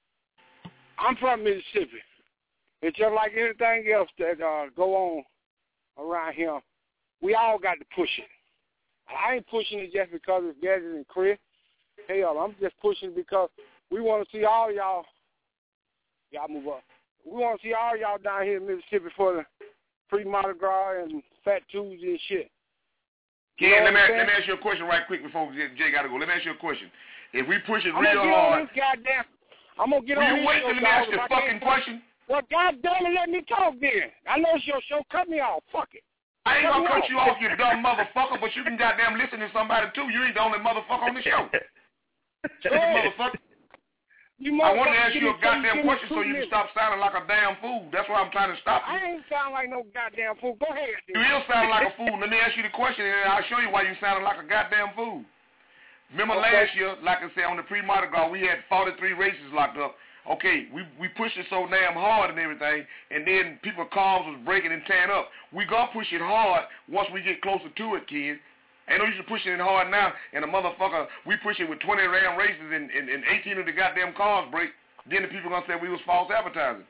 I'm from Mississippi. It's just like anything else that uh, go on around here. We all got to push it. I ain't pushing it just because it's Gadget and Chris. Hell, I'm just pushing it because we want to see all y'all. Y'all move up. We want to see all y'all down here in Mississippi for the pre-Mardi Gras and Fat Tuesday and shit. Ken, yeah, let me, let me ask you a question right quick before Jay got to go. Let me ask you a question. If we push it I'm real gonna get hard... On this goddamn, I'm going to get will on you this wait till let me ask you a fucking question? Well, goddamn it, let me talk then. I know it's your show. Cut me off. Fuck it. I ain't cut going to cut off. you off, you dumb motherfucker, but you can goddamn listen to somebody, too. You ain't the only motherfucker on the show. You motherfucker. You I wanted to ask you a goddamn question so you can stop sounding like a damn fool. That's why I'm trying to stop you. I ain't sound like no goddamn fool. Go ahead, dude. You will sound like a fool. Let me ask you the question, and I'll show you why you sounding like a goddamn fool. Remember okay. last year, like I said, on the pre-Mardi Gras, we had forty-three races locked up. Okay, we we pushed it so damn hard and everything, and then people cars was breaking and tearing up. We gonna push it hard once we get closer to it, kid. Ain't no use to pushing it hard now, and a motherfucker, we push it with twenty damn races and, and, and eighteen of the goddamn cars break. Then the people gonna say we was false advertising.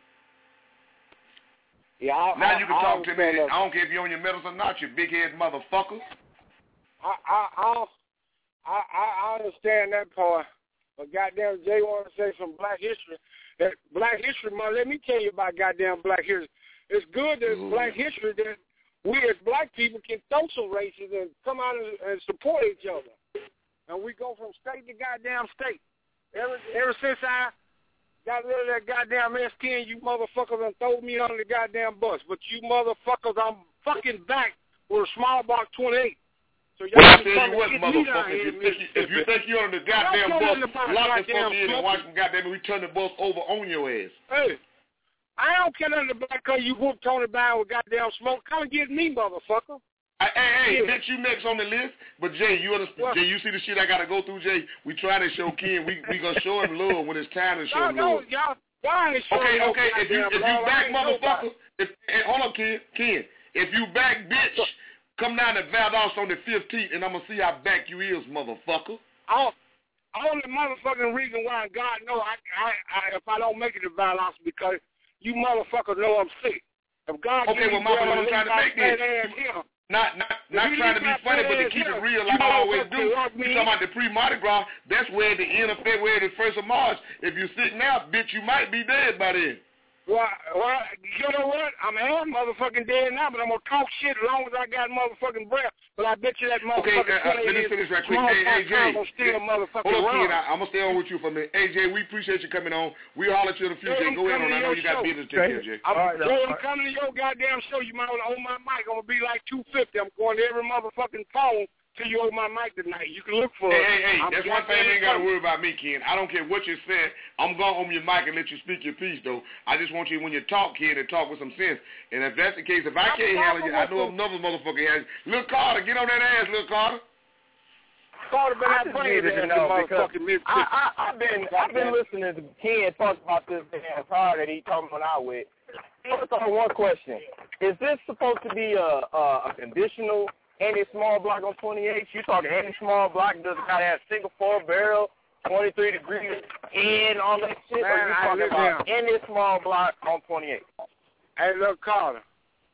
Yeah, I, now I, you can I talk to me. I don't care if you're on your medals or not, you big head motherfucker. I I I I, I understand that part, but goddamn, Jay want to say some Black History. That Black History Month. Let me tell you about goddamn Black History. It's good that Ooh. Black History that we as black people can throw some races and come out and, and support each other, and we go from state to goddamn state. Ever ever since I got rid of that goddamn S ten, you motherfuckers done throw me under the goddamn bus. But you motherfuckers, I'm fucking back with a small block twenty-eight. So y'all well, I can tell come you what, and get me down motherfucker, here if in you, think you, if you think you're on the goddamn bus, lock the fuck in and watch them goddamn, we turn the bus over on your ass. Hey, I don't care nothing about because you whoop Tony Brown with goddamn smoke. Come and get me, motherfucker. Hey, hey, yeah. bitch, you next on the list. But, Jay, you understand? What? Jay, you see the shit I got to go through, Jay? We trying to show Ken. We we going to show him love when it's time to show him love. Y'all, y'all ain't showing okay, no okay, if you, if you love, back, motherfucker, if, hey, hold up, Ken, Ken. If you back, bitch, come down to Valdosta on the fifteenth, and I'm going to see how back you is, motherfucker. Oh, only motherfucking reason why God know I, I, I if I don't make it to Valdosta because you motherfuckers know I'm sick. If God okay, well, mama, I'm trying to make this. Not not not trying to be funny, but to keep it real like I always do. You talking about the pre-Mardi Gras, that's where the end of February, the first of March. If you sick now, bitch, you might be dead by then. Well, well, you know what? I'm half motherfucking dead now, but I'm going to talk shit as long as I got motherfucking breath. But I bet you that motherfucking okay, uh, uh, let me finish right quick. Hey, hey, Jay. Hold up, kid. I, I'm going to stay on with you for a minute. Hey, Jay, we appreciate you coming on. We'll holler at you in the future. Jay, go ahead on. I know you got business to take care of, Jay. I'm, right, Jay, I'm coming to your goddamn show. You might want to hold my mic. I'm going to be like two fifty. I'm going to every motherfucking phone till you hold my mic tonight. You can look for hey, it. Hey, hey, I'm that's one thing you ain't got to worry about me, Ken. I don't care what you said. I'm going to open your mic and let you speak your piece, though. I just want you, when you talk, Ken, to talk with some sense. And if that's the case, if I can't handle you, I know another motherfucker has. Lil Carter, get on that ass, Lil Carter. Carter, but I, I just needed to know because I, I, I've been I've been listening to Ken talk about this damn car that he talking about with. First on one question: is this supposed to be a a, a conditional any small block on twenty-eight? You talking any small block does it gotta have single four barrel, twenty-three degrees in all that shit? Man, or you talking about down. Any small block on twenty-eight? Hey, look, Carter.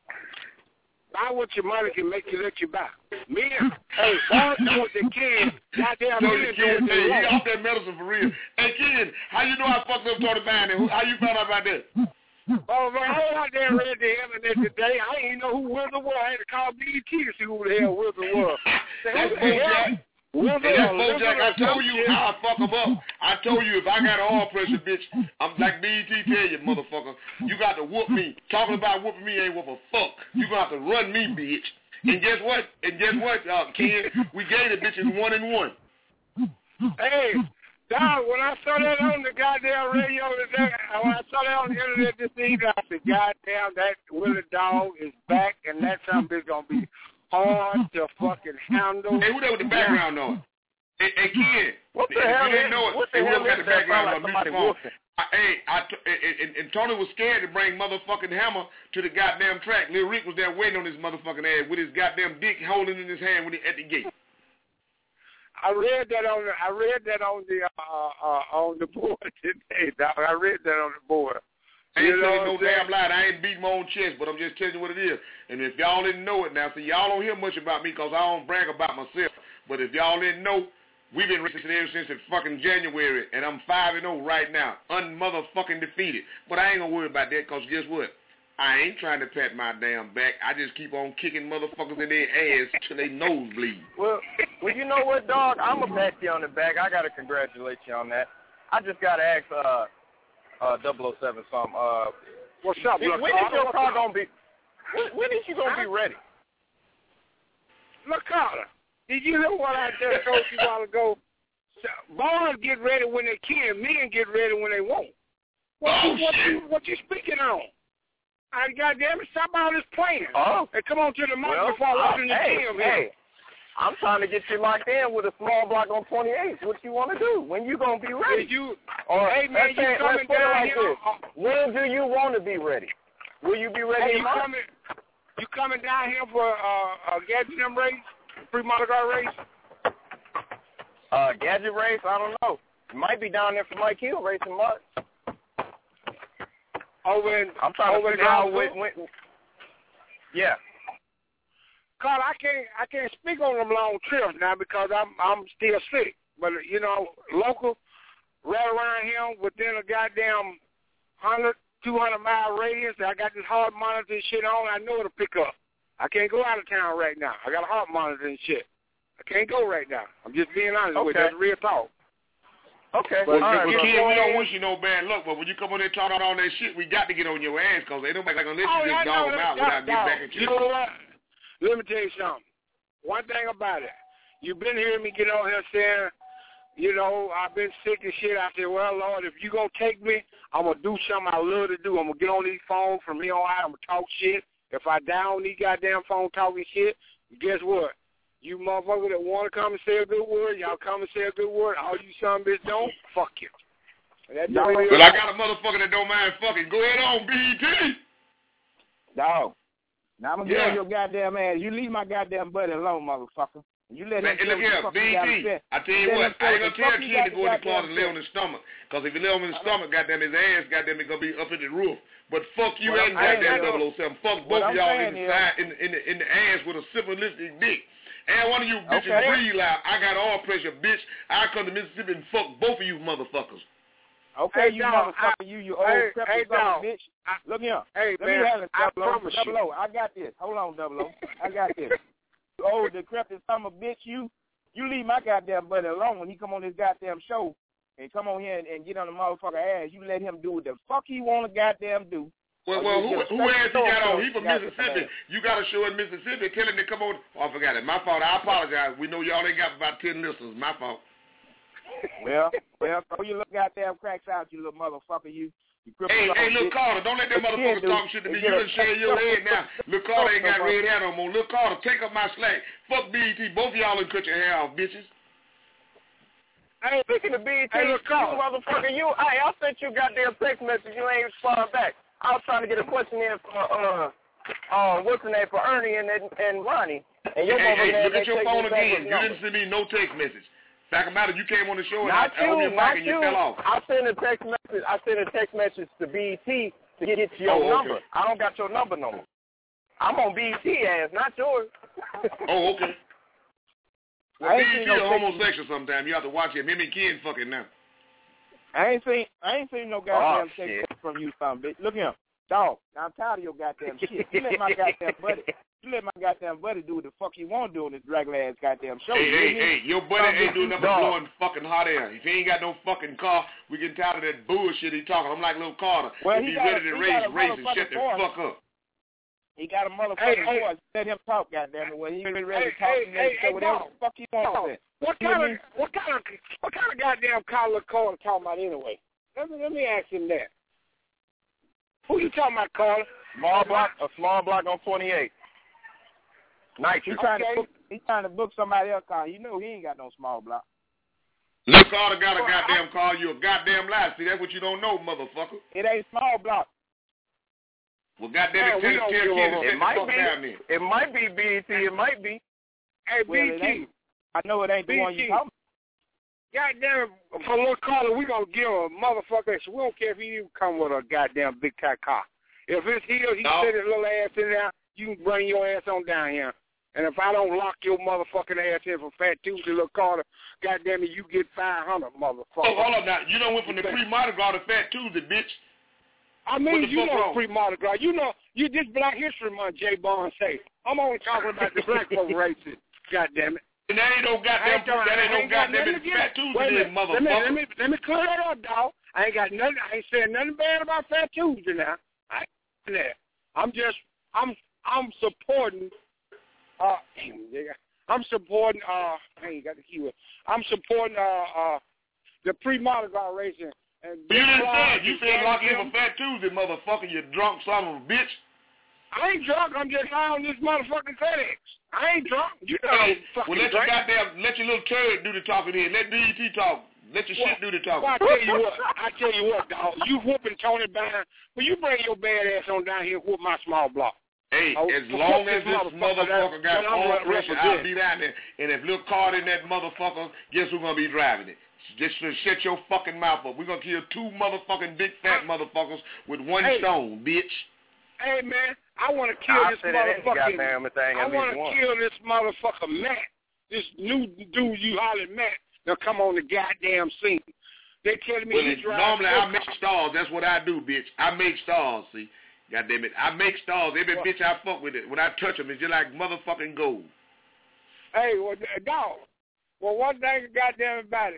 Buy what your money can make you let you buy. Men, hey, boys do what they can. Goddamn men do what they want. He off that medicine for real. Hey, Ken, how you know I fucked up Tony Brown? How you found out about that? Oh, man, I went out there and read the internet today. I didn't even know who Wizard was. I had to call B E T to see who the hell Wizard was. That's Bojack. Hey, that's Bojack. I told you how I fuck him up. I told you if I got oil pressure, bitch, I'm like B E T tell you, motherfucker. You got to whoop me. Talking about whooping me ain't whoop a fuck. You got to run me, bitch. And guess what? And guess what, uh, Ken? We gave the bitches one and one. Hey, dog, when I saw that on the goddamn radio today, when I saw that on the internet this evening, I said, goddamn, that Willie Dog is back, and that something is going to be hard to fucking handle. Hey, who that with the background on? Hey, hey, Ken. What the hell? You didn't know it. What the hey, hell got is the background that? on mute phone. I, hey, I t- and, and Tony was scared to bring motherfucking Hammer to the goddamn track. Lil Rick was there waiting on his motherfucking ass with his goddamn dick holding in his hand when he at the gate. I read that on the I read that on the uh, uh, on the board today, dog. I read that on the board. I ain't saying no damn lie. I ain't beating my own chest, but I'm just telling you what it is. And if y'all didn't know it now, see, y'all don't hear much about me because I don't brag about myself. But if y'all didn't know, we've been racing ever since the fucking January, and I'm five and oh right now, unmotherfucking defeated. But I ain't gonna worry about that because guess what? I ain't trying to pat my damn back. I just keep on kicking motherfuckers in their ass till they nose bleed. Well, well, you know what, dog? I'm gonna pat you on the back. I gotta congratulate you on that. I just gotta ask uh uh double oh seven something. Uh, what's up? When, when is your car gonna be? When, when is you gonna be ready? Look, Carter. Did you know what I just told you a while ago? Boys get ready when they can. Men get ready when they won't. What, oh, you, what, shit. you, what you speaking on? I goddamn it, stop all this playing. Oh. And come on to the mic well, before I walk in the hey, gym. Hey, I'm trying to get you locked in with a small block on twenty-eight. What you want to do? When you going to be ready? Did you, or, hey, man, you say, coming let's put it down like here? This. When do you want to be ready? Will you be ready Hey, in you March? coming, you coming down here for uh, a gadget race? Pre-Mardi Gras race? Uh, gadget race? I don't know. You might be down there for Mike Hill race in March. Over in, I'm trying over to figure out when, when. Yeah. Carl, I can't I can't speak on them long trips now because I'm I'm still sick. But you know, local, right around here within a goddamn hundred, two hundred mile radius. I got this heart monitor and shit on. I know it'll pick up. I can't go out of town right now. I got a heart monitor and shit. I can't go right now. I'm just being honest okay. with you. That's real talk. Okay. Well, all right, well, so kid, we don't ahead. wish you no bad luck, but when you come on there talking all that shit, we got to get on your ass, because ain't nobody going to let Oh, you yeah, just dog no, them out no, without no. getting back at you. You know what? Let me tell you something. One thing about it, you've been hearing me get on here saying, you know, I've been sick and shit. I said, well, Lord, if you going to take me, I'm going to do something I love to do. I'm going to get on these phones from here on out. I'm going to talk shit. If I die on these goddamn phones talking shit, guess what? You motherfuckers that want to come and say a good word, y'all come and say a good word. All you son of a bitch don't, fuck you. That's well, I got a motherfucker that don't mind fucking. Go ahead on, B E T. Dog. Now, I'm going to Yeah. get on your goddamn ass. You leave my goddamn buddy alone, motherfucker. You let him Man, look here, B E T, I tell you what, I ain't going to tell Kid to go in the closet and lay on his stomach, because if he lay on his stomach, goddamn, his ass, goddamn, is going to be up in the roof. But fuck you What and I'm goddamn saying double oh seven. Fuck both of y'all in the, side, in, the, in, the, in the ass with a syphilitic dick. And one of you bitches Okay. breathe loud. I got all pressure, bitch. I come to Mississippi and fuck both of you motherfuckers. Okay, Hey, you dog, motherfucker, I- you, you old hey, crap hey, dog, bitch. I, Look here. Hey, Let man, me have it, I double O. promise Double you. O, I got this. Hold on, double O. I got this. You old decrepit son of a bitch, you. You leave my goddamn buddy alone when he come on this goddamn show and come on here and, and get on the motherfucker ass. You let him do what the fuck he want to goddamn do. Well, well, who, who ass he got on? He from Mississippi. You got a show in Mississippi. Tell him to come on. Oh, I forgot it. My fault. I apologize. We know y'all ain't got about ten listeners. My fault. Well, well, throw your little goddamn cracks out, you little motherfucker, you. you Hey, hey, bitch. Lil Carter, don't let that What you motherfucker do, talk shit to me. is You get a- done share your head now. Lil Carter ain't got red hair no more. Lil Carter, take up my slack. Fuck B E T. Both of y'all done cut your hair off, bitches. Hey, speaking of B E T, Hey, you look, Carl. motherfucker, you, hey, I sent you goddamn text message, you ain't responding back. I was trying to get a question in for, uh, uh, what's the name, for Ernie and and Ronnie. And your Hey, mother hey, look they at your take phone me back again. with You numbers. didn't send me no text message. Fact of the matter, you came on the show and Not I, I opened you, your not mic and you. you fell off. I sent a text message. I sent a text message to B E T to get your Oh, okay. number. I don't got your number no more. I'm on B E T ass, not yours. Oh, okay. Well, I B ain't E seen T no a text- homosexual sometime. You have to watch him. Him and Ken fucking now. I ain't seen I ain't seen no goddamn text message from you, son, bitch. Look here, dog. I'm tired of your goddamn shit. You let my goddamn buddy. You let my goddamn buddy do what the fuck he want to do on this regular ass goddamn show. Hey, You hey, hear me? hey, your buddy Son, ain't bitch, doing you nothing but dog. blowing fucking hot air. If he ain't got no fucking car, we get tired of that bullshit he talking. I'm like Lil Carter. Well, if he he, got ready a- to he race, got a race and shut motherfucking the voice. fuck up. He got a motherfucking Hey, hey. voice. Let him talk, goddamn it. When he ready Hey, to talk, hey, he ready to hey, say hey, whatever dog. the fuck he wants Dog. to say. What You kind hear of me? what kind of what kind of goddamn Carla Carter talking about anyway? Let me let me ask him that. Who you talking about, Carla? Small block, a small block on twenty-eight. Nice. He trying Okay. to book. He trying to book somebody else car. You know he ain't got no small block. Lil Carter got a goddamn car. You a goddamn lie. See, that's what you don't know, motherfucker. It ain't small block. Well, goddamn Man, it, we tell don't tell give Ken a- to It sit the might fuck be. down there. It might be B E T. It might be. Hey, Well, it B T. ain't. I know it ain't the one you B T. talking. Goddamn, for little Carla, we gonna give him a motherfucker. We don't care if he even come with a goddamn big cat car. If it's his, he No. sit his little ass in there. You can bring your ass on down here. And if I don't lock your motherfucking ass in for Fat Tuesday, little Carter, goddamn it, you get five hundred, motherfucker. Oh, hold up now. You done went from the pre-Mardi Gras to Fat Tuesday, bitch. I What mean, the you fuck know wrong? free Mardi Gras. You know, you this Black History Month, Jay Bond say. I'm only talking about the black folk races. Goddamn it. And that ain't no I goddamn ain't, proof. That ain't I no ain't got goddamn nothing Fat against- Tuesday, Wait a then, minute. Let me, let motherfucker. me let me clear that up, dog. I ain't got nothing. I ain't saying nothing bad about Fat Tuesday now. I ain't that. I'm just I'm I'm supporting. Uh, nigga. I'm supporting. Uh, I ain't got the keyword. I'm supporting. Uh, uh, the pre-Mardi Gras racing. And You didn't say it. You and said lock in Jackson- for Fat Tuesday, motherfucker. You drunk son of a bitch. I ain't drunk. I'm just high on this motherfucking FedEx. I ain't drunk. You know, Hey, fucking well, let your drink. goddamn, let your little turd do the talking here. Let B E T talk. Let your Well, shit do the talking. Well, I tell you what, I tell you what, dog. You whooping Tony Bynum, but you bring your bad ass on down here and whoop my small block. Hey, Oh, as fuck long this as this motherfucker motherfucker that- got that I'm all re- pressure, represent. I'll be down there. And if Lil Carter in that motherfucker, guess who's gonna be driving it? Just to shut your fucking mouth up. We're gonna kill two motherfucking big fat motherfuckers with one Hey. stone, bitch. Hey, man, I want to kill I this said it ain't motherfucking. goddamn thing I at want least to once. kill this motherfucker Matt. This new dude you hollered Matt. They'll come on the goddamn scene. They telling me Well, he it, drives. normally four I make stars. That's what I do, bitch. I make stars, see. God damn it. I make stars. Every What? bitch I fuck with it. When I touch them, it's just like motherfucking gold. Hey, well, uh, dog. Well, one thing, goddamn about it,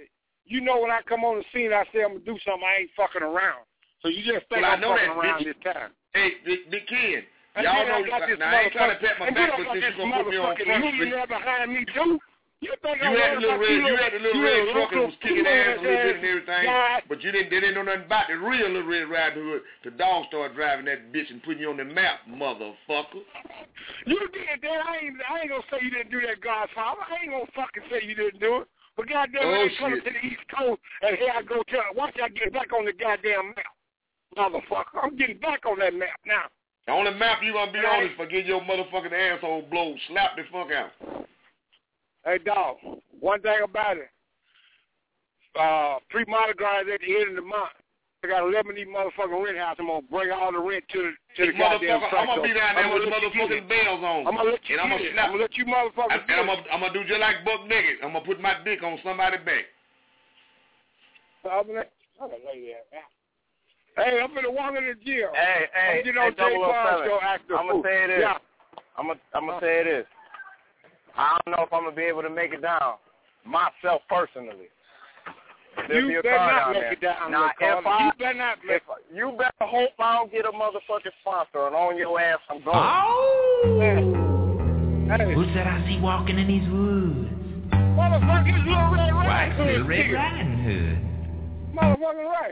you know when I come on the scene, I say I'm going to do something, I ain't fucking around. So you just think well, I'm I know fucking that, around Big, this time. Hey, Big, Big Ken, and y'all know, I, now I ain't trying to pat my back, but since you going to put me on Front Street. Millionaire behind me, too. You, think you had the little red, you had the little red truck and was kicking ass a little bit and everything, God. but you didn't, they didn't know nothing about the real Little Red Riding Hood. The dog started driving that bitch and putting you on the map, motherfucker. You did that. I ain't, I ain't gonna say you didn't do that, Godfather. I ain't gonna fucking say you didn't do it. But goddamn, oh, I ain't coming to the East Coast, and here I go tell. Watch I get back on the goddamn map, motherfucker. I'm getting back on that map now. The only map you gonna be on is for getting your motherfucking asshole blown, slap the fuck out. Hey, dog, one thing about it, uh, pre-Mardi Gras is at the end of the month. I got eleven of these motherfucking rent houses. I'm going to bring all the rent to the, to the goddamn I'm going to be down there with the motherfucking bells on. I'm going to let you and I'm get gonna it. slap, I'm going to let you motherfuckers and I'm gonna, I'm going to do just like Buck Niggas. I'm going to put my dick on somebody's back. I'm going to lay there. Hey, I'm going to walk in the gym. Hey, hey, I'm going to hey, I'm going to say this. Yeah. I'm going I'm to say this. I don't know if I'm going to be able to make it down, myself personally. There'll you be a better car not down make there. it down. Now, if I, you better not make if, you better hope I don't get a motherfucking sponsor and on your ass I'm going. Oh! Hey. Who said I see walking in these woods? Motherfucking Little Red Riding Right, Hood. Little Red Riding Hood. Motherfucking right.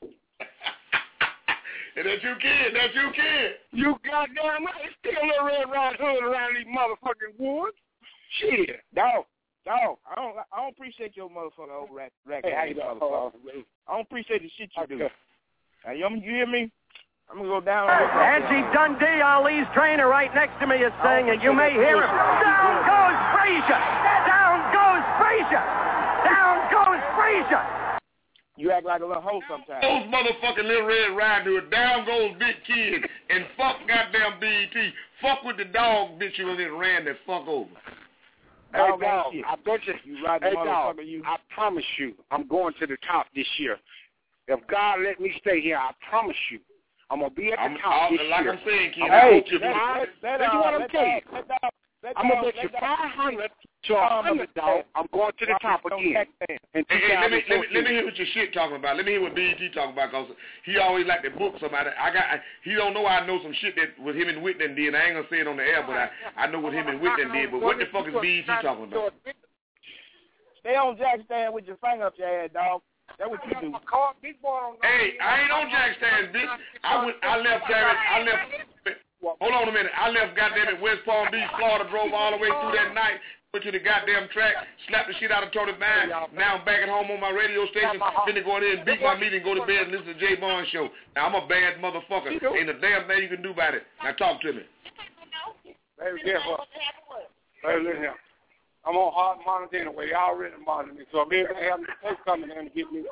And that's you kid, that's you kid. You goddamn right. It's still Little Red Riding Hood around these motherfucking woods. Shit. Dog, dog, I don't I don't appreciate your motherfucking old rack rack Hey, how ass you doing? motherfucker. I don't appreciate the shit you do. Now, you, you hear me? I'm going to go down. Angie Dundee, Ali's trainer, right next to me is saying it. You may hear him. Down goes Frazier. Down goes Frazier. Down goes Frazier. You act like a little hoe sometimes. Those motherfucking Little Red Riding Hood, down goes Big Kid, and fuck goddamn B E T. Fuck with the dog bitch you and ran that fuck over. Hey, dog, dog, I bet you, you right, hey, motherfucker, dog, you. I promise you, I'm going to the top this year. If God let me stay here, I promise you, I'm going to be at the I'm, top I'm, this like year. I'm saying, Kid, hey, I hope you let, let, let, let, what I'm telling you. I'm going to bet you let five hundred to one hundred, dog. I'm going to the top again. Hey, hey, let, me, let, me, let me hear what your shit talking about. Let me hear what B E T talking about, because he always like to book somebody. I got, I, he don't know I know some shit that with him and Whitney did. I ain't going to say it on the air, but I, I know what him and Whitney did. But what the fuck is B E T talking about? Stay on jack stand with your finger up your ass, dog. That's what you do. Hey, I ain't on jack stand, bitch. I went, I left, damn it, I left. Hold on a minute. I left goddamn it West Palm Beach, Florida, drove all the way through that night, went to the goddamn track, slapped the shit out of Tony Vine. Now I'm back at home on my radio station, finna go in there and beat my meat and go to bed and listen to Jay Bond show. Now I'm a bad motherfucker. Ain't a damn thing you can do about it. Now talk to me. Hey, guess what? Hey, listen here. I'm on hard monitor anyway. They already monitor me, so if anybody have they coming in to get me.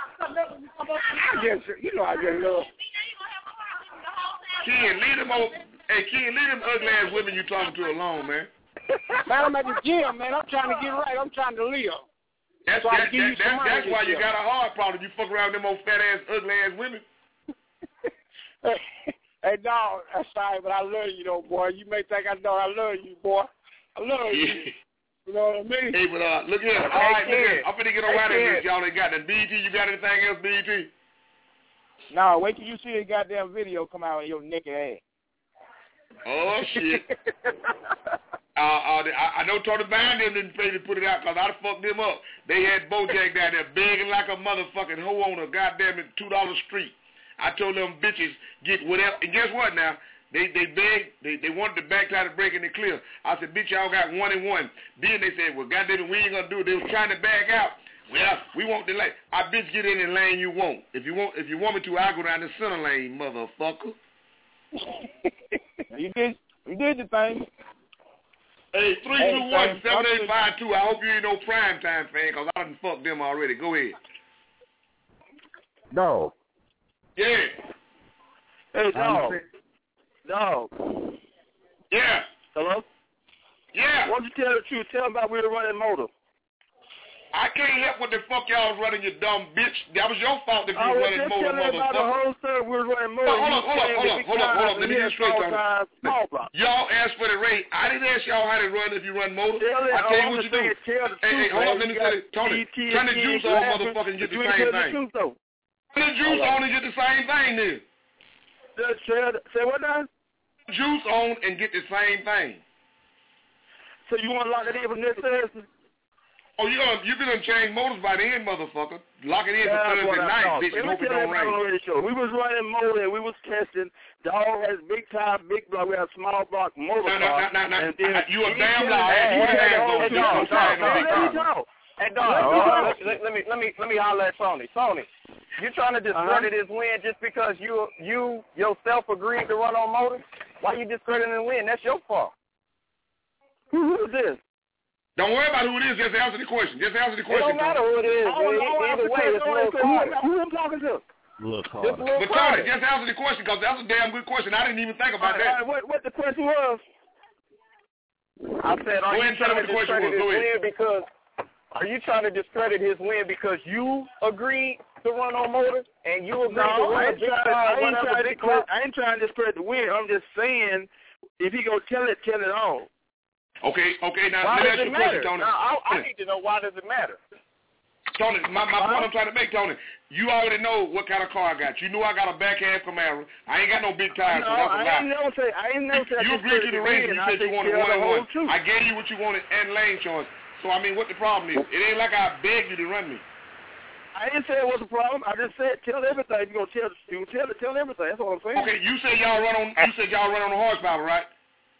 I just, you know, I just love. Ken, leave them over. Hey, Ken, leave them ugly ass women you talking to alone, man. Man, I'm at the gym, man. I'm trying to get right. I'm trying to live. That's so that, that, that, that, that's why you got a heart problem. You fuck around with them old fat ass, ugly ass women. Hey, dog, that's sorry, but I love you, though, boy. You may think I don't. I love you, boy. I love you. You know what I mean? Hey, but uh, look here. All hey, right, look here. I'm finna get on hey, right in this. Y'all ain't got that. B E T, you got anything else, B E T? No, wait till you see the goddamn video come out of your naked ass. Oh, shit. uh, uh, I, I know Tony Vine didn't pay to put it out because I'd have fucked them up. They had Bojack down there begging like a motherfucking hoe on a goddamn two dollar street. I told them bitches get whatever. And guess what now? They they begged, they, they wanted the back tire to break in the clear. I said, bitch, y'all got one and one. Then they said, well, goddamn it, we ain't going to do it. They was trying to back out. Well, we want the lane. I bitch get in the lane you want. If you want if you want me to, I'll go down the center lane, motherfucker. You did you did the thing. Hey, three two one, seven eight five two. I hope you ain't no prime time fan, because I done fucked them already. Go ahead. No. Yeah. Hey, dog. Dog. Yeah. Hello? Yeah. Why don't you tell the truth? Tell them about we were running motor. I can't help what the fuck y'all was running, you dumb bitch. That was your fault if you were running motor, motherfucker. The whole story, we were running motor. Hold on, hold on, hold on, hold on, hold on. Let me get straight on it. Y'all asked for the rate. I didn't ask y'all how to run if you run motor. I tell you what you do. Hey, hey, hold on, let me say it. Tony, turn the juice on, motherfucker, and get the same thing. Turn the juice on and get the same thing, then. Say what now? Juice on and get the same thing. So you want to lock it in for next Thursday? Oh, you gonna you gonna change motors by the end, motherfucker. Lock it in for Thursday night, bitch, and hope it don't rain. We was running motor and we was testing. Dog has big tire, big block. We have small block motor car. Nah, nah, nah, nah, nah. You a damn liar. You a damn liar. Hey, dog, let me let me let me holler at Tony. Tony, you trying to discredit his win just because you you yourself agreed to run on motor? Why you discrediting the win? That's your fault. Who is this? Don't worry about who it is. Just answer the question. Just answer the question. It don't matter who it is. Either way, it's a little Carter. Who I'm talking to? Look, Carter. But Carter, just answer the question because that's a damn good question. I didn't even think about that. What what the question was? I said, are you trying to discredit his win because? Are you trying to discredit his win because you agreed to run on motor and you agreed no, to run I a ain't big try, car? I ain't trying to discredit, I ain't trying to discredit the win. I'm just saying, if he go tell it, tell it all. Okay, okay. Now why let me ask does you it a question, matter? Tony. Now, I, I need to know why does it matter. Tony, my, my point I'm trying to make, Tony, you already know what kind of car I got. You know I got a back half Camaro. I ain't got no big tires, no, so that's a I lie. Ain't never say, I ain't never said you agreed to the race and you said you wanted one and one. I gave you what you wanted and lane choice. So, I mean, what the problem is? It ain't like I begged you to run me. I didn't say it was a problem. I just said tell everything. You're going to tell you tell it, tell everything. That's what I'm saying. Okay, you said y'all run on you said y'all run on the horsepower, right?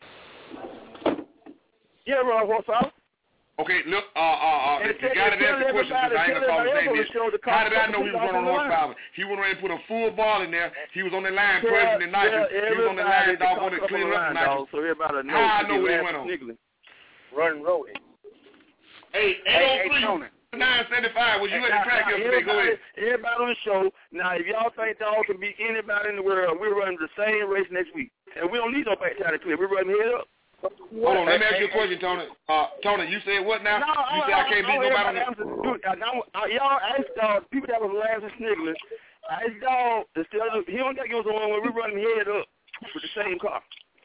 Yeah, run on horsepower. Okay, look, uh, uh, uh, the, the guy that asked the question, since I ain't gonna call his name is, how did I know he was running on horsepower? He went around and put a full ball in there. He was on the line pressing the nitrous. He was on the line, dog, when it cleaned up the nitrous. So everybody knows. How I know what he went on? Run rolling. Hey, eight oh three, nine seventy-five, was you at the track yesterday? Go ahead. Everybody on the show, now if y'all think dog can beat anybody in the world, we're running the same race next week. And we don't need no back tire to clear. We're running head up. Hold on, let me ask you a question, Tony. Uh, Tony, you said what now? No, you said I, I can't beat nobody on the... Dude, I, I, y'all asked uh, people that was laughing sniggling. I asked dog, instead of, he don't got to give us one when we're running head up with the same car.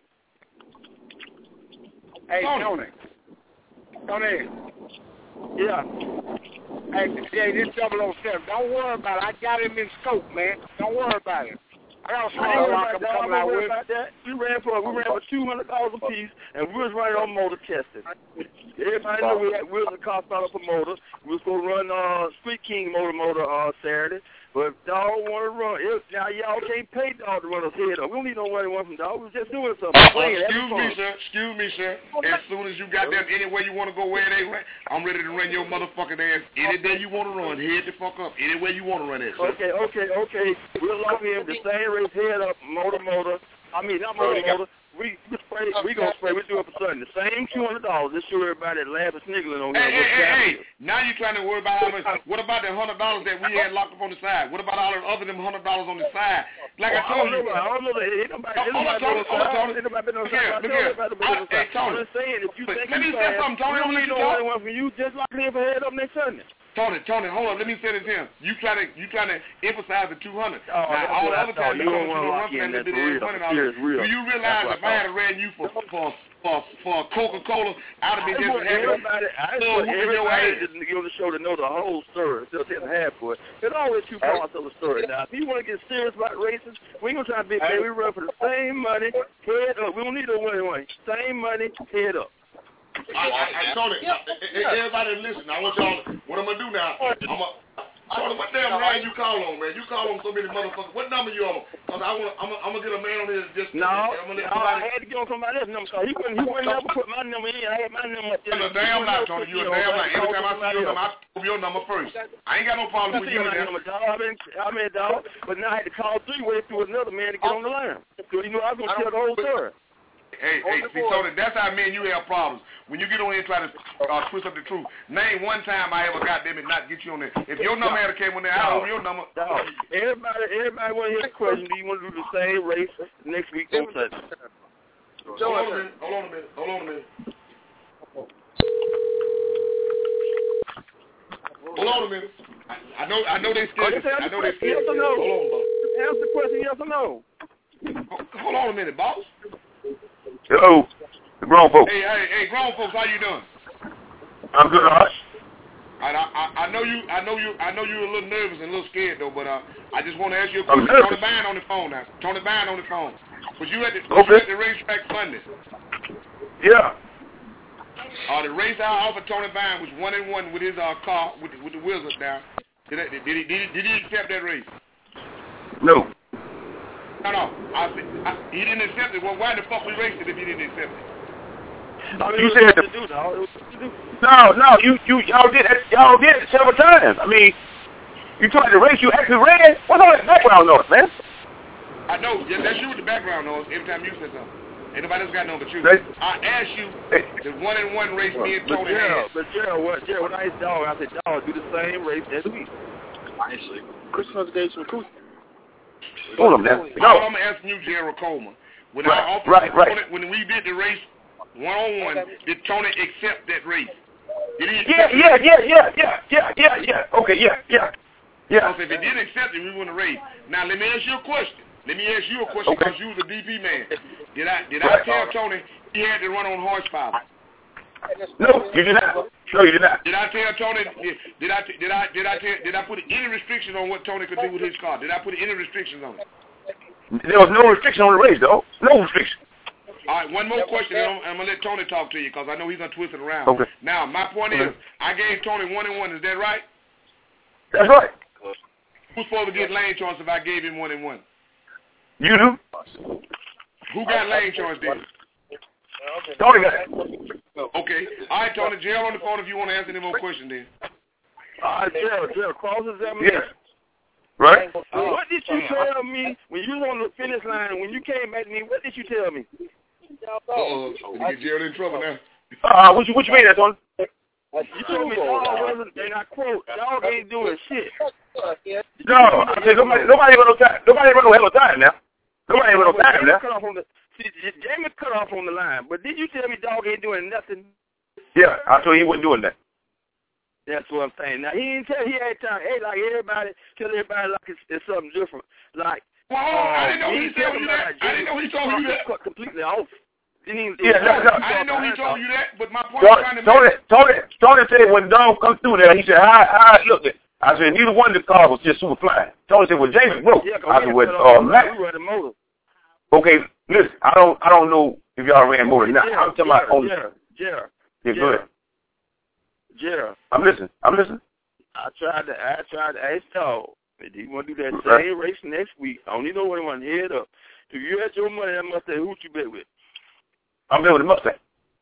Hey, Tony. Tony. Yeah. Hey, yeah, this double oh seven. Don't worry about it. I got him in scope, man. Don't worry about it. I got a small rock I'm coming out with. About that. We ran for we ran for two hundred dollars a piece, and we was running on motor testing. Everybody knew we had we was a car startup for motor. We was gonna run uh Street King motor motor uh Saturday. But dog want to run. It, now y'all can't pay dog to run us head up. We don't need no running one from dog. We was just doing something. Uh, uh, excuse me, sir. Excuse me, sir. As soon as you got them anywhere you want to go where they run, I'm ready to run your motherfucking ass any day you want to run. Head the fuck up. Anywhere you want to run it, sir. Okay, okay, okay. We'll lock in the same race head up, motor, motor. I mean, not motor, motor. We we spray. We gonna spray. We do it for Sunday. The same two hundred dollars. Just show everybody that laugh and sniggling on here. Hey, hey, hey, hey! Is. Now you trying to worry about how much? What about the hundred dollars that we had locked up on the side? What about all the other than hundred dollars on the side? Like well, I told I you. Know, I don't know that. Ain't nobody. Ain't nobody Tony. Hold on, Tony. Ain't nobody been on the side. Look here. Hey, Tony. I'm just saying, if you think let me say something, Tony. We don't need no one from you. Just lock in for head up next Sunday. Tony, Tony, hold on. Let me say this to him. You trying to you trying to emphasize the two hundred. Oh, now all the other times you don't want to run for that little bit of money dollars. Do you realize if I had ran you for for for for Coca-Cola, I'd have been just happy. Everybody, I just want everybody to give the show to know the whole story. Instead of telling half for it. There's always two parts of the story. Now, if you want to get serious about racing, we ain't gonna try to be big. We run for the same money, head up. We don't need no money, money. Same money, head up. I, I, I told it. Everybody listen. I want y'all. What I'm gonna do now? I'm gonna. Tony, what damn line you call on, man? You call on so many motherfuckers. What number you on? Cause I want. I'm gonna get a man on here just. No, I'm gonna no I had to get on somebody else's number. Cause he wouldn't. He wouldn't never put my number in. I had my number up there. You're a damn lie, Tony. You're a damn lie. Every time I see your number, I put your number first. I ain't got no problem with you. Number, dog. I mean, I mean, dog. But now I had to call three way through another man to get on the line. Cause you know I was gonna tell the whole story. Hey, hey, see, Tony, that's how me and you have problems. When you get on here and try to uh, twist up the truth, name one time I ever got them and not get you on there. If your number had came on there, I own your number. No. Everybody, everybody want to hear the question. Do you want to do the same race next week on Sunday? Hold on a minute. Hold on a minute. Hold on a minute. Hold on a minute. I, I know I know they scared. I know they scared. Yes or no? Hold on, boss. Answer the question, yes or no? Hold on a minute, boss. Hello, the grown folks. Hey, hey, hey, grown folks, how you doing? I'm good, Arch. I, I, I know you. I know you. I know you're a little nervous and a little scared though. But uh, I just want to ask you a I'm question. nervous. Tony Band on the phone now. Tony Band on the phone. Was you at the, Okay. was you at the racetrack Sunday? Yeah. Uh, the race I offered Tony Band was one and one with his uh, car with the, with the wheels up down. Did, I, did, he, did, he, did he accept that race? No. No, no. I, I, he didn't accept it. Well, why the fuck we raced it if he didn't accept it? I mean, You it was said what the- to do, dog. It was what to do. No, no, you, you, y'all did it, y'all did it several times. I mean, you tried to race, you actually ran. What's all that background noise, man? I know. Yeah, that's you with the background noise every time you say something. Ain't nobody else got no but you. Right. I asked you the one and one race me and But Tony Gerald, had. but Gerald, what, Gerald, when I asked dog, I said, dog, do the same race next week. Nicely. Christmas gave some cool. Hold on, man. No. No. I'm asking you, Gerald Coleman. When Right, I offered right, right. Tony, when we did the race one on one, did Tony accept that race? Did he Yeah, accept yeah, it? yeah, yeah, yeah, yeah, yeah, yeah. Okay, yeah, yeah, yeah. Because if he didn't accept it, we won the race. Now let me ask you a question. Let me ask you a question Okay. because you was a D P man. Did I did Right. I tell Tony he had to run on horsepower? No, you did not. No, you did not. Did I tell Tony? Did, did I did I did I tell, did I put any restrictions on what Tony could do with his car? Did I put any restrictions on it? There was no restriction on the race, though. No restriction. All right, one more question, and I'm, I'm gonna let Tony talk to you because I know he's gonna twist it around. Okay. Now my point Okay. is, I gave Tony one and one. Is that right? That's right. Who's supposed to get lane choice if I gave him one and one? You do. Who got lane choice then? Tony got it. Okay. All right, Tony. Gerald on the phone if you want to answer any more questions then. All right, Gerald, Gerald, cross-examination. Yeah. Right? Uh, what did you tell me when you was on the finish line, when you came at me, what did you tell me? Uh-oh. Did you get Gerald in trouble now? Uh, what you, what you mean, that's on? You told me dog wasn't, and I quote, dog ain't doing shit. No, I said nobody, nobody run no time. Nobody run no hell of time now. Nobody run no time Jamie now. cut off on the, see, Jamie cut off on the line, but did you tell me dog ain't doing nothing? Yeah, I told you he wasn't doing that. That's what I'm saying. Now, he didn't tell, he had time, hey, like everybody, tell everybody like it's, it's something different. Like, Well, I didn't know uh, he told you that. I didn't know he told you that. Cut completely off. Didn't even, Yeah, no, no. I didn't know he told you that, but my point Tony, is trying to Tony, make... Tony, Tony said when Dom comes through there, he said, how, how it looked. I said, neither one of the cars was just super flying. Tony said, well, James broke. Yeah, I said, well, uh, Matt. We running motor. Okay, listen, I don't, I don't know if y'all ran motor or not. Gerald, I'm talking about on. Gerald, Gerald, Yeah, go ahead. Gerald. I'm listening. I'm listening. I tried to, I tried to ask dog, do you want to do that Right. same race next week? I don't even know what he want to head up. If you had your money, that must say who you bet with. I'm there with the Mustang.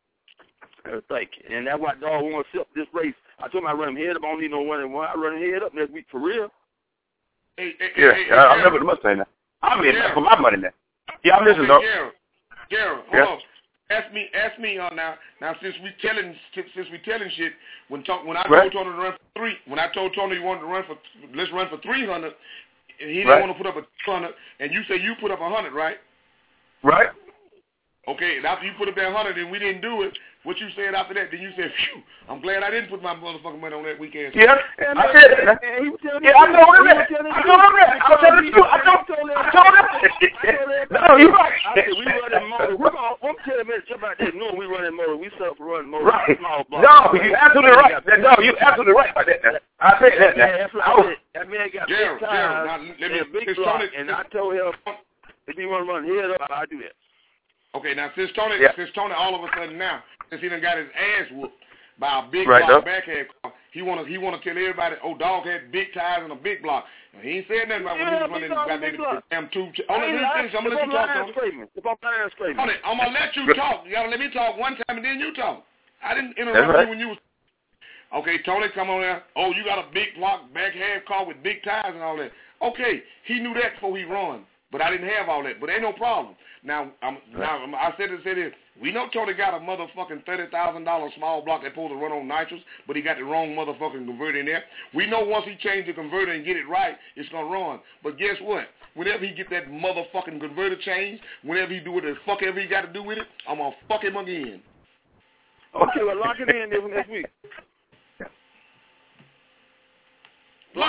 Uh, thank you. And that's why dog won't accept this race. I told him I run him head up. I don't need no one and one. I run him head up next week for real. Hey, hey, Yeah, hey, hey, uh, I'm there Gerald. with the Mustang now. I'm in Gerald. for my money now. Yeah, I'm listening, Okay, though. Gerald, Gerald, hold Yeah. on. Ask me, ask me uh, now. Now, since we telling, since, since we telling shit, when talk, when I Right. told Tony to run for three, when I told Tony he wanted to run for, let's run for three hundred, and he didn't Right. want to put up a two hundred, and you say you put up a hundred, right? Right? Okay, and after you put up that hundred and we didn't do it, what you said after that? Then you said, "Phew, I'm glad I didn't put my motherfucking money on that weekend." Yeah, And I man, said that. and- and he was telling Yeah, the I truth. told him He was that. telling the I told him that. I was telling the truth. I told, I told him. No, you're right. I said, we running motor. We're going to, I'm telling you, jump out there. No, we running motor. We set up for running motor. Right. Small block. No, you're absolutely right. No, you're absolutely right about that. Now. I said that now. Yeah, that's what I I was, said. That man got Gerald, big Gerald, now, tires let me- and a big since block, Tony- and I told him, if he want to run head up, I'll do that. Okay, now since Tony, Yeah. since Tony, all of a sudden now, since he done got his ass whooped by a big Right, block though. backhand car, he wanna he wanna tell everybody, oh, dog had big tires and a big block. Now, he ain't said nothing about Yeah, when he big was dog, running big the block. goddamn two. I I'm ain't gonna lying. finish. I'm gonna If let you I'm talk, lying, Tony. screaming. If I'm lying, screaming. Tony, I'm gonna let you talk. You gotta let me talk one time and then you talk. I didn't interrupt That's right. you when you was. Okay, Tony, come on there. Oh, you got a big block back half car with big tires and all that. Okay, he knew that before he run, but I didn't have all that. But ain't no problem. Now, I'm, now I said it, said it. We know Tony got a motherfucking thirty thousand dollar small block that's supposed to run on nitrous, but he got the wrong motherfucking converter in there. We know once he change the converter and get it right, it's gonna run. But guess what? Whenever he get that motherfucking converter changed, whenever he do what the fuck ever he got to do with it, I'm gonna fuck him again. Okay, well, lock it in there for next week.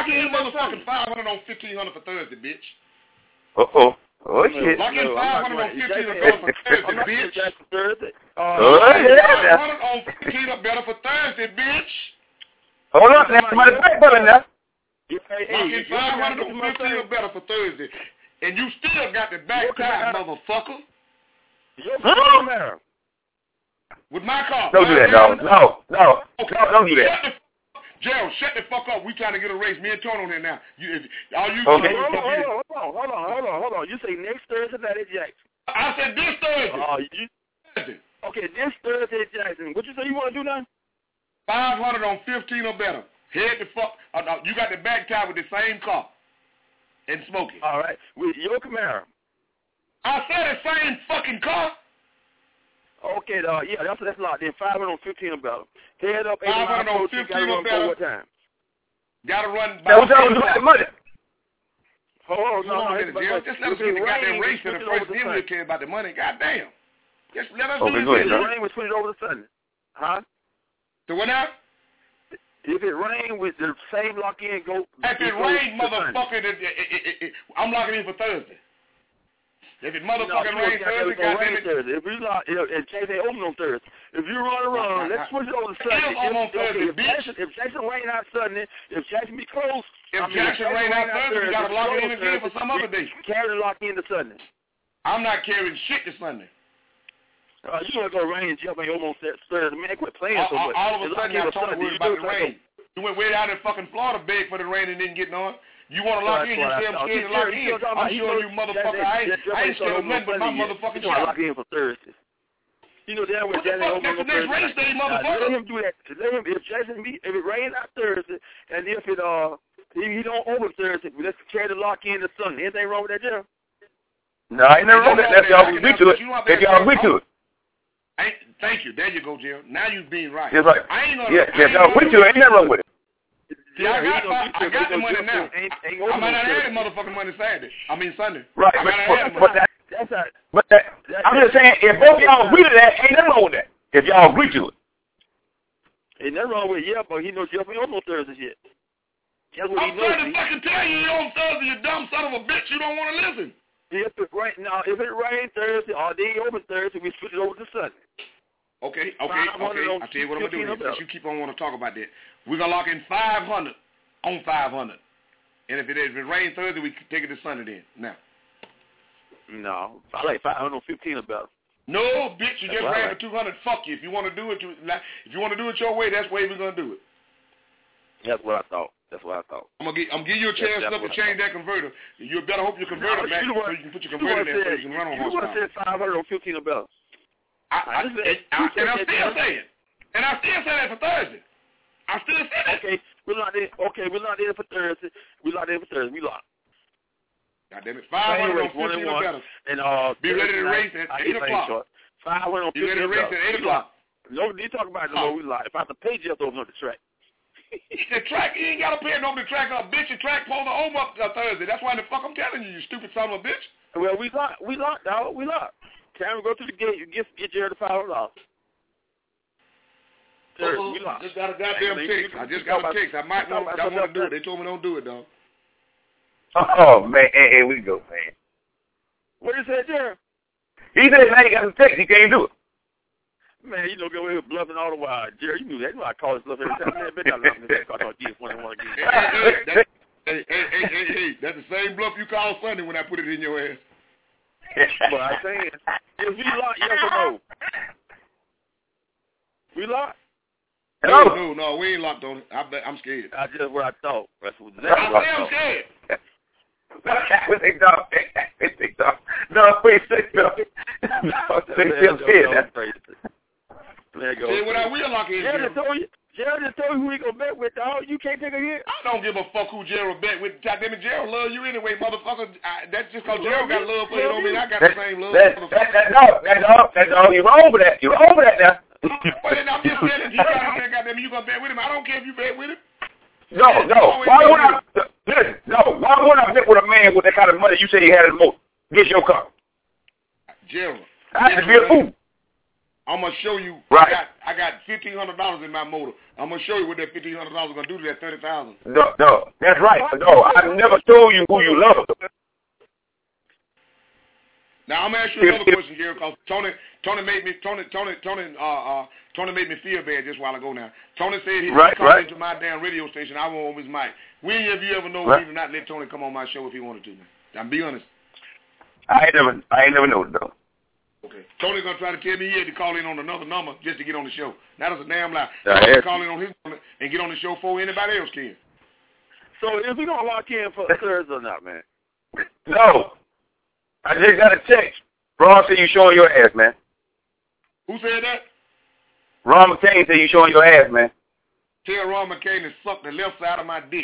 Lock in motherfucking five hundred on fifteen hundred for Thursday, bitch. Uh oh. Oh shit. Lock in no, five hundred on fifteen or better for Thursday, bitch. Thursday. Uh, oh yeah. five hundred on fifteen or better for Thursday, bitch. Hold on, that's my back button now. Lock in five hundred on fifteen or better for Thursday, and you still got the back tie, motherfucker. Huh? With my car. Don't do that, no, no, no, okay. no, don't do that. Shut the, Gerald, shut the fuck up. We trying to get a race. Me and Tony on here now. You, if, all you okay. Hold on, hold on, hold on, hold on, hold on, hold on. You say next Thursday night at Jackson. I said this Thursday. Oh, uh, you. Okay, this Thursday at Jackson. What you say you want to do now? Five hundred on fifteen or better. Head the fuck. Uh, uh, you got the back tie with the same car and smoking. All right, with your Camaro. I said the same fucking car. Okay, uh, yeah, that's that's locked in. five hundred on fifteen or better. Head up. five hundred on fifteen or better. What time? Gotta run by. Now, what y'all gonna do about the money? Hold on, no, no, no, just let us get the goddamn race in the first. Then we'll care about the money. Goddamn. Just let us okay, do go this. ahead, if it rain, we switch it over to Sunday. Huh? So what now? If it rain, with the same lock in, go. If it rain, motherfucker, it, it, it, it, it, I'm locking in for Thursday. If it motherfucking no, rain Thursday, goddamn it. Thursday. If we lock, if, if Jackson open on Thursday, if you run around, let's switch it over to Sunday. If, on Thursday, okay, if, Jackson, if Jackson rain out Sunday, if Jackson be closed, if I mean, Jackson if rain out Thursday, you gotta lock it in again Thursday, for some other day. Carry the lock in to Sunday. I'm not carrying shit this Sunday. Uh, you gonna go rain and jump and almost Thursday. Man, quit playing all, so much. All of a sudden, I'm talking talking about the rain. You went way down in fucking Florida, beg for the rain and didn't get none. You want to lock in? You say I'm scared to lock in. I'm showing you, motherfucker. I ain't, I ain't scared of nothing but my motherfucking shot. Lock in for Thursday. You know that way. What the fuck? That's the next race day, motherfucker. Let him do that. Let him. If Jackson be, if it rains out Thursday, and if it uh, he, he don't open Thursday, let's carry the lock in to Sunday. Anything wrong with that, Gerald? No, I ain't never wrong with that. That's y'all agree to it. If y'all agree to it. Ain't, thank you. There you go, Gerald. Now you being right. Yes, right. I ain't gonna. Yeah, yeah, y'all agree to it. Ain't nothing wrong with it. See, I got, my, I got the money now. Ain't, ain't I might not have the motherfucking money Saturday. I mean Sunday. Right, I but, but, but, that, that's not, but that, I'm just saying, if both y'all agree to that, ain't nothing wrong with that. If y'all agree to it. Ain't nothing wrong with it, yeah, but he knows Jeff ain't on no Thursdays yet. That's what I'm he knows. trying to fucking tell you, you on Thursday, you dumb son of a bitch. You don't want to listen. If it rain, now, if it rains Thursday, or they open Thursday, we switch it over to Sunday. Okay, okay, okay. I'll tell you what I'm going to do. Since you keep on want to talk about that. We're going to lock in five hundred on five hundred. And if it, if it rains Thursday, we can take it to Sunday then. Now. No. I like five hundred fifteen or better. No, bitch, you just ran for two hundred. Fuck you. If you want to do it, you, if you want to do it your way, that's the way we're going to do it. That's what I thought. That's what I thought. I'm gonna give, I'm giving you a chance up to change that converter. You better hope your converter no, back you so you can put your converter there so you can run on horsepower. You want to say five hundred fifteen or better. I, I, I, I, I, and I'm still saying, and I still say that for Thursday. I still say that. Okay, we're not there. Okay, we're not there for Thursday. We're not there for Thursday. We locked. God damn it, five hundred on fifteen or better. And uh, be ready to race at eight o'clock. Five hundred on fifteen. Be ready to race at eight o'clock. No, you talk about it. No, we locked. If I have to pay Jeff to open up the track. The track, you ain't got to pay it over the track up, bitch. The track supposed to open up uh, Thursday. That's why the fuck I'm telling you, you stupid son of a bitch. Well, we locked. We locked, dog. We locked. Time to go to the gate. You get get Jared the five hundred dollars. Uh-oh. I just got a goddamn text. I just got a text. I might not want to do it. They told me don't do it, dog. Oh man, here we go, man. What did you say, Jared? He said now you got a text. He can't do it. Man, you know, go here bluffing all the while. Jerry, you knew that. You know I call this bluff every time. Man, bet I love this. I thought you one and one again. Hey, hey, hey, hey, hey, hey, that's the same bluff you called Sunday when I put it in your ass. But I'm saying, if we locked, yes or no? We locked? No, no, no, we ain't locked on it. I bet, I'm scared. I just what I thought. That's what I say I'm scared. Big dog. Big dog. No, wait, big dog. No, still scared. That's crazy. There you go. See, what I will lock in. Jared told you. Jared just told you who he gonna bet with, dog. You can't take a hit. I don't give a fuck who Gerald bet with. Goddamn it, Gerald love you anyway, motherfucker. I, that's just cause Gerald got love for you. Don't mean I got that, the same love. That, that, that dog. That dog. That dog. You're wrong with that. You're wrong with that now. Well, then I'm just telling you, goddamn, goddamn, you gonna bet with him. I don't care if you bet with him. No, no. Why would I? Listen, no. Why would I bet with a man with that kind of money? You say he had it most. Get your car. Gerald. I have to be a fool. I'm gonna show you. Right. I got I got fifteen hundred dollars in my motor. I'm gonna show you what that fifteen hundred dollars is gonna do to that thirty thousand. No, no, that's right. No, I never told you who you love. Now I'm gonna ask you another question, Gary, because Tony Tony made me Tony Tony Tony uh uh Tony made me feel bad just a while ago. Now Tony said he right, called right. into my damn radio station. I won't open his mic. When have you ever known right. me to not let Tony come on my show if he wanted to? Now be honest. I ain't never I ain't never known though. Okay. Tony's gonna try to tell me he had to call in on another number just to get on the show. That is a damn lie. Uh, He's yes. call in on his number and get on the show before anybody else can. So is we gonna lock in for Thursday or not, man? No. I just got a text. Ron said you showing your ass, man. Who said that? Ron McCain said you showing your ass, man. Tell Ron McCain to suck the left side of my dick.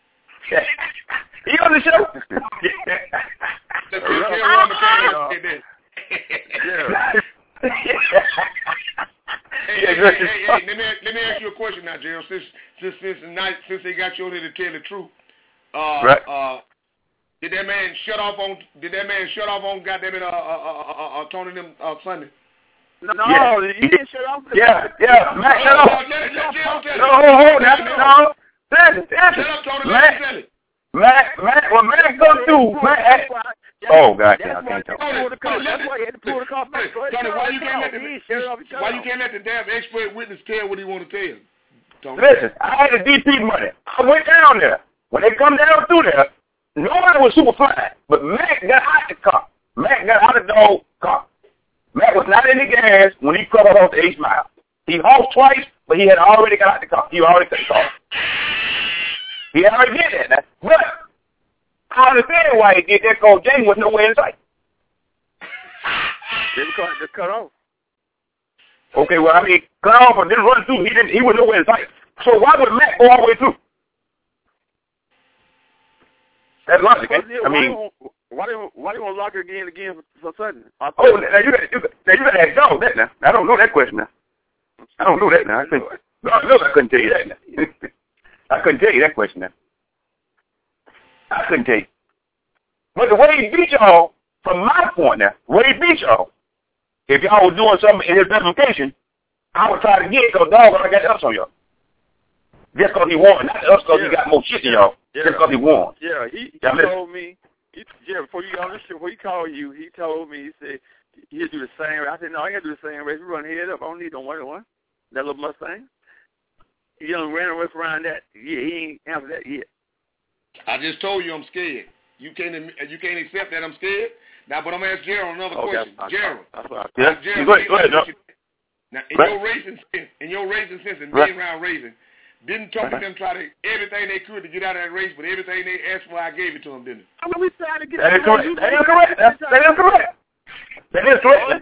He on the show? Tell Ron McCain to say that. Yeah. hey, hey, hey, hey, hey, let me let me ask you a question now, Gerald. Since since since night since they got you over here to tell the truth, uh, right. uh, did that man shut off on? Did that man shut off on? Goddamn it, uh, uh, uh, uh, uh Tony them uh, Sunday. No, yeah. he didn't shut off. Yeah, yeah, Matt, shut off. No, hold on, no, listen, listen. Shut up, Tony. Matt, Matt, Matt, when Matt come through, Matt. Oh, God, I can't talk. That's why he had to pull the car back. Tony, why you can't let the why you can't let the damn expert witness tell what he want to tell? Tony. Listen, I had the D P money. I went down there. When they come down through there, nobody was super fine, but Matt got out the car. Matt got out of the old car. Matt was not in the gas when he covered off the eight mile. He honked twice, but he had already got out the car. He already cut the car. He already did that. Now. But I understand why he did that, because James was nowhere in sight. They cut, they cut off. Okay, well, I mean, cut off and then run through. He didn't. He was nowhere in sight. So why would Matt go all the way through? That's logic. Eh? I mean, why do you why do you want to lock her again again for, for sudden? Oh, now you got you got now you got to ask Dog that now. I don't know that question now. I don't know that now. I couldn't, no, I couldn't tell you that now. I couldn't tell you that question now. I couldn't tell you. But the way he beat y'all, from my point now, the way he beat y'all, if y'all was doing something in his justification, I would try to get it because Dog already got the ups on y'all. Just because he won, not us because yeah. he got more shit than y'all. Yeah. Just because he won. Yeah, he, he told me, he, yeah, before you got on this shit, before he called you, he told me, he said, he'll do the same. I said, no, I ain't going to do the same race. We run head up. I don't need no one one. That little Mustang. He done ran away around that. Yeah, he ain't answered that yet. I just told you I'm scared. You can't you can't accept that I'm scared. Now, but I'm going to ask Gerald another okay. question. I, Gerald. I, I, yeah. Gerald, go ahead, go ahead, no. Now, in right. your racing sense, in your racing sense and right. being around racing, didn't Tony right. them try to everything they could to get out of that race, but everything they asked for, I gave it to them, didn't I mean, we tried to get that is correct. That is correct. That, that is correct. That is correct.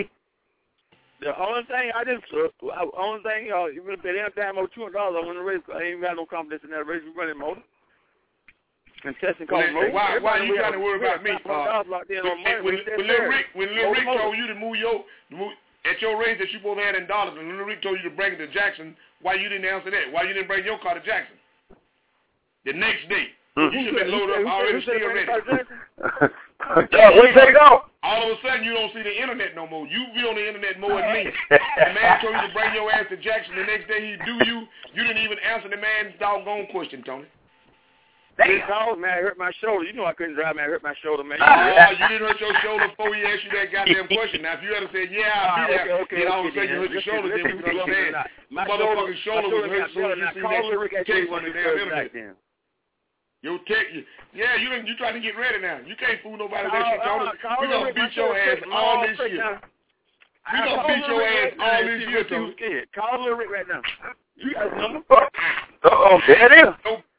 The only thing I just, uh, the only thing, uh, even if they didn't have more two hundred dollars, I win the race. I ain't got no confidence in that race. We running motor. And testing well, call motor. Why, why are you trying to worry about me? Uh, when Lil Rick, when Lil Rick told you to move your, to move, at your race that you both had in dollars, and Lil Rick told you to bring it to Jackson, why you didn't answer that? Why you didn't bring your car to Jackson? The next day. Mm-hmm. You should have been loaded up already, still ready. Yeah, where you take it off? All of a sudden, you don't see the internet no more. You be on the internet more than me. The man told you to bring your ass to Jackson. The next day he do you. You didn't even answer the man's doggone question, Tony. They called, man. I hurt my shoulder. You know I couldn't drive, man. I hurt my shoulder, man. Oh, you didn't hurt your shoulder before he asked you that goddamn question. Now, if you had said, yeah, I'll be there, okay, okay, then all of a okay, sudden you hurt your shoulder, then we can understand. My motherfucking shoulder was hurt as soon as you see that text on the damn internet. Yo, tech, yeah, you you trying to get ready now. You can't fool nobody with that shit, Tony. We gonna beat your ass all this year. We gonna beat your ass all this year, Tony. Call Lil Rick right now. You got his number? Uh-oh, there it is.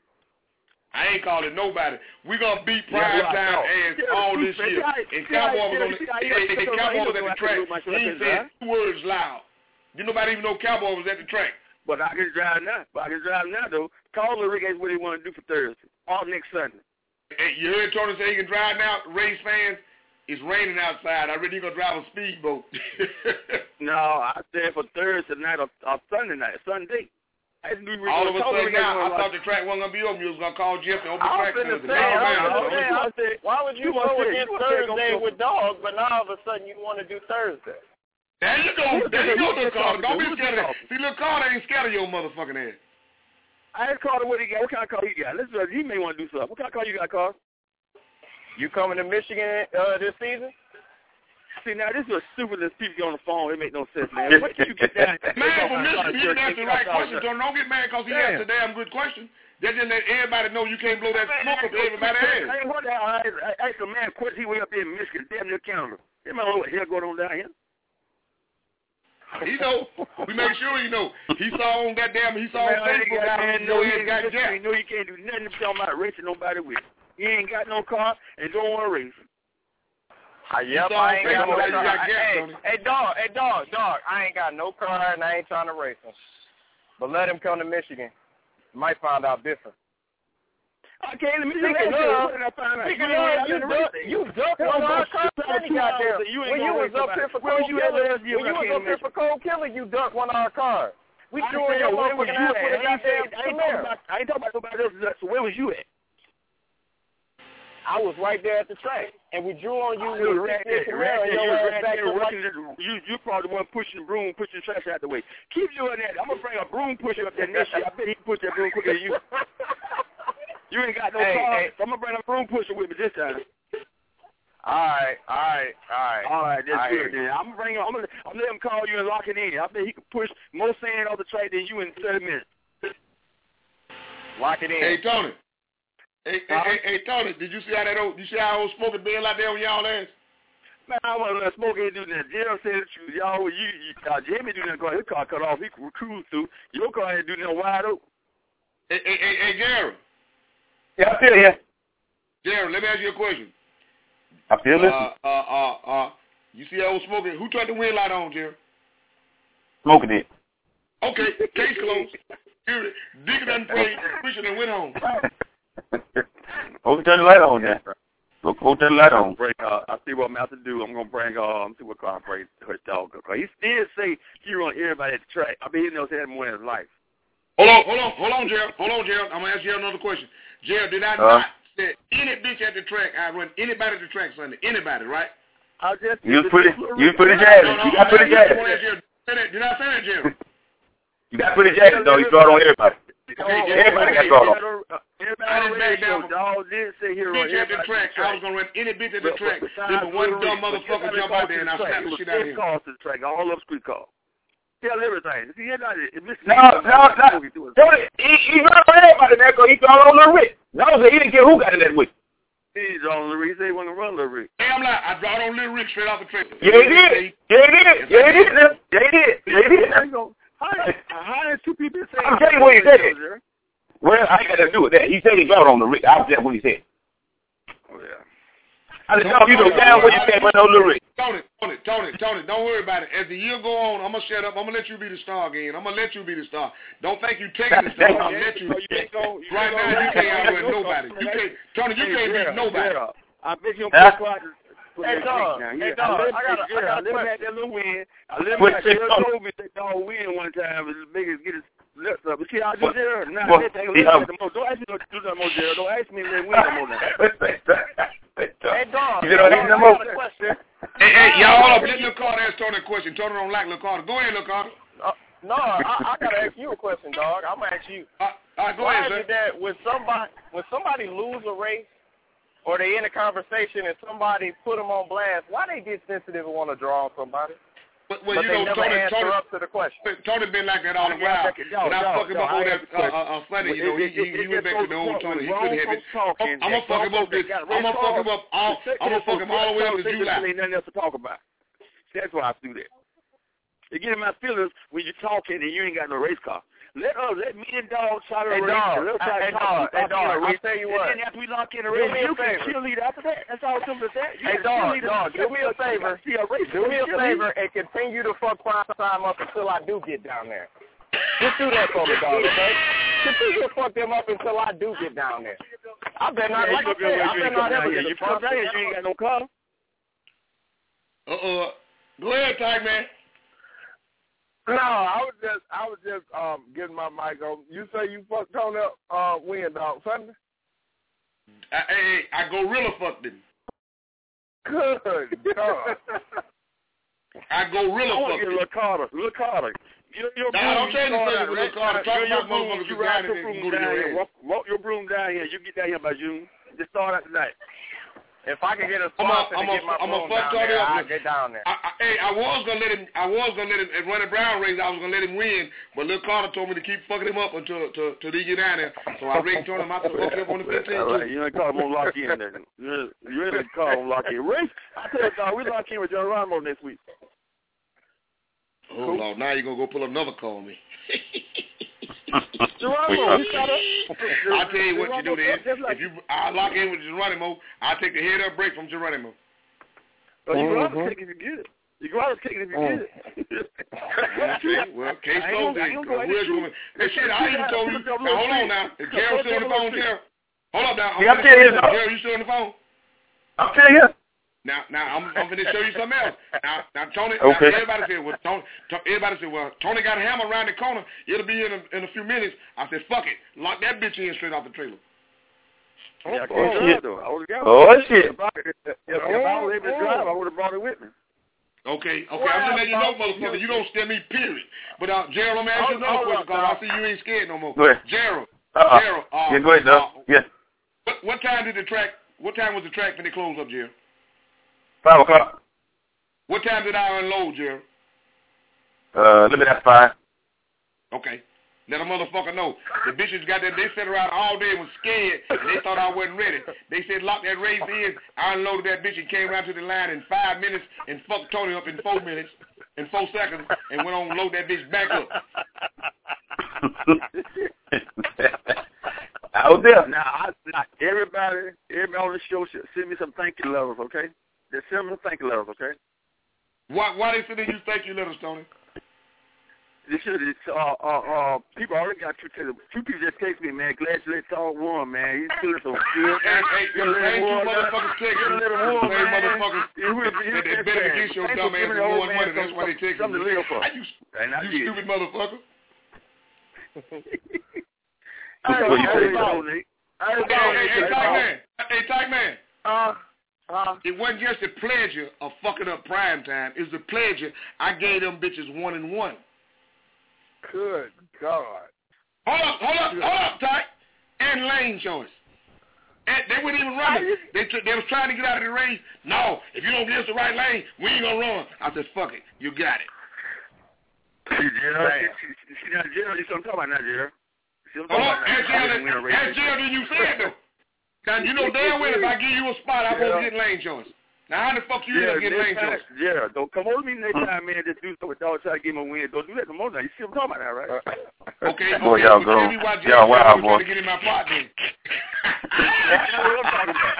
I ain't calling nobody. We gonna beat prime time ass all this year. And Cowboy was on the hey, Cowboy was at the track. He ain't said two words loud. Did nobody even know Cowboy was at the track? But I can drive now. But I can drive now though. Call Lil Rick, what he want to do for Thursday. All next Sunday. Hey, you heard Tony say he can drive now? Race fans, it's raining outside. I really he gonna drive a speedboat. No, I said for Thursday night or, or Sunday night, Sunday. I do All of a sudden now, I thought the track wasn't gonna be open. You was gonna call Jeff to open the track. Thursday. I said, why would you go against Thursday with Dog, but now all of a sudden you want to do Thursday? There you go. There you go, little Carter. Don't be scared of See, little Carter ain't scared of your motherfucking ass. I asked Carter what he got. What kind of car he got? Listen, he may want to do something. What kind of car you got, Carter? You coming to Michigan uh, this season? See, now, this is a stupid as people on the phone. It make no sense, man. What did you get down? Man, from Michigan, you asked the right question. Don't, don't get mad because he asked a damn good question. They just let everybody know you can't blow that smoke up everybody's ass. I ain't wonder how I asked a man question. He way up there in Michigan, damn near Canada. He might know what the hell going on down here. He know. We make sure he know. He saw on that damn, he saw on Facebook how he know he ain't got jack. He know he can't do nothing talking about racing nobody with. He ain't got no car and don't want to race. Uh, yep, I ain't got no car. Hey, hey, dog, hey, dog, dog. I ain't got no car and I ain't trying to race him. But let him come to Michigan. Might find out different. Okay, let me see what I find out. You ducked, you ducked one of our cars. When you was up here for Cold Killer, when you was up here for Cold Killer, you ducked one of our cars. We threw in your motherfucking ass with a goddamn Camaro. I ain't talking about nobody else. So where was you at? I was right there at the track, and we drew on you with right there, right there, you right there working. You, you probably the one pushing the broom, pushing the trash out the way. Keep doing that. I'm gonna bring a broom pusher up there next year. I bet he can push that broom quicker than you. You ain't got no hey, car. Hey. So I'm gonna bring a broom pusher with me this time. All right, all right, all right. All right, that's all good. Right. Then I'm gonna bring him. I'm gonna, I'm gonna let him call you and lock it in. I bet he can push more sand off the track than you in thirty minutes. Lock it in. Hey Tony. Hey, huh? hey, hey, Tony, did you see how that old, you see how old Smokey Bill out there on y'all ass? Man, I want to let Smokey do that. Gerald said the truth. Y'all, you, you uh, Jamie do that car. His car cut off. He cruised through. Your car ain't do nothing wide open. Hey, hey, hey, hey, Gerald. Yeah, I'm still here. Gerald, let me ask you a question. I'm still listening. Uh, uh, uh, uh, you see that old Smokey? Who turned the wind light on, Gerald? Smokey did. Okay, case closed. Deacon done prayed, preacher and went home. Go turn the light on there. Go, go turn the light on. Bring, uh, I see what I'm about to do. I'm gonna bring. Uh, I'm see what car I'm bring her dog. Cause he still say he run everybody at the track. I mean, he knows that more in his life. Hold on, hold on, hold on, Gerald. Hold on, Gerald. I'm gonna ask Gerald another question. Gerald, did I uh, not say any bitch at the track? I run anybody at the track Sunday. Anybody, right? I just you pretty, you pretty jazzy. No, no, you got pretty jazzy. Did I say that, Gerald? You got pretty jazzy though. You brought on everybody. Okay, everybody got brought on. I didn't back down. Dog did say here bitch at the track. I was gonna run any bitch at the track. Then one dumb motherfucker jump out there and I slap the shit out of him. Cars to the track, all up street cars. Tell everything. See, not, no, no, no. Tony, he, he ran on everybody there because he got on Little Rick. No, he didn't care who got in that with. He's on Little Rick. He want to run Little Rick. Hey, I'm like, I brought on Little Rick straight off the track. Yeah, he did. Yeah, he did. Yeah, he did. Yeah, he did. Yeah, he did. How did two people say? I'm telling you what he said. Well, I ain't got to do with that. He said he brought on the Rick. I was just what he said. Oh, yeah. I said, no, you know down where you can't run no Little Rick. Tony, Tony, Tony, Tony, don't worry about it. As the year go on, I'm going to shut up. I'm going to let you be the star again. I'm going to let you be the star. Don't think you taking the star. I'm going to let you. Right now, you can't outrun nobody. You can't, Tony, you can't beat nobody. I bet you don't put quiet. Hey, dog. Hey, dog. I got a, I got a question. I let him have that little win. I let him have that told me that dog win one time. As big as get his lips up. But see, I do there. Nah, don't ask me to do that more, Gerald. Don't ask me to win no more now. Hey, dog. You don't need no more. Hey, hey, y'all, hold up. Let Lil Carter ask Tony a question. Tony don't like Lil Carter. Go ahead, Lil Carter. Uh, no, I, I got to ask you a question, dog. I'm going to ask you. Uh, all right, go Why ahead, is it that when somebody, when somebody lose a race, or they in a conversation and somebody put them on blast, why they get sensitive and want to draw on somebody? But, well, but you they know, never Tony, answer Tony, up to the question. Tony been like that all the while. When I fuck him up on that uh, uh, funny, you know, he, he, he went back to the old Tony. He couldn't have it. I'm going to fuck him up this. I'm going to fuck him up all, I'm going to fuck him all the way up to July. Ain't nothing else to talk about. That's why I do that. It gets in my feelings when you're talking and you ain't got no race car. Let us, let me and Dog try to hey, race. Dog, Let us try hey, to dog, hey, dog, I'll tell you what. And then after we lock in a race, you can cheerlead after that. That's all simple as that. You hey, Dog, Dog, do me a favor. Do me a favor and continue to fuck prime time up until I do get down there. Just do that for me, Dog, okay? Continue to fuck them up until I do get down there. I bet not, like I said, I bet not ever get you come down here, you ain't got no car. Uh-uh. Go ahead, Tiger Man. No, I was just, I was just um getting my mic on. You say you fucked Tony up uh, when, dog, Sunday? I, I, I gorilla fucked him. Good God. I gorilla I want fuck to get you. Lil Carter. Lil Carter. Get your Nah, broom, don't change the you subject with Lil Carter. Talk get your about broom, motherfuckers you who ride got your it broom and go to down your here. ass. Walk, walk your broom down here. You get down here by June. Just start out tonight. If I can get a I'm a, sponsor I'm to a, get my I'm a broom fuck down Tony there, up. I'll get down there. I, I, hey, I was gonna let him. I was gonna let him at Running Brown race. I was gonna let him win, but Lil Carter told me to keep fucking him up until to, to they get down there. So I reckon Tony I'm out to fuck you up on the fifteenth. All right, you ain't Carter gonna lock you in there. You ain't Carter gonna lock you in. Race. I tell you, dog, we lock in with Geronimo next week. Oh cool. Lord, now you're gonna go pull another call on me. Geronimo, we shot up. I'll tell you what you do then. If you I lock in with Geronimo, I'll take the head up break from Geronimo. Oh, you go out and take it if you get it. You go out and take it if you get it. Okay, well, case closed then. We're going. Hey, shit, I even told you. Now, hold on now. Is Gerald still on the phone, Gerald? Hold up now. Yeah, I'm still here. Gerald, you still on the phone? I'm still here. Now, now I'm, I'm going to show you something else. Now, now Tony, okay. now, everybody said, well, Tony, everybody said, well, Tony got a hammer around the corner. It'll be in a, in a few minutes. I said, fuck it. Lock that bitch in straight off the trailer. Yeah, oh, oh, shit. I oh, shit. If, if, if I was able to drive, I would have brought it with me. Okay, okay. Well, I'm just letting you know, motherfucker, you don't scare me, period. But, uh, Gerald, I'm going to ask you another question, because I see you ain't scared no more. Go ahead. Gerald. Uh-uh. Gerald. Uh, yeah, go ahead, Doug. Uh, yeah. What, what time did the track, what time was the track when they closed up, Gerald? Five o'clock. What time did I unload, Gerald? Uh, a little bit after five. Okay. Let a motherfucker know. The bitches got that. They sat around all day and was scared. And they thought I wasn't ready. They said, lock that race in. I unloaded that bitch and came around to the line in five minutes and fucked Tony up in four minutes, in four seconds, and went on and load that bitch back up. I was there. Now, I, now everybody, everybody on the show should send me some thank you letters, okay? Just send me some thank you letters, okay? Why, why they sending you thank you letters, Tony? They should. Uh, uh, uh, people already got two. Two people just text me, man. Glad you let Talk one, man. He's feeling so good. Hey, hey, you same two motherfuckers text me. Same motherfuckers. They better get your dumb ass and more money. That's why they text me. Something to live for. You, you stupid motherfucker. Hey, hey, hey, hey, Tight Man. Hey, Tight Man. Uh, uh, it wasn't just the pleasure of fucking up prime time. It's the pleasure I gave them bitches one and one. Good God. Hold up, hold up, hold up, Tight. And lane choice. And they wouldn't even run it. They, t- they was trying to get out of the race. No, if you don't get us the right lane, we ain't going to run. I said, fuck it. You got it. See, Gerald, see, now, Gerald, you see what I'm talking about now, Gerald. Hold on, ask Gerald, ask Gerald did you say it, though. Now, you know damn well if I give you a spot, I'm going to get lane choice. Now, how the fuck you yeah, get lane choice? Yeah, don't come over to me next time, man. Just do something with dog try to give him a win. Don't do that no more now. You see what I'm talking about now, right? Okay, okay. Boy, y'all so go. tell me why Y'all wild, boy. to get in my pot then. That's what I'm talking about.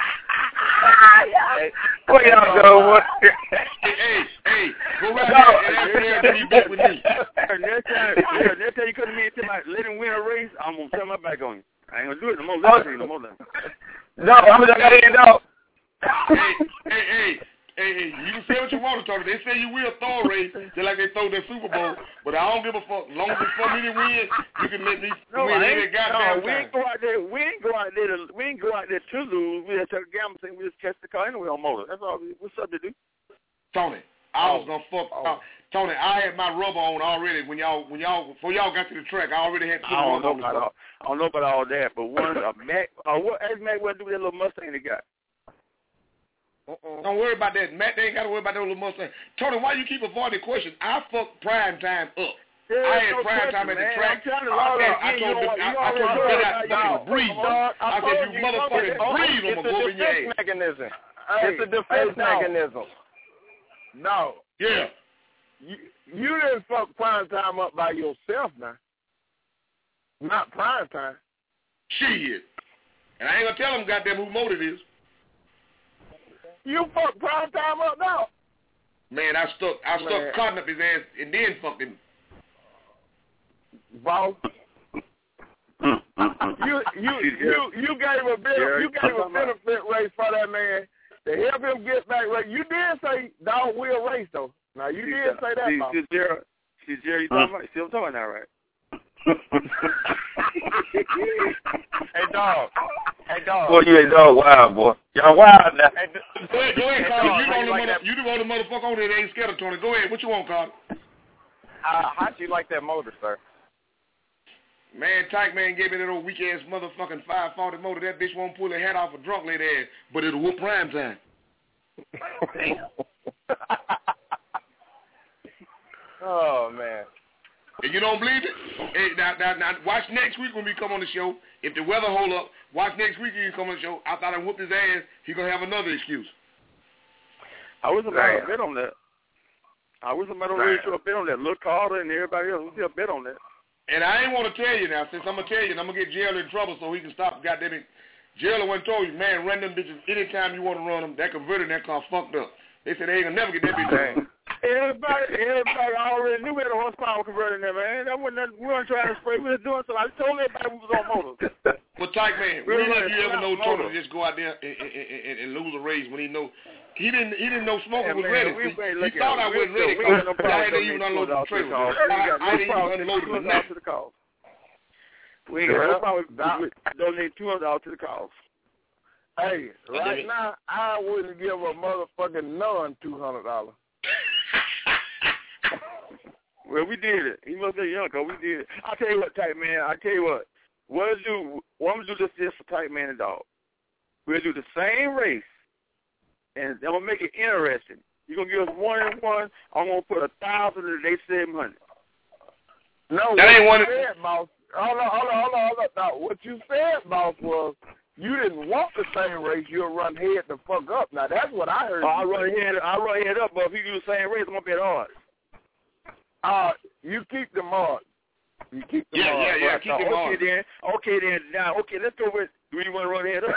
Boy, y'all go. What? Hey, hey, hey, go right there and ask Gerald to be back with me. Next time, yeah, next time you come to me and tell me, let him win a race, I'm going to turn my back on you. I ain't going to do it no more. Let me no more now. No, I'm going to got it in, dog. Hey, hey, hey. Hey, hey, you can say what you want to talk. They say you will throw a race just like they throw their Super Bowl, but I don't give a fuck. As long as it's for me to win, you can let me no, win any goddamn no, we ain't go out there. We ain't go out there. To, we ain't go out there to lose. We just take a gamble thing. We just catch the car anyway on motor. That's all. We, what's up to do? Tony, I oh. was gonna fuck. Oh. Uh, Tony, I had my rubber on already when y'all when y'all before y'all got to the track. I already had to put I don't rubber know on. About all, I don't know about all that, but one a Mac. Uh, what ask Mac what to do with that little Mustang he got? Uh-uh. Don't worry about that, Matt. They ain't got to worry about that little Mustang. Tony, why you keep avoiding the question? I fucked prime time up. Yeah, I had no prime question, time at the man. track. I, said, I told them, I, I told them, get out fucking breathe. I said, you motherfucking breathe, I'm gonna go in your ass. Mechanism. Hey, it's a defense hey, no. mechanism. No. Yeah. You, you didn't fuck prime time up by yourself now. Not prime time. Shit. And I ain't gonna tell them goddamn who motor it is. You fucked prime time up now. Man, I stuck I Man. stuck cotton up his ass and then fucking Boss. you you you you gave a bit you gave a benefit race for that man to help him get back right. You did say dog will race though. Now you did say that. See, boss. see, Jerry, see, Jerry, you talking about? See what I'm talking about now, right? Hey, dog. Hey, dog. Boy, you ain't dog wild, boy. Y'all wild now. Hey, Go ahead, go ahead, hey, Carter. dog, You, how the you like mother, that? you the only motherfucker on there that ain't scared of Tony. Go ahead. What you want, Carter? Uh, how do you like that motor, sir? Man, Tyke Man gave me that old weak-ass motherfucking five forty motor. That bitch won't pull her head off a drunk lady ass, but it'll whoop prime time. Oh, man. And you don't believe it? Hey, now, now, now, watch next week when we come on the show. If the weather hold up, watch next week when you come on the show. I thought I whooped his ass. He going to have another excuse. I was about to bet on that. I was about to ready to a bet on that. Look, Carter and everybody else, we did a bet on that. And I ain't want to tell you now, since I'm going to tell you, and I'm going to get Jail in trouble so he can stop goddamn it. Jail went told you, man, run them bitches anytime you want to run them. That converter in that car fucked up. They said they ain't going to never get that bitch done. Everybody, everybody already knew we had a horsepower converter in there, man. That wasn't nothing, we weren't trying to spray. We were doing something. I told everybody we was on motors. Well, Tyke Man, We when were did you ever know motor. Tony to just go out there and, and, and, and lose a race when he know he didn't he didn't know Smoker Yeah, was man, ready. we See, ain't he looking thought at I it. wasn't We ready. still- we ain't no I problem hadn't even donating unloaded the two hundred dollars trailer. to the cause. We I ain't got no I didn't even problem unload donating it. two hundred dollars to the cause. We ain't got no problem with donating two hundred dollars to the cause. Hey, right now, I wouldn't give a motherfucking none two hundred dollars. Well, we did it. He must be young, cause we did it. I'll tell you what, Type Man. I'll tell you what. We'll do. What I'm gonna do this this for Type Man and Dog. We'll do the same race, and I'm gonna make it interesting. You're gonna give us one and one. I'm gonna put a thousand and they seven hundred. No, That what ain't you one of- said, boss. Hold on, hold on, hold on, hold on. Now, what you said, boss, was you didn't want the same race. You'll run head the fuck up. Now, that's what I heard. Oh, I you run say. head. I run head up, but if you do the same race, I'm gonna bet odds. Uh, you keep them odds. You keep them Yeah, odds. yeah, yeah, Right. keep them okay odds. then. Okay then. Now, okay, let's go with. Do you want to run head up?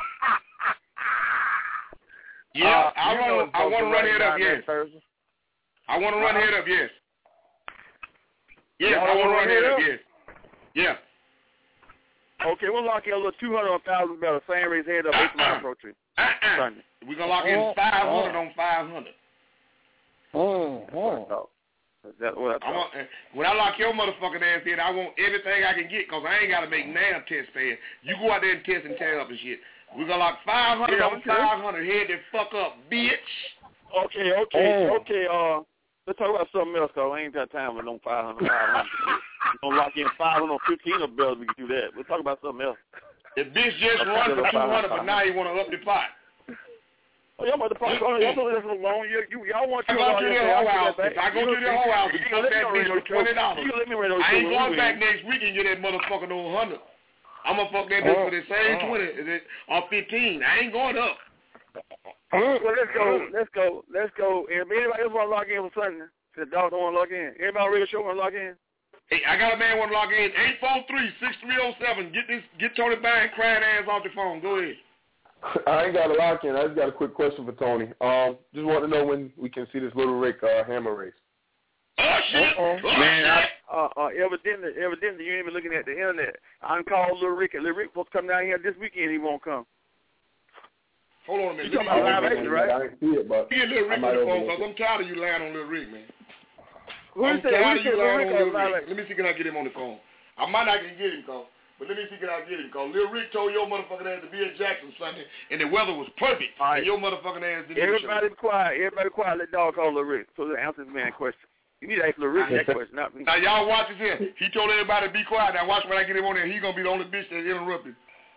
Yeah, Uh, I you want know to I want to run head up, down yes. there Thursday. I want to run Uh-huh. head up, yes. Yes, Y'all I want to wanna run run head head up, up? yes. Yeah. Okay, we'll lock in a little two hundred on thousand better. Same race head up, eight mile pro trip. Uh-uh. Sunday. We're going to lock in Oh, five hundred oh. on five hundred. Oh, oh. That's what I I want, when I lock your motherfucking ass in, I want everything I can get because I ain't got to make NAM test fast. You go out there and test and tear up and shit. We're going to lock five hundred Yeah, on okay. five hundred. Head the fuck up, bitch. Okay, okay, Oh. okay. Uh, let's talk about something else, cause I ain't got time with no five hundred. five hundred. We're gonna lock in five hundred on fifteen of bells. We can do that. We'll talk about something else. The bitch just Okay, run for five two hundred, hundred. but now you want to up the pot. Oh, y'all about to probably go. Y'all know this is long. You, you, y'all want I to go to the whole house. If I go to the whole house and fuck that bitch for twenty dollars, You let me read those I ain't two going when back we win. next week and get that motherfucker no hundred. I'm gonna fuck that bitch Oh, for the same oh. twenty or fifteen. I ain't going up. Well, let's go. Let's go. Let's go. And if anybody else want to log in for Sunday, the dog don't want to log in. Anybody on radio show want to log in? Hey, I got a man want to log in. eight four three, six three zero seven. Get this, get Tony Bang crying ass off the phone. Go ahead. I ain't got a lock in. I just got a quick question for Tony. Um, just want to know when we can see this Little Rick uh, hammer race. Oh shit! Oh, Man, shit. I, uh, uh, evidently, evidently, you ain't even looking at the internet. I done called Lil Rick, and Lil Rick supposed to come down here this weekend. He won't come. Hold on a minute. You talking about live action, right? I didn't see it, but Get Lil Rick I on might the phone overlook because it. I'm tired of you lying on Lil Rick, man. Who I'm said, tired who of you said Lil lying Rick on on Lil live Rick. action? Let me see can I get him on the phone. I might not can get him, call. But let me see can I get him, call. Lil Rick told your motherfucking ass to be at Jackson Sunday, and the weather was perfect. All right. And your motherfucking ass didn't even show. Everybody quiet. Everybody quiet. Let dog call Lil Rick so they answer this man question. You need to ask Lil Rick that question, not me. Now y'all watch this here. He told everybody to be quiet. Now watch when I get him on there. He's gonna be the only bitch that interrupted.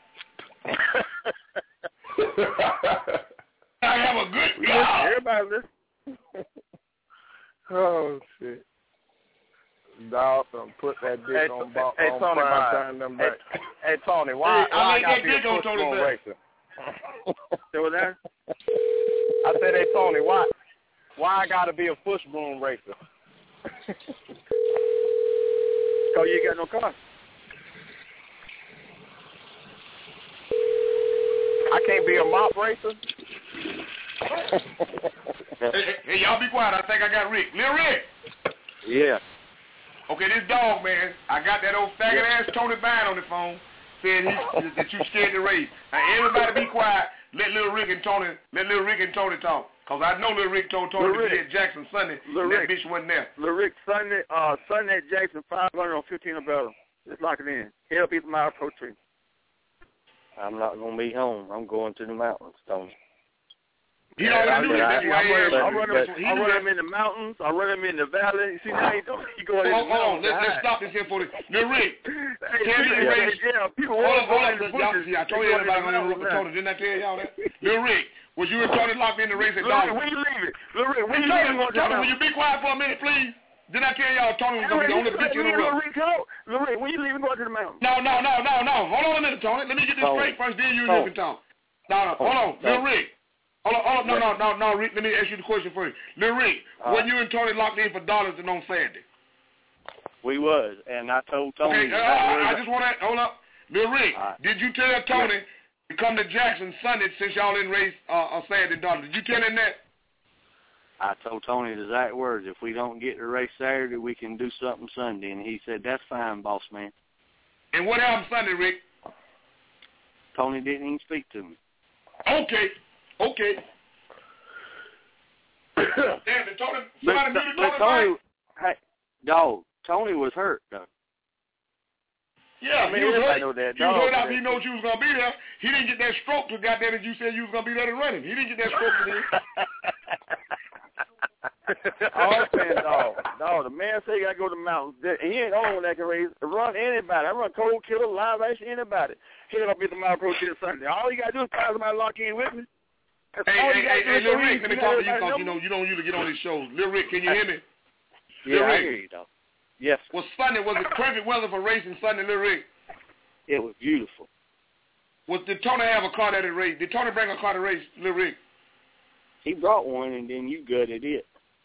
I have a good God. Everybody listen. Oh, shit. Dog, um, put that dick Hey, on, t- bo- hey, on Tony, prime why? time them Hey, back. hey, Tony, why, Hey, I why I made gotta that be a dick on push Tony broom back. racer? Say what that? I said, hey, Tony, why, why I gotta be a push broom racer? Cause you ain't got no car. I can't be a mop racer? Hey, hey, hey, y'all be quiet. I think I got Rick. Lil Rick. Yeah. Okay, this dog, man. I got that old faggot ass Tony Vine on the phone saying he, that you scared to race. Now everybody be quiet. Let Lil Rick and Tony, let Lil Rick and Tony talk. Cause I know Lil Rick told Tony Lil to Rick. be at Jackson Sunday, Lil and that Rick. bitch wasn't there. Lil Rick, Sunday, uh, Sunday at Jackson, five hundred on fifteen or better. Just lock it in. Help each mile pro tree. I'm not going to be home. I'm going to the mountains, Tony. He already knew that. I run him in the mountains. I run him in the valley. See, now he don't. He going in the Hold on. mountains. Let's, let's stop this here for the. Now, Rick, Hey, tell me the yeah, race. yeah, people Hold on, hold walk on. in the Y'all bushes. see, I told They you go in everybody the on the mountains road. now. Tony, didn't I tell y'all that? Now, Rick, was you and Tony locked in the race at Look, Darlington? when you leave it? Look, Rick, when Hey, you Tony, leave it? Tony, will you be quiet for a minute, please? Didn't I tell y'all Tony was going to be the only bitch in the room? Look, Rick, when you leave and go to the mountains? No, no, no, no, no. Hold on a minute, Tony. Let me get this Oh. straight first, then you and Oh. you can talk. No, no, hold on. Oh. Lil Rick. Hold on, hold on. No, no, no, no, Rick. Let me ask you the question first. Lil Rick, Uh, when you and Tony locked in for Darlington on Saturday? We was, and I told Tony. Okay, uh, I just want to, hold up. Lil Rick, uh, did you tell Tony yeah. to come to Jackson Sunday since y'all didn't race uh, on Saturday in Darlington? Did you tell him that? I told Tony the exact words. If we don't get to race Saturday, we can do something Sunday. And he said, that's fine, boss man. And what happened Sunday, Rick? Tony didn't even speak to me. Okay, okay. Damn, did Tony, somebody but, knew but Tony, Tony, hey, dog, Tony was hurt, though. Yeah, I mean, he was hurt. know that he was dog hurt after that. he know you was going to be there. He didn't get that stroke to goddamn it you said you was going to be there to run him. He didn't get that stroke to him. All saying, dog, dog, the man say he got to go to the mountains. He ain't the only one that can raise, run anybody. I run Cold Killer, Live Action, anybody. He ain't going to be at the Mile Pro Kid Sunday. All you got to do is find somebody to lock in with me. That's Hey, all hey, you gotta hey, do hey, is Lil go Rick, in, let me you talk got to you because everybody you know you don't usually get on these shows. Lil Rick, can you hear me? Yeah, Lil I Rick. hear you, dog. Yes. Was Sunday, was it perfect weather for racing Sunday, Lil Rick? It was beautiful. Was, did Tony have a car that had raced? Did Tony bring a car to race, Lil Rick? He brought one, and then you gutted it.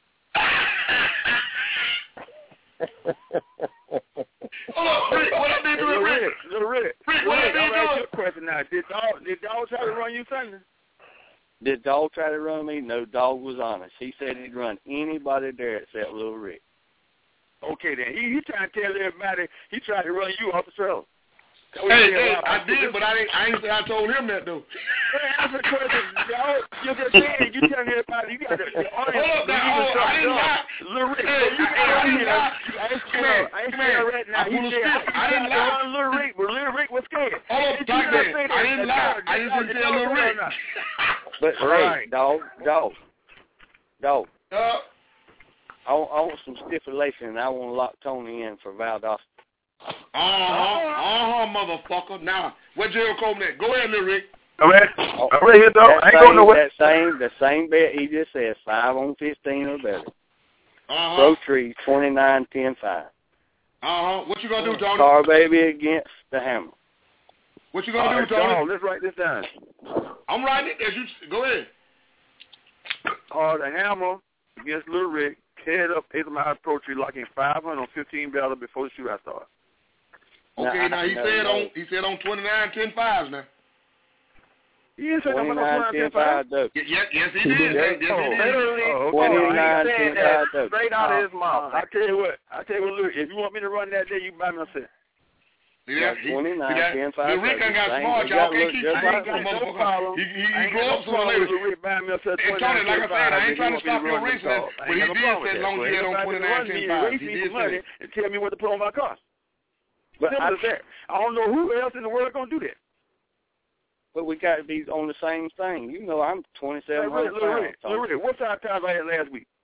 Hold on, Rick, what I did to Little Rick? Rick, Little Rick, Rick, what I Rick, did I'm to asking him? you a question now. Did dog, did dog try to run you Sunday? Did dog try to run me? No, dog was honest. He said he'd run anybody there except Little Rick. Okay, then. He, he trying to tell everybody he tried to run you off the trail. Hey, hey, I did, but I ain't, I ain't say I told him that, though. Hey, answer the question, y'all. You're just saying, you telling everybody you got to, the audience. Hold up now, hold up. I didn't lie. Little Rick, Hey, you hey, I didn't lie. I ain't Come scared. here, I ain't come here. scared right now. I'm He full of said, shit. I didn't tried to lie. run Little Rick, but Little Rick was scared. Hold up, Did you Doc not man. say that? I didn't lie. I just didn't tell Lil Rick. But, Right. hey, dog, dog, dog. Uh, I want, I want some stipulation, and I want to lock Tony in for Valdosta. Uh-huh, uh-huh, motherfucker. Now, where Jerry Coleman at? Go ahead, Lil Rick. I'm ready. Oh, I'm ready here, dog. that I ain't same, going nowhere. That same, the same bet he just said, five on fifteen or better. Uh-huh. Pro Tree, twenty-nine, ten, five. Uh-huh. What you gonna do, Tony? Car Baby against the Hammer. What you gonna All do, right, Tony? dog, let's write this down. I'm writing it. As you go ahead. Uh, the Hammer against Little Rick, head up eight mile Pro Tree, locking five hundred on fifteen battle before the shootout starts. Okay, now, Now, he no, said no. on he said on twenty-nine, ten, fives now. He didn't say nothing about twenty-nine, ten, five, dope. Yes, yes, yes, he did. Yes, yes, he did. Literally, Oh, okay. twenty-nine, he said ten, that five, dope. straight out of his mouth. I tell you what, I tell you what, Luke, if you want me to run that day, you buy me a set. See that? He, twenty-nine, see that? ten, five, Lil Rick done got dope. smart, You y'all gotta can't look keep just treating like him, that. motherfucker. He, he, he I ain't grew got up no sooner or problem later. with Lil Rick buying me a set And Tony, like I said, I ain't trying to stop your racing, racing, but he did say as long as you had on twenty-nine, ten, fives. He did say money that. and tell me what to put on my car. But Simple I, as that. I don't know who else in the world gonna do that. but we got to be on the same thing. You know, I'm twenty-seven Hey, hundred Lil Rick, pounds. Lil Rick, what size tires I had last week?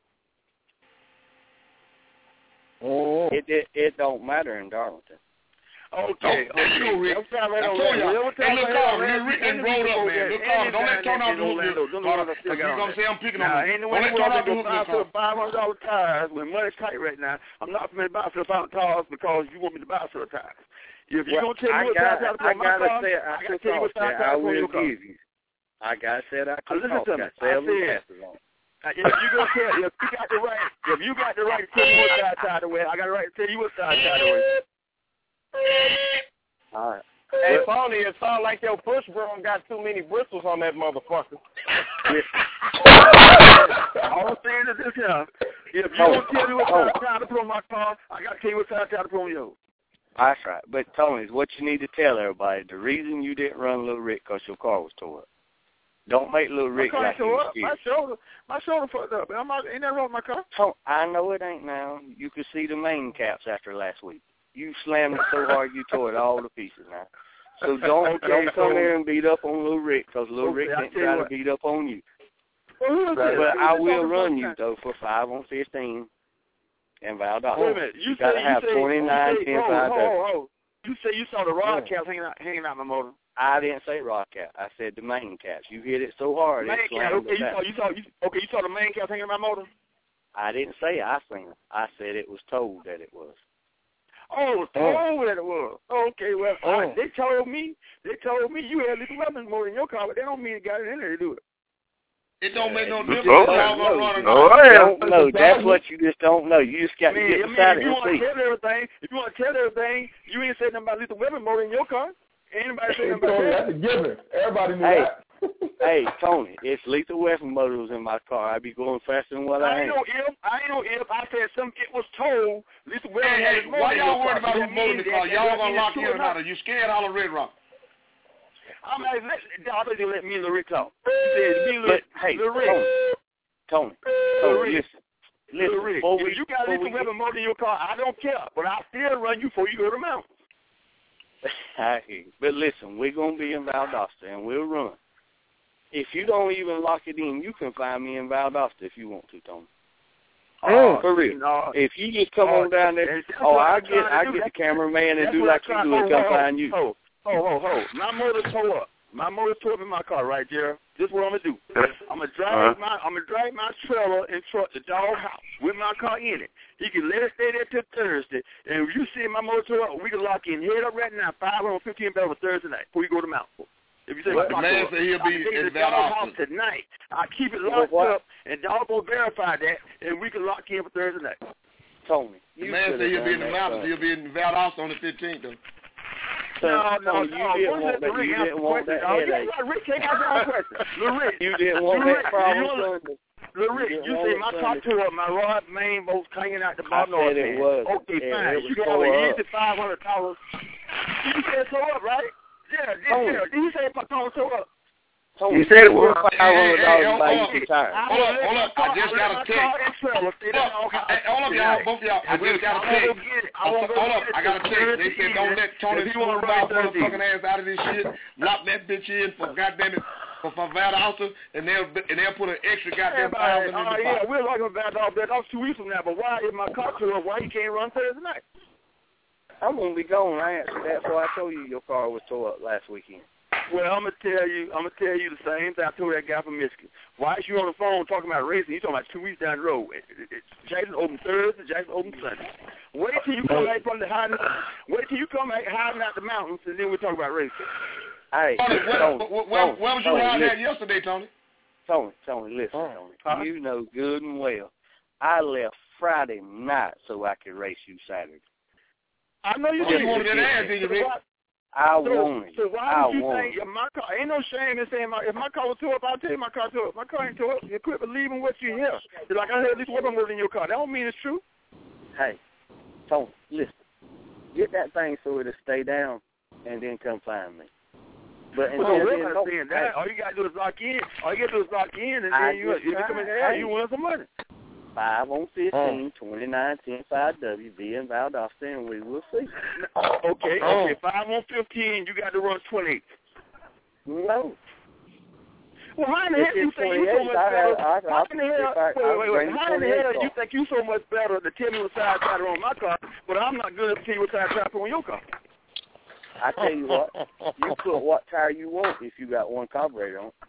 Oh. It, it it don't matter in Darlington. Okay, Oh, there you go, Rick. What size I I had told y'all. Orlando? Hey, look, What size I Carl, had Lil Rick done last rolled week? up, man. Look, Carl, don't let Tony off the hook, Orlando. Lil Don't Carl. let Because he's going to say I'm picking on Now, him. ain't no Don't way let we're Tony off the going to hook, buy Lil for Carl. five hundred dollar tires when money's tight right now. I'm not going to buy for five tires because you want me to buy for tires. If you're Well, going to tell me I what got, size tires to I put on my gotta car, say, I I got to took tell you what off size that. I tires to put on will your car. give you. I gotta say that I Uh, took listen off. to me. Got I seven said- passes on. Now, if you gonna tell, if you got the right, if you got the right to tell me what size tire to wear, I got the right to tell you what size tire to wear. All right. Hey, Tony, it sounds like your push broom got too many bristles on that motherfucker. All I'm saying is this here. If you don't tell me what size tire to put on my car, I got to tell you what size tire to put on yours. That's right. But Tony, what you need to tell everybody, the reason you didn't run Little Rick because your car was tore up. Don't make Little Rick my car like tore you up. was My shoulder, my shoulder fucked up. I'm not, ain't that wrong with my car? So, I know it ain't now. You could see the main caps after last week. You slammed it so hard you tore it all to pieces now. So don't Okay, don't come so- here and beat up on Lil Rick, because Lil Okay, Rick I didn't tell you try to what. beat up on you. Well, who is But, this? but Who I is will talking run about you that? though for five on fifteen and Valdosta. Wait a minute. You, You say gotta you have say twenty-nine, you say, ten, hold, five, hold, W. hold, hold. You say you saw the rod Yeah. caps hanging out hanging out my motor. I didn't say rod cap. I said the main caps. You hit it so hard Main it cap. slammed Okay, it you back. saw you saw you okay. You saw the main cap hanging out my motor. I didn't say I seen it. I said it was told that it was. Oh, oh, that it was. Okay, well, Oh. I, they told me they told me you had little weapons motor in your car, but they don't mean it got it in there to do it. It don't make no You difference. just Y'all don't gonna know. run or You not. don't know. That's what you just don't know. You just got I mean, to get I mean, beside if it you and want to see. tell everything, if you want to tell everything, you ain't saying nothing about lethal weapon motor in your car. Anybody saying nothing about Tony, that? that's a given. Everybody knew Hey, that. hey, Tony, if lethal weapon motor was in my car, I'd be going faster than what I I ain't am. no if. I ain't no if. I said some. It was told. Lethal weapon Hey, had hey, his motor why in y'all your worried car. about That who's voting means the car? that- Y'all that gonna means lock true in or or not? not. Are you scared all of Red Rock? I'm like, let, I thought you let me and Lil Rick talk. You said me, Lil But, hey, Lil Rick. Tony, Tony, Lil Tony, Rick. listen. Listen, Lil Rick, before we, if you got a before lethal we weapon motor in your car, I don't care. But I'll still run you before you go to the mountain. I hear you. But listen, we're going to be in Valdosta, and we'll run. If you don't even lock it in, you can find me in Valdosta if you want to, Tony. Oh, For real. No. If you just come Oh, on down there, that's oh, what I I'm get trying to I do. get the That's- cameraman and that's do what like I'm you trying- do and oh, come oh, find you. Oh, oh, oh, oh. My motor's tore up. My motor's tore up in my car right there. This is what I'm gonna do. I'm gonna drag Uh-huh. my I'm gonna drag my trailer and truck the dog house with my car in it. He can let it stay there till Thursday. And if you see my motor tore up, we can lock in head up right now, five hundred fifteen bells for Thursday night before you go to Mountain. If you say Well, my the car man tore said he'll up, I be can take in it to the dog Valdosta. house tonight. I keep it Well, locked what? up, and dog will verify that, and we can lock in for Thursday night. Tony, The you man could said have he'll be in done the that, mountains. son. He'll be in Valdosta on the fifteenth, though. Son, No, no, Tony, no. you didn't Once want let that. Rick You answer didn't the want question, that dog. You headache. let Rick take out your own question. Lil Rick, You didn't want Lil that Rick, problem, you know- son. Lil Rick, didn't you want say it, my son. car tore up, my rod main bolts hanging out the I bottom of said it was. Okay, Yeah, fine. it was You can have tore an up. easy five hundred dollars. You said tore up, right? Yeah, did, Tony. yeah. Did you say my car was tore up? Tony, You said it was. five hundred Hey, hey, dollars hold buy you on. some tires. I Hold will up, let hold my up. I car- just I got let a my text. car and trailer stay Hold there up, all house hey, hold up, y'all, tonight. both of y'all. I And we- just got a I won't text. go get it. I won't go Hold up, get it I got a till text. They Thursday said don't evening. let Tony If you wanna Smooth run out Thursday motherfucking ass out of this shit. Lock that bitch in for goddamn it for, for Valdosta, and they'll and they'll put an extra goddamn thousand in Oh, the yeah, pot. we're talking about all that. That's two weeks from now. But why is my car tore up? Why you can't run Thursday night? I'm gonna be gone. I answered that before I told you your car was tore up last weekend. Well, I'm gonna tell you, I'm gonna tell you the same thing I told that guy from Michigan. Why is you on the phone talking about racing? You talking about two weeks down the road. It, it, it, Jackson open Thursday, Jackson open Sunday. Wait till you come back from the hiding. Wait till you come back hiding out the mountains, and then we talk about racing. Hey, Tony, where, Tony, where, where, Tony, where was you Tony, riding listen. at yesterday, Tony? Tony, Tony, listen, Tony. Huh? You know good and well. I left Friday night so I could race you Saturday. I know you Oh, did. you wanted that ass, did you, Rick? I So, won it. so why I would you won say it. if my car ain't no shame in saying my, if my car was tore up? I'll tell you my car tore up. My car ain't tore up. You quit believing what you hear. You're like, I heard this weapon was in your car. That don't mean it's true. Hey, Tony, listen. Get that thing so it'll stay down, and then come find me. But Well, until no, we're then, not don't- saying that. All you gotta do is lock in. All you gotta do is lock in, and I then you, just if you come in tried. there, Hey. you win some money. Five on fifteen, twenty-nine, ten, five W, be in Valdosta, and we will see. Okay, Oh. okay. Five on fifteen, you got to run twenty-eight. No. Well, how in the If hell you it's think you so twenty-eight, much I better? have- I- How I- in the hell? if I- Wait, wait, I'll wait. bring the How in the hell twenty-eight you car. think you so much better to tell me what side tire to run my car, but I'm not good at tell you what side tire to put on your car? I tell you what, you put what tire you want if you got one carburetor on.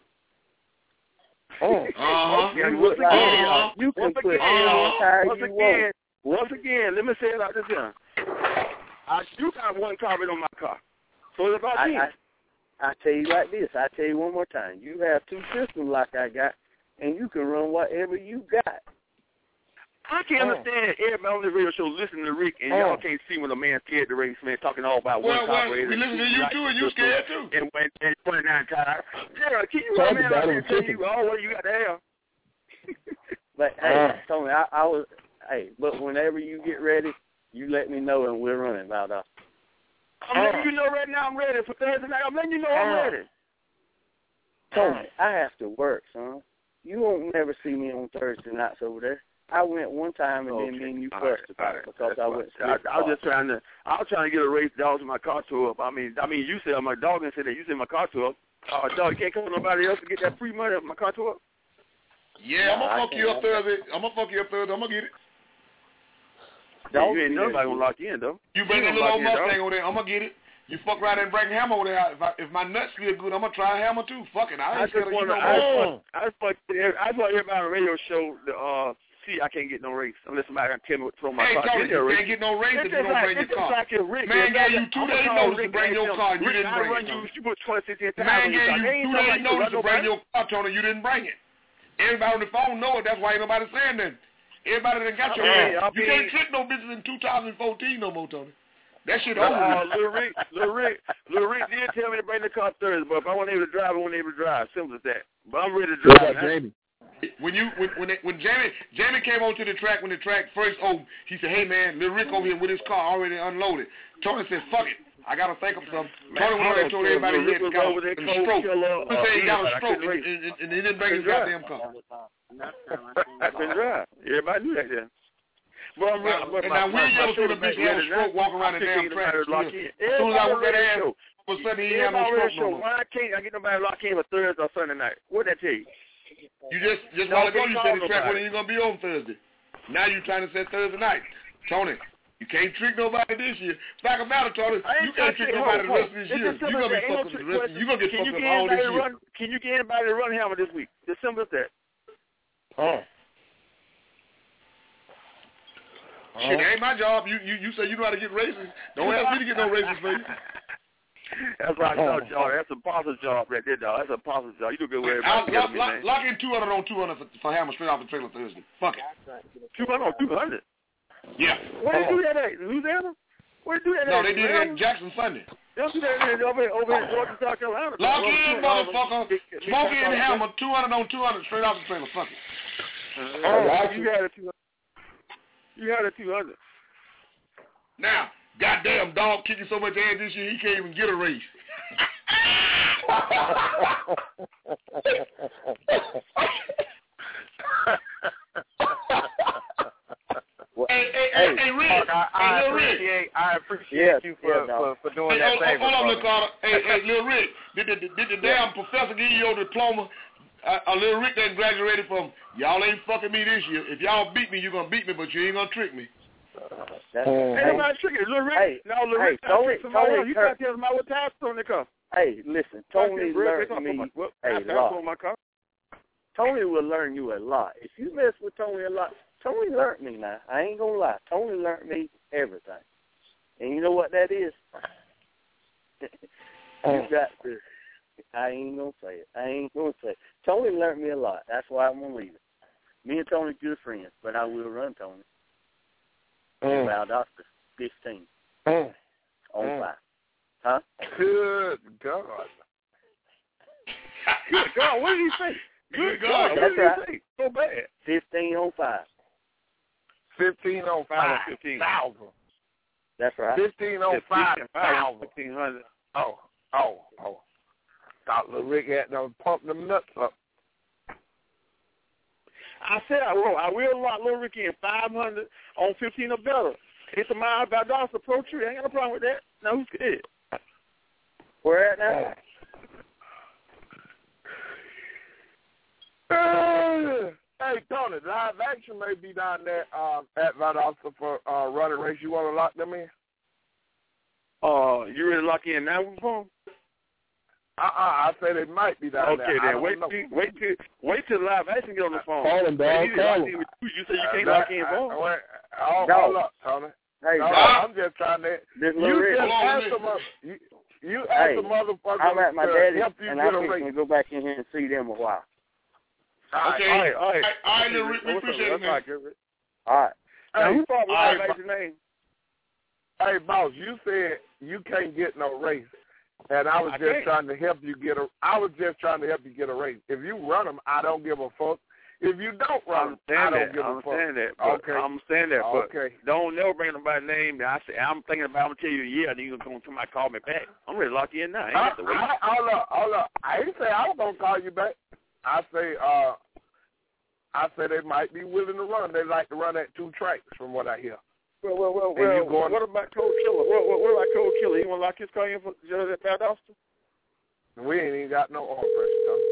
Uh-huh. Okay, You once look like again, uh, you can once put again, any tire once you again, want. once again, let me say it like this here. I do got one carburetor on my car. So it's about I, ten. I, I tell you like this. I tell you one more time. You have two systems like I got, and you can run whatever you got. I can't understand that everybody on the radio show listening to Rick, and y'all can't see when a man scared the race, man, talking all about Well, one well, carburetor. we listen to you too, and you scared too. And, and, and twenty-nine tires. Yeah, keep you Talk man about out there it and tell with you all what you got to have. But hey, Uh. Tony, I, I was hey, but whenever you get ready, you let me know, and we're running Valdosta. I'm letting you know right now I'm ready for Thursday night. I'm letting you know I'm ready. Tony, I have to work, son. You won't never see me on Thursday nights over there. I went one time and Okay. then me and you All fussed right, about all it right. because That's I fine. went. I, I was just trying to. I was trying to get a race dogs in my car tore up. I mean, I mean, you said my dog and said that you said my car tore up. Uh, dog, you can't come with nobody else to get that free money if my car tore up. Yeah, I'm Nah, I gonna fuck you can't up have Thursday. I'm gonna fuck you up Thursday. I'm gonna get it. Yeah, Don't you ain't do nobody that, gonna dude. lock you in though. You bring You that gonna little old lock in, Mustang dog. over there. I'm gonna get it. You fuck right there and bring Hammer over there. If, I, if my nuts feel good, I'm gonna try Hammer too. Fuck it. I I ain't scared just of you want to. no I just more. want. I just want. I just want everybody on the radio show to uh, see I can't get no race unless somebody can tell me what throw my Hey, car. Tony, Get there, you race. can't get no race It's if you just don't like, bring your it's just car. like if Rick, Man if gave I- you two I'm days gonna call notice to Rick bring and your tell him, car. You Rick, didn't I bring run it. you. Tony. You put twenty, fifteen thousand. Man on your gave car. you They ain't two talking days about you notice run to bring nobody. your car, Tony. You didn't bring it. Everybody on the phone know it. That's why ain't nobody saying that. Everybody that got your I mean, ass. I You mean- can't trick no bitches in two thousand fourteen no more, Tony. That shit Uh, over. Lil Rick, Lil Rick, Lil Rick did tell me to bring the car Thursday, but if I wasn't able to drive, I wasn't able to drive. Simple as that. But I'm ready to What drive. about Jamie? When you when when, they, when Jamie Jamie came onto the track when the track first opened, he said, "Hey man, Lil Rick over here with his car already unloaded." Tony said, "Fuck it, I gotta think of something." Tony went over there and told everybody he had got a stroke. He said he got a stroke and, and, and, and he didn't bring his goddamn car. I couldn't drive. Everybody knew that then. Well, I'm Now, but and my, now my, we my never seen a bitch have a stroke walking around the damn track. As soon as I went that ass, all of a sudden he ain't had no stroke no more. Why can't I get nobody locked in for Thursday or Sunday night? What'd that tell you? You just just No, while ago don't you call said the track nobody. wasn't even gonna be on Thursday. Now you trying to say Thursday night, Tony. You can't trick nobody this year. Fact of the matter, Tony, I ain't you can't trick trick- nobody the hold, rest of this hold. year. It's You're just gonna be simple as that. Ain't no fucked up the trick rest. question. You're gonna get Can you fucked get up all this anybody to year. run? Can you get anybody to run Hammer this week? It's simple as that. Oh. Shit, it ain't my job. You you you say you know how to get races. Don't ask me to get no races for you. That's right, dog, dog. That's a positive job right there, dog. That's a positive job. You do good with I'll, everybody. lock, together, lock, man. lock in two hundred on two hundred for, for Hammer straight off the trailer Thursday. Fuck it. two hundred on two hundred. Yeah. Where they do that at? Louisiana? Where they do that at? No, they did it Man, at Jackson Sunday. They don't do that in- over, over in Georgia, South Carolina. Lock Over in, two hundred motherfucker. dollars. Smokey and Hammer, two hundred on two hundred straight off the trailer. Fuck it. Oh, you had a two hundred. You had a two hundred. Now, goddamn dog kicking so much ass this year, he can't even get a race. Well, hey, hey, hey, hey, Rick. I, I hey, Lil Rick. appreciate, I appreciate Yes, you for, yeah, for, for doing Hey, that hold, favor. hold on, brother. Lil Carter. Hey, hey, Lil Rick, did the, did the damn professor give you your diploma? Uh, uh, Lil Rick that graduated from, y'all ain't fucking me this year. If y'all beat me, you're going to beat me, but you ain't going to trick me. That's, Ain't hey, nobody tricking. Lil Rick. hey, No, Lil hey, Rick. trying to Tony, trick somebody Tony, else. You Kurt- got to tell somebody what tax on the car. hey, listen, Tony learned me What a tax lot. on my car? Tony will learn you a lot. If you mess with Tony a lot, Tony learned me now. I ain't gonna lie. Tony learned me everything. And you know what that is? You got to. I ain't gonna say it. I ain't gonna say it. Tony learned me a lot. That's why I'm gonna leave it. Me and Tony good friends, but I will run Tony. Mm. Valdosta, fifteen Mm. on Mm. five. Huh? Good God. Good God, what did he say? Good God, what That's did right. he say? So bad. Fifteen on five. Fifteen on five fifteen. thousand. That's right. Fifteen on five thousand. Fifteen hundred. Oh, oh, oh. Thought Lil Rick had to pump them nuts up. I said I will. I will lock Lil Ricky in five hundred on fifteen or better. It's a mile about dollars pro tree. I ain't got no problem with that. Now who's scared? Where at now? Uh, hey, Tony, live action may be down there um, at Valdosta for uh, running race. You want to lock them in? Uh, you ready to lock in now with the phone? Uh-uh, I say they might be down Okay, there. I then don't wait know. till wait till wait till live action get on the phone. Call him, dog. Hey, he Call locked him. in with you. You say you can't Uh, lock in uh, phone. uh, wait, hold, Dog. hold up, Tony. Hey, No, dog. I'm just trying to. This Lil You Rick. just Hold on, asked listen. them. uh, You, you Hey, asked the motherfucker I'm at my to daddy's, help you and get I'm a fixing to race. go back in here and see them a while. Okay. All right, all right. All right, Lil Rick, we What's up, appreciate it, Rick? man. All right, good, Rick. All right. Now, Hey, who thought all live right, action name? Hey, boss, you said you can't get no race, and I was I just can't. trying to help you get a. I was just trying to help you get a race. If you run them, I don't give a fuck. If you don't I run them, I understand don't that. give I a fuck. understand that. But Okay. I understand that. But Okay. don't never bring nobody's name. I say I'm thinking about. I'm gonna tell you, yeah. Then you're gonna come somebody call me back. I'm ready to lock you in now. I ain't I, got to wait. I, hold up, hold up. I didn't say I was gonna call you back. I say, uh, I say they might be willing to run. They like to run at two tracks, from what I hear. Well, well, well, And well. you going- What about Cold Killer? What, what, what about Cold Killer? He want to lock his car in for just at Valdosta? We ain't even got no arm pressure, Tony.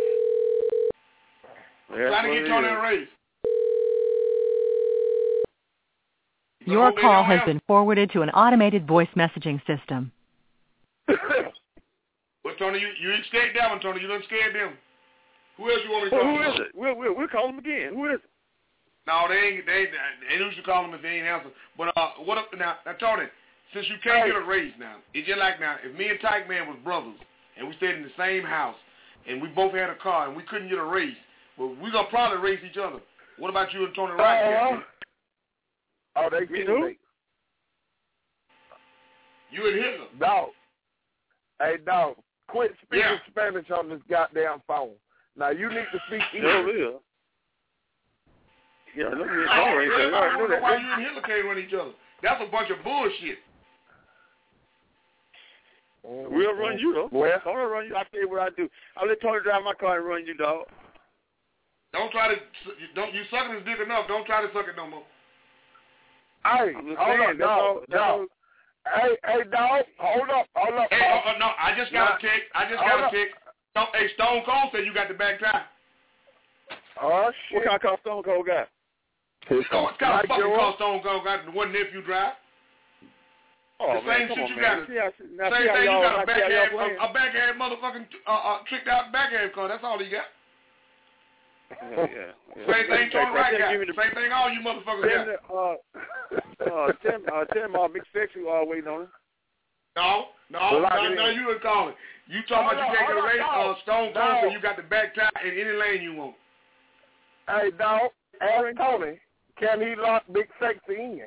That's Trying to what get it Tony is. a raise. Your call has been forwarded to an automated voice messaging system. Well, Tony, you, you ain't scared that one, Tony. You done scared them. Who else you want me to Well, talk who to? is it? We'll, we'll, we'll call him again. Who is it? No, they ain't. They ain't. They ain't usually call them if they ain't answer. But uh, what up now? Now, Tony, since you can't Hey. get a raise now, it's just like now. If me and Tyke Man was brothers and we stayed in the same house and we both had a car and we couldn't get a raise, well, we gonna probably raise each other. What about you and Tony Wright? Uh, oh, they Me teammates. You and Hitler. Dog. Hey, dog. Quit speaking Yeah. Spanish on this goddamn phone. Now, you need to speak No, English. real. Yeah, let me I don't, all right, I don't all right, know all right. why you and Hitler can't run each other. That's a bunch of bullshit. We'll run you, though. Well, I'll run you. I'll tell you what I do. I'll let Tony drive my car and run you, dog. Don't try to. Don't you sucking his dick enough? Don't try to suck it no more. Hey, I'm just hold saying, up, that's dog. all- that's dog. Hey, hey, dog. Hold up, hold up. Hey, oh, oh, no, I just got Nah. a text. I just Hold got a up. text. Stone, hey, Stone Cold said you got the back tie. Oh, shit. What kind of car Stone Cold got? So what kind of Like fucking yours? car Stone Cold got the one nephew drive? Oh, The man, same come shit on, you man. got. See how, now Same see how thing, you y'all, got a now see how y'all backhand, playing? a, a backhand motherfucking, uh, uh, tricked out backhand car. That's all he got. Yeah, yeah, yeah. Same thing Tony Wright got. Give me the- Same thing all you motherfuckers Tell got. me, uh, uh, tell, uh, tell my big sexy while waiting on it. No, no, Well, no, I no, did. you would call it. You talking Hold about you on, can't get a hold on, race? no. Uh, Stone Cold No. said you got the back tie in any lane you want. Hey, dog. Ask Tony, can he lock Big Sexy in?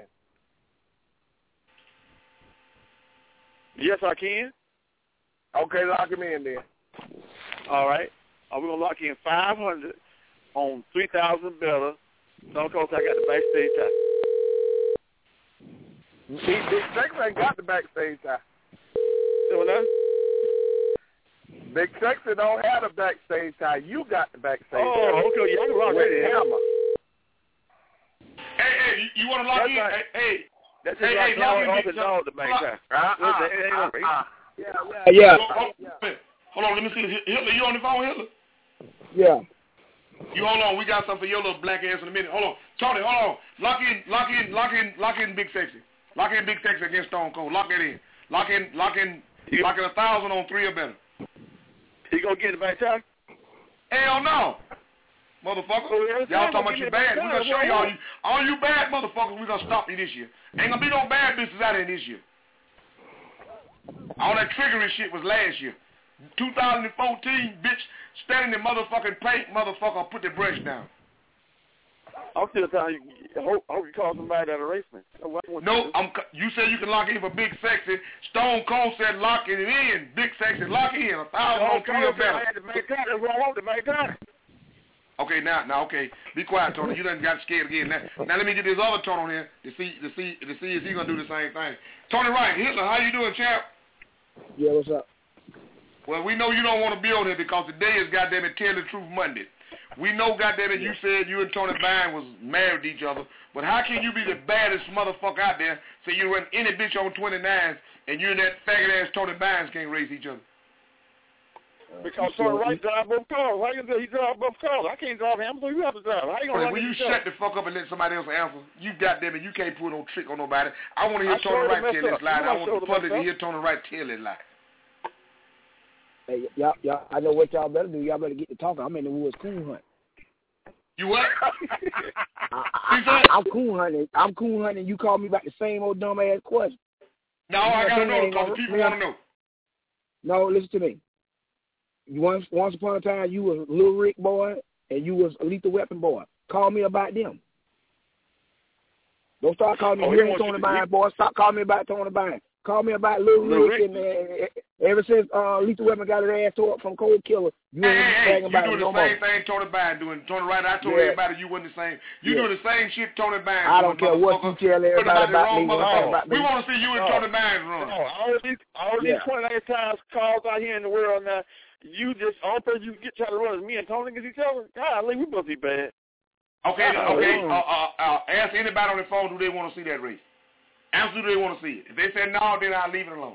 Yes, I can. Okay, lock him in then. All right. Uh, we're going to lock in five hundred on three thousand better. Stone Cold, I got the backstage time. See, Big Sexy ain't got the backstage tie. See what that? Big Sexy don't have the backstage tie. You got the backstage tie. Oh, okay. Yeah, I can rock With that in. Hammer. Hey, hey, you, you want to lock That's in? right. Hey, hey, That's hey, just hey, like lock y'all in off Big and Sexy. on the back Lock- time. Uh, uh, It ain't uh, no race. uh. Yeah, yeah, Hold, hold, hold on, let me see. Hitler, you on the phone, Hitler? yeah. You hold on. We got something for your little black ass in a minute. Hold on, Tony. Hold on. Lock in, lock in, lock in, lock in Big Sexy. Lock in Big Sexy against Stone Cold. Lock that in. Lock in, lock in, lock in a thousand on three or better. He gonna get the back time? Hell no, motherfucker. Oh, yeah, Y'all I'm talking gonna about you give bad? you We the gonna back show time. y'all. You, all you bad motherfuckers, we gonna stop you this year. Ain't gonna be no bad bitches out here this year. All that triggering shit was last year. two thousand fourteen, bitch, standing in motherfucking paint, motherfucker, put the brush down. I'm still telling you, I hope, I hope you call somebody that'll race me. That's what I want you to No, do. I'm. You said you can lock in for Big Sexy. Stone Cold said lock it in. Big Sexy, lock in. A thousand on three or I better. had to make time. That's what I want to make time. Okay, now, now, okay. Be quiet, Tony. You done got scared again. Now, now let me get this other Tony on here to see, to see, to see if he gonna do the same thing. Tony Wright, Hitler, how you doing, champ? Yeah, what's up? Well, we know you don't want to be on here because today is goddamn it Tell the Truth Monday. We know goddamn it you said you and Tony Byrne was married to each other, but how can you be the baddest motherfucker out there so you run any bitch on twenty-nines and you and that faggot ass Tony Byrne can't race each other? Because Tony Wright drive both cars. How you gonna say he drive both cars? I can't drive him, so you have to drive. How you gonna Well, run will you each shut other? the fuck up and let somebody else answer? You goddamn it, you can't pull no trick on nobody. I want to hear I Tony showed Wright him tell messed this up. lie. You I know I want showed the him public messed to up. hear Tony Wright tell it lie. Hey, y'all, y'all, I know what y'all better do. Y'all better get to talking. I'm in the woods coon hunting. You what? I, I, I'm coon hunting. I'm coon hunting. You call me about the same old dumb ass question. No, I gotta know because the people want to know. No, listen to me. Once, once upon a time, you was Lil Rick boy and you was a Lethal Weapon boy. Call me about them. Don't start calling me Oh, he here wants Tony you to- Byrne, boy. Stop calling me about Tony Byrne. Call me about Lil Lil Rick. Rick. And uh, ever since uh, Lethal Weapon got his ass tore up from Cold Killer, you Hey, ain't hey, hey, bragging you about doing it the no same more. thing Tony Byrne doing. Tony Wright, I told Yeah. everybody you wasn't the same. You Yeah. doing the same shit Tony Byrne I don't doing, care what you motherfucker. tell Putting everybody the about wrong me. One thing motherfucker. about me. We want to see you and No. Tony Byrne run. No, all these, all these Yeah. twenty-eight times calls out here in the world now, you just, all person you get try to run is me and Tony against each other. God, we must be bad. Okay, okay. Uh, uh, uh, ask anybody on the phone, do they want to see that race? Answer, do they want to see it? If they say no, then I'll leave it alone.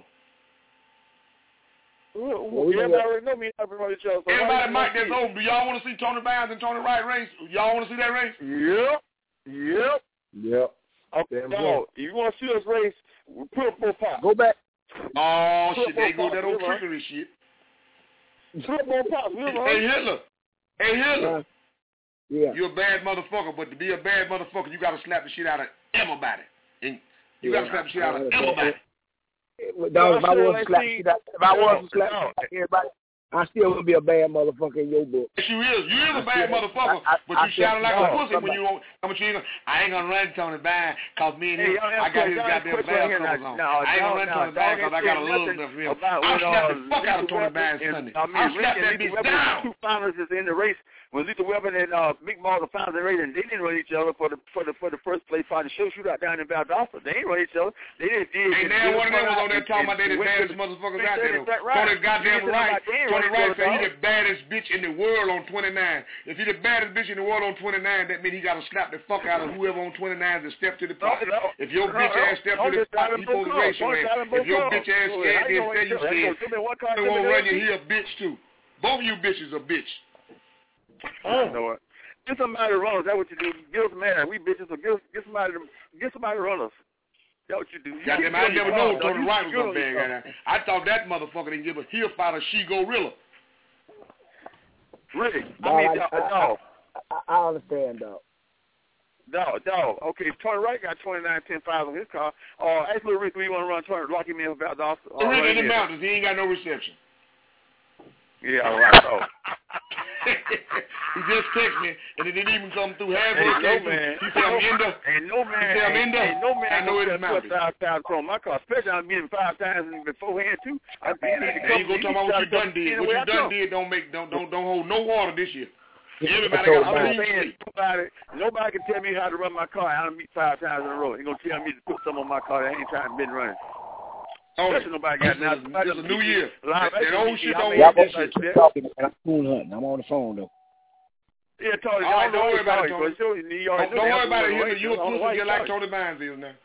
Well, well, everybody already know me not promote each other. So Everybody mic that's open. Do y'all want to see Tony Barnes and Tony Wright race? Y'all want to see that race? Yep. Yep. Yep. Okay, no. If you want to see us race, we put up more pop. Go back. Oh, put shit, they go that old trickery shit. Put up more pop. Hey, Hitler. Hey, Hitler. Uh, yeah. You're a bad motherfucker, but to be a bad motherfucker, you got to slap the shit out of everybody. And you yeah, got to slap the shit out of everybody. Dog, if I was to slap shit out, if I was to slap shit out of everybody, I still would be a bad motherfucker in your book. Yes, you is. You is a bad motherfucker, I, I, but you sound like no, a pussy when you won't. I'm you ain't gonna, I ain't gonna run Tony Barnes because me and him, hey, I got his goddamn bad covers on. No, I ain't no, gonna run no, Tony Barnes because I got a little bit of him. I'll slap the fuck out of Tony Barnes Sunday. I'll slap that bitch down. Two finalists in the race. When Lethal Weapon and uh, Big Maul the finals in the race, and they didn't run each other for the for the for the first place final show shootout down in Valdosta. They didn't run each other. They didn't. They Ain't there one of them was on there talking about they the baddest motherfuckers out there. Tony goddamn right. Tony Wright said he the baddest bitch in the world on twenty-nine. If he the baddest bitch in the world on twenty-nine, that means he got to slap the fuck out of whoever on twenty-nine to step to the pot. If your bitch ass step to the pot, he supposed to race your ass. If your bitch ass scared, then say you scared. They won't run you here, bitch too. Both of you bitches are bitch. I know it. Get somebody to run us. That's what you do. Get us mad. We bitches. So get, get somebody to get somebody to run us. That's what you do. You Goddamn, I never know Tony Wright was gonna bang that. I thought that motherfucker didn't give a heel fight a she gorilla. Really? No, I mean, I, I, no. I, I understand, dog. No, no. Okay, Tony Wright got twenty-nine ten five on his car. Uh, ask Little Rick, we want to run Tony, lock him in about the officer. Uh, Rick in the mountains. He ain't got no reception. Yeah, all right. Oh. He just texted me, and it didn't even come through halfway. Ain't no man. He said I'm in there. Ain't no man. He said I'm in there. Ain't no man. I know it's mountain. Five times on my car, especially I'm getting five times beforehand too. I need to come. You go talk about what you done did. What you done did don't make don't don't don't hold no water this year. Everybody got I'm saying nobody nobody can tell me how to run my car. I don't meet five times in a row. They're gonna tell me to put some on my car that I ain't trying to been running. Oh, nobody got now. It's a new year. That, that old shit don't work this shit. I'm coon hunting. I'm on the phone though. Yeah, Tony. All right, don't worry about it, Tony. Don't, don't worry about it. You're a pussy just like Tony Barnes is now.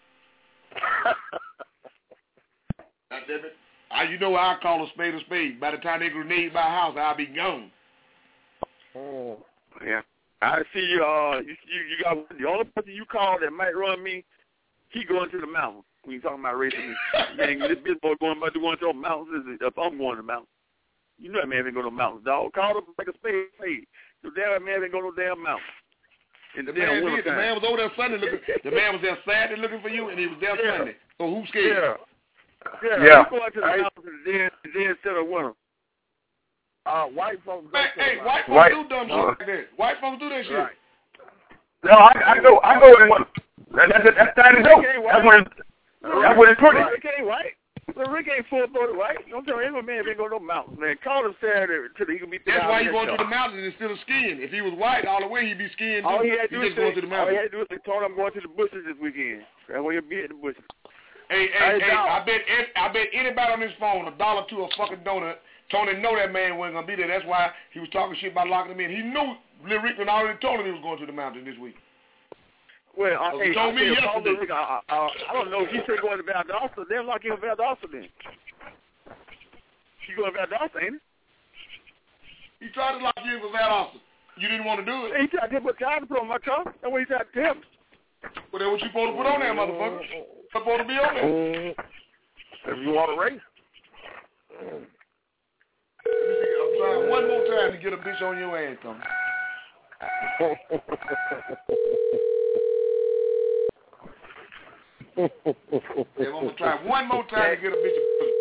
God damn it. I, you know I call a spade a spade. By the time they grenade my house, I'll be gone. Oh, yeah. I see you. Uh, you, you, you got the only person you call that might run me. He going to the mountain. When you talking about racing me, man, this bitch boy going about to go into the mountains. If I'm going to the mountains, you know that man ain't go to the mountains, dog. Call him like a spade spade. The damn man ain't go to no damn mountain. In the, the man did. The man was over there Sunday looking. The man was there Saturday looking for you, and he was there yeah. Sunday. So who's scared? Yeah. Yeah. yeah. You go out to the mountains and then, and then instead of winter. Uh, white folks. Man, hey, white folks white. do dumb shit like that. White folks do that shit. Right. No, I, I go. I go in winter. That, that's that's time to go. That's when. That's when it's pretty. Rick ain't white. Well, Rick ain't full blooded white. Don't tell me any man ain't go to no mountains, man. Call him Saturday till he can be. That's why he going to the mountains instead of skiing. If he was white, all the way he'd be skiing. All he had to do is going to the mountains. All he had to do is say, "Tony, I'm going to the bushes this weekend." That's where he'll be at the bushes. Hey, hey, hey! I bet, I bet anybody on this phone a dollar to a fucking donut. Tony know that man wasn't gonna be there. That's why he was talking shit about locking him in. He knew Lil Rickman already told him he was going to the mountains this week. Well, I, hey, told I, me yesterday. Rick, I, I, I don't know if he said going to Valdosta. They're lock in Valdosta then. She going to Valdosta, ain't it? He tried to lock you in for Valdosta. You didn't want to do it. He tried to put tires to put on my car. That's what he tried to tell me. Well, that's what you supposed to put on there, motherfucker. You're supposed to be on there. If you want to race. Let me see. I'm trying one more time to get a bitch on your ass, Tony. Yeah, I'm gonna try one more time to get a bitch.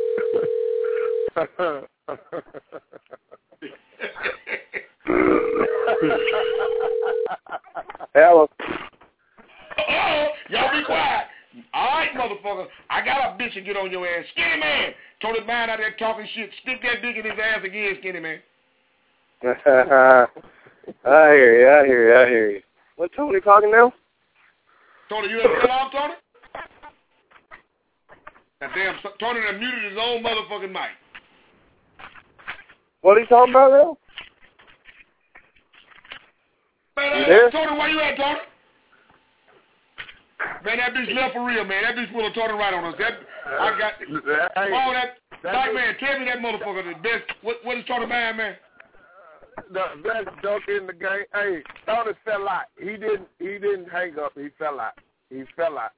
Hello. Oh, y'all be quiet. All right, motherfucker. I got a bitch to get on your ass. Skinny man. Tony Barnes out there talking shit. Stick that dick in his ass again, skinny man. I hear you, I hear you, I hear you. What, Tony talking now? Tony, you ever fell off, Tony? That damn Tony done muted his own motherfucking mic. What are you talking about now? Man, You there? Tony, where you at, Tony? Man, that bitch left for real, man. That bitch pulled a Tony right on us. That I got. Hey, all that. that Like, is, man, tell me that motherfucker the best. What what is Tony man, man? The best joke in the game. Hey, Tony fell out. He didn't. He didn't hang up. He fell out. He fell out.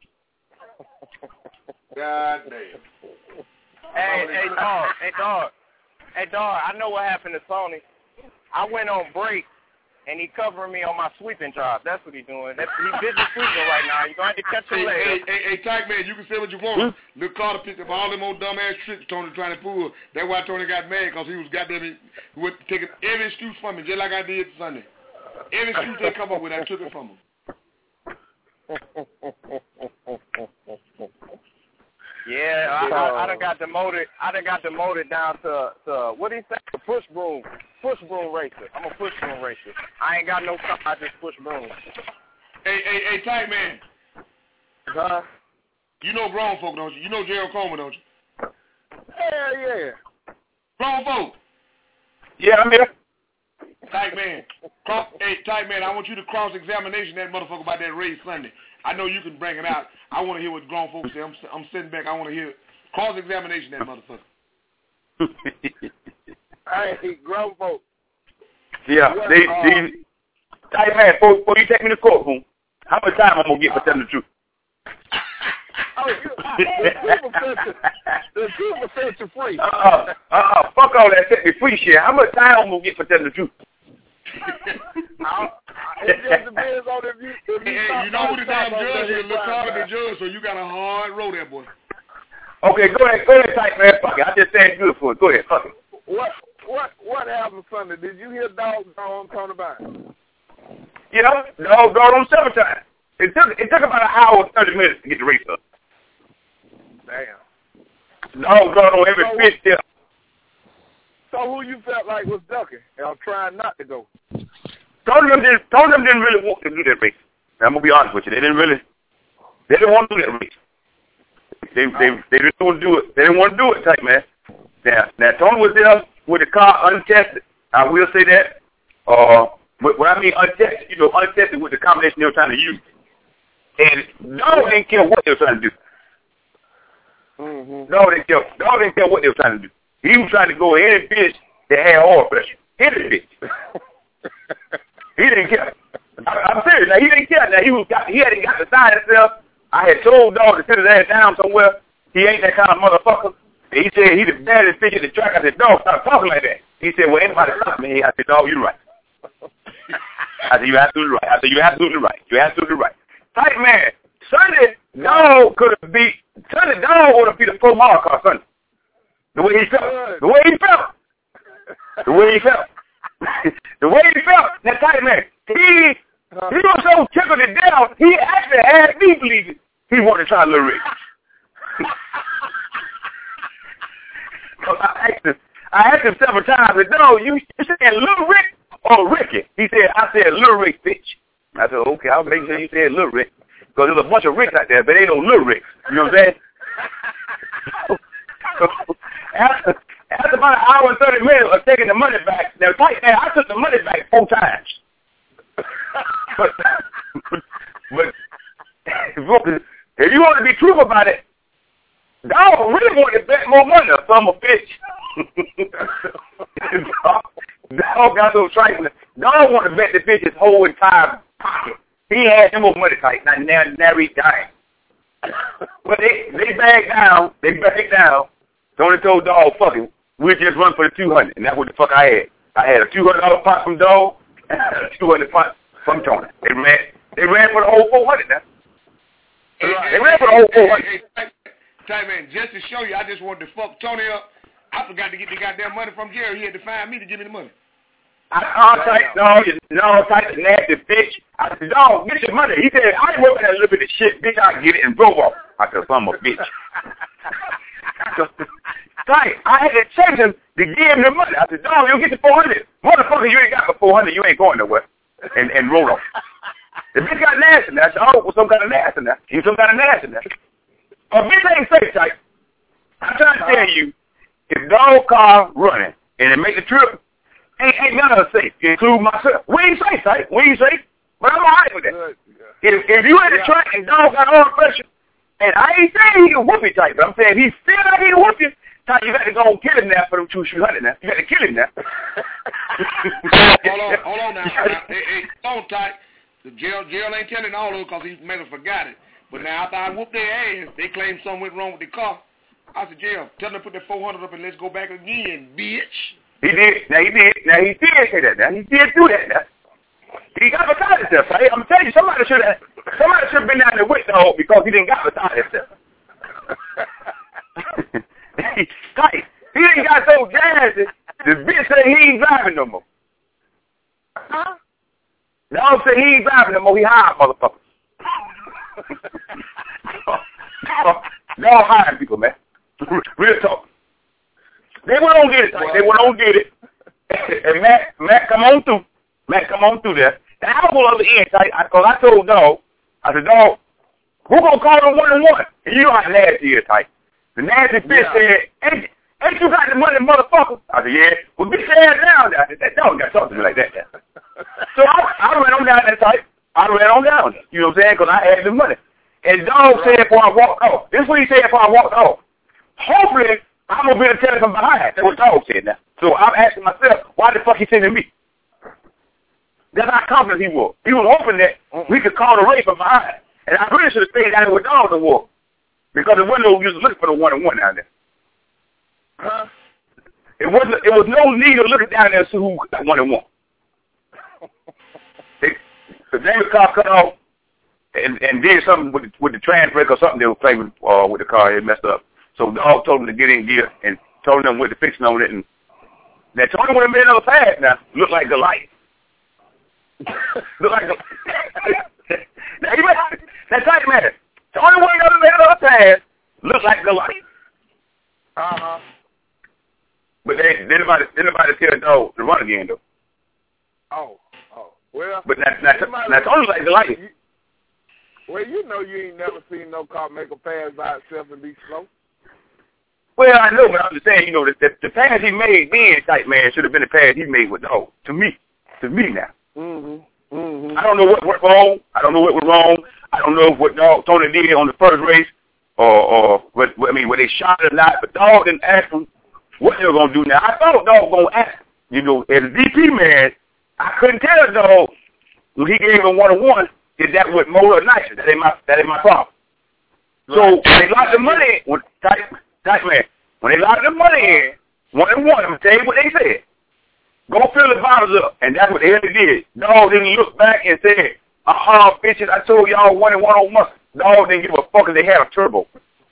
God damn. Hey, hey, dog. Hey, dog. Hey, dog. I know what happened to Tony. I went on break, and he covering me on my sweeping job. That's what he's doing. That's, he's busy sweeping right now. You're going to have to catch him Hey, later. hey, hey, hey, Tyke man, you can say what you want. Lil Carter picked up all them old dumbass tricks Tony trying to pull. That's why Tony got mad, because he was goddamn he was taking every excuse from me, just like I did Sunday. Every excuse they come up with, I took it from him. Yeah, I, I, I done got demoted. I done got demoted down to, to what do you say? A push broom, push broom racer. I'm a push broom racer. I ain't got no car. I just push broom. Hey, hey, hey, Tyke man. Huh? You know grown folk, don't you? You know Gerald Coleman, don't you? Hell yeah. Grown folk. Yeah, I'm here. Tyke man. Cross, hey, Tyke man, I want you to cross-examination that motherfucker about that race Sunday. I know you can bring it out. I want to hear what grown folks say. I'm, I'm sitting back. I want to hear cross-examination that motherfucker. Hey, grown folk. Yeah, What, they, uh, they, hey man, before, before you take me to court, boom, how much time I'm gonna get for telling the truth? Oh, you, the super session, the super session free. Uh uh, uh uh, fuck all that set me free shit. How much time I'm gonna get for telling the truth? It just depends on if you. If you, Hey, hey, you know who the damn judge is? Lil Carter the judge, so you got a hard road there, boy. Okay, go ahead, go ahead, Tyke man. Fuck it. I just said good for it. Go ahead, fuck it. What what what happened Sunday? Did you hear Dog on Tony Bynum? You know, dog got on seven times. It took it took about an hour and thirty minutes to get the race up. Damn. Dog got on every so, fifth step. So who you felt like was ducking? And I'm trying not to go. Told them didn't told them didn't really want to do that race. Now, I'm gonna be honest with you. They didn't really they didn't want to do that race. They they they didn't want to do it. They didn't want to do it, Tyke man. Now now Tony was there with the car untested. I will say that. Uh but when I mean untested, you know, untested with the combination they were trying to use. And no didn't care what they were trying to do. Mm-hmm. No, they didn't care. No, didn't care what they were trying to do. He was trying to go any bitch that had oil pressure. Any bitch. He didn't care. I, I'm serious. Now he didn't care. Now he was got, he hadn't got beside himself. I had told Dog to sit his ass down somewhere. He ain't that kind of motherfucker. And he said he the baddest bitch at the track. I said, Dog, stop talking like that. He said, well, anybody stop me. I said, Dog, you're right. I said, you're absolutely right. I said, you're absolutely right. You're absolutely right. Tyke man, Sunday, Dog could have beat, Sunday, Dog would have beat a pro model car Sunday. The way he felt. The way he felt. The way he felt. The way he felt. Now, Tyke man, he, he was so tickled to death, he actually had me believing he wanted to try Lil Rick. I asked him, I asked him several times, I said, no, you, you saying Lil Rick or Ricky? He said, I said Lil Rick, bitch. I said, okay, I'll make sure you said Lil Rick. Because there's a bunch of Ricks out there, but ain't no Lil Ricks. You know what I'm saying? so, after, after about an hour and thirty minutes of taking the money back, now, Tyke man, I took the money back four times. but, but if you want to be truthful about it, Dog really wanted to bet more money or some a bitch. Dog, Dog got so trifling. Dog wanted to bet the bitch his whole entire pocket. He had him more money tight. Now, now, now he's dying. But they, they bagged down. They bagged down. Tony told Dog, fuck it. We'll just run for the two hundred. And that's what the fuck I had. I had a two hundred dollars pot from Dog and a two hundred pot from Tony. They ran, they ran for the whole four hundred now. Hey, they hey, ran for the whole four hundred. Hey, hey, Tyke man, just to show you, I just wanted to fuck Tony up. I forgot to get the goddamn money from Jerry. He had to find me to give me the money. I, I Tyke, no, no, Tyke, nasty bitch. I said, Dog, get your money. He said, I ain't working that little bit of shit, bitch. I can get it and drove off. I said, I'm a bitch. Tyke, I had to chase him to give him the money. I said, Dog, you'll get the four hundred. Motherfucker, you ain't got the four hundred. You ain't going nowhere. And and roll off. The bitch got nasty now. I said, oh, well, some kind of nasty now. He's some kind of nasty now. A bitch ain't safe, Tyke. I'm trying to tell you, if Dog car running and it make the trip, Ain't, ain't none of us safe, including myself. We ain't safe, right? We ain't safe. But I'm all right with that. Good. If, if you in the track and dog got oil pressure, and I ain't saying he can whoop you tight, but I'm saying he feel like he can whoop you, tight, you got to go and kill him now for them two three hundred now. You got to kill him now. hold on, hold on now. now hey, hey, hold on tight. The jail, jail ain't telling all of them because he may have forgot it. But now after I whooped their ass, they claim something went wrong with the car. I said, jail, tell them to put that four hundred up and let's go back again, bitch. He did. Now he did. Now he did say that. Now he did do that. Now he got beside himself. Right? I'm telling you, somebody should have. Somebody should have been down there with the hole because he didn't got beside himself. he, he didn't got so jazzy. The bitch said he ain't driving no more. Huh? The dog said he ain't driving no more. He hired motherfuckers. Y'all hiring people, man. Real talk. They went on get it. Like, they went on get it. And Matt, Matt, come on through. Matt, come on through there. The album on the end, because I, I told Dog, I said, Dog, who gonna call them one and one? And you know how nasty he is, type. The nasty bitch yeah. said, ain't, ain't you got the money, motherfucker? I said, yeah. Well, get your ass down there. I said, that dog got something to me like that. There. So I, I ran on down that type. I ran on down there. You know what I'm saying? Because I had the money. And Dog right. said before I walked off. This is what he said before I walked off. Hopefully, I'm going to be able to tell him from behind. That's what Dog said now. So I'm asking myself, why the fuck he sending me? That's how confident he was. He was hoping that we could call the race from behind. And I really should have stayed down there with Dog to walk. Because there wasn't no use looking for the one-on-one down there. Huh? It wasn't. It was no need of looking down there to see who got one-on-one. The name of the car cut off and, and did something with the, with the trans brake or something they were playing with, uh, with the car. It messed up. So the dog told him to get in gear and told them what to fix on it. And now Tony would have made another pass now. Looked like the light. Looked like the now, you might, that's right, man. Tony would have made another pass. Looked like the light. Uh-huh. But they didn't nobody, nobody tell the dog to run again, though. Oh. Oh. Well, but that's that's that's only like the light. Well, you know you ain't never seen no car make a pass by itself and be slow. Well, I know, but I'm just saying, you know, the, the, the pass he made then, type man, should have been the pass he made with Dog. To me, to me now. Mm-hmm. Mm-hmm. I don't know what went wrong. I don't know what was wrong. I don't know what Dog Tony did on the first race, or or what, I mean, whether they shot it or not. But Dog didn't ask him what they were gonna do. Now I thought Dog was gonna ask. You know, as a D P man, I couldn't tell Dog when he gave him one on one. Is that what more or nicer? That ain't my that ain't my problem. So when they locked the money in, when, type, type man, when they locked the money in, one and one, I'm gonna tell you what they said. Go fill the bottles up, and that's what they really did. Dog didn't look back and say, uh-uh, bitches, I told y'all one and one on month. Dog didn't give a fuck if they had a turbo.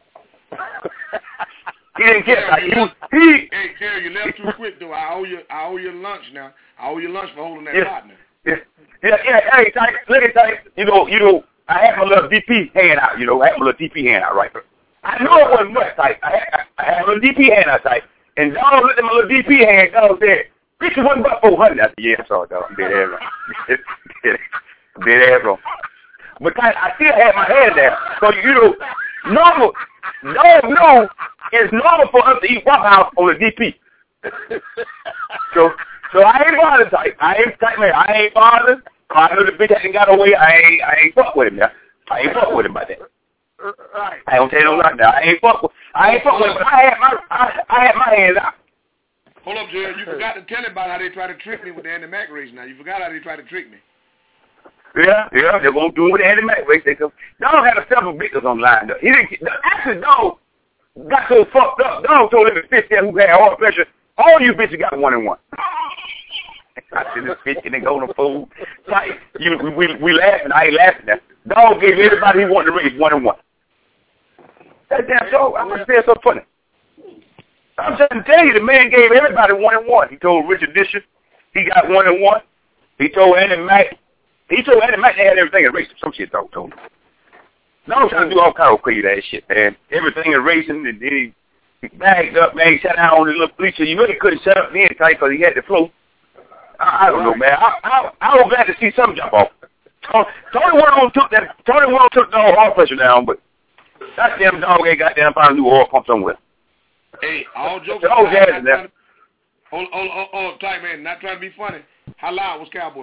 He didn't get like, he was, he. Hey, Terry, you left too quick, though. I owe you, I owe you lunch now. I owe you lunch for holding that yeah, partner. Yeah, yeah, yeah. Hey, type, look at type. You know, you know. I had my little D P hand out. You know, I had my little D P hand out, right? I know it wasn't much type. I had, I had a little D P hand out type, and Dog looked at my little D P hand. Dog said, "Bitch, it wasn't but four hundred." I said, "Yeah, I saw it, Dog. Dead ass wrong. Dead ass wrong." But type, I still had my hand there. So you know, normal. No, no. It's normal for us to eat Waffle House on the D P. so, so I ain't bothered, type. I ain't type man. I ain't bothered. I know the bitch hadn't got away. I ain't, I ain't fuck with him now. I ain't fuck with him by that. Right. I don't tell you no lie now. I ain't fuck with. I ain't fuck with him. But I had my, I, I had my hands out. Hold up, Jared. You forgot to tell him about how they tried to trick me with the Andy Mack race. Now you forgot how they tried to trick me. Yeah, yeah. They're gonna do it with the Andy Mack race. They come. Dog had a several victims on the line. Though. He didn't. Actually, Dog got so fucked up. Dog told him to fit there who had all pressure. All you bitches got one and one. I said this bitch and they go on the food. Like, you, we, we we laughing. I ain't laughing now. Dog gave everybody he wanted to race one and one. That damn show. I'm gonna say it's so funny. I'm trying to tell you, the man gave everybody one and one. He told Richard Disher he got one and one. He told Andy Mack. He told Andy Mack they had everything in racing. Some shit Dog told him. Now I'm trying to do all kind of crazy ass shit, man. Everything in racing, and then he, he bagged up, man. He sat down on the little bleacher. You know he couldn't shut up then tight because he had the flow. I, I don't know, man. I, I, I was glad to see some jump off. Tony Warren took that. Tony Warren took the oil pressure down, but that damn dog ain't got damn find a new oil pump somewhere. Hey, all jokes aside, Oh, oh, oh, oh, tight man, not trying to be funny. How loud was Cowboy?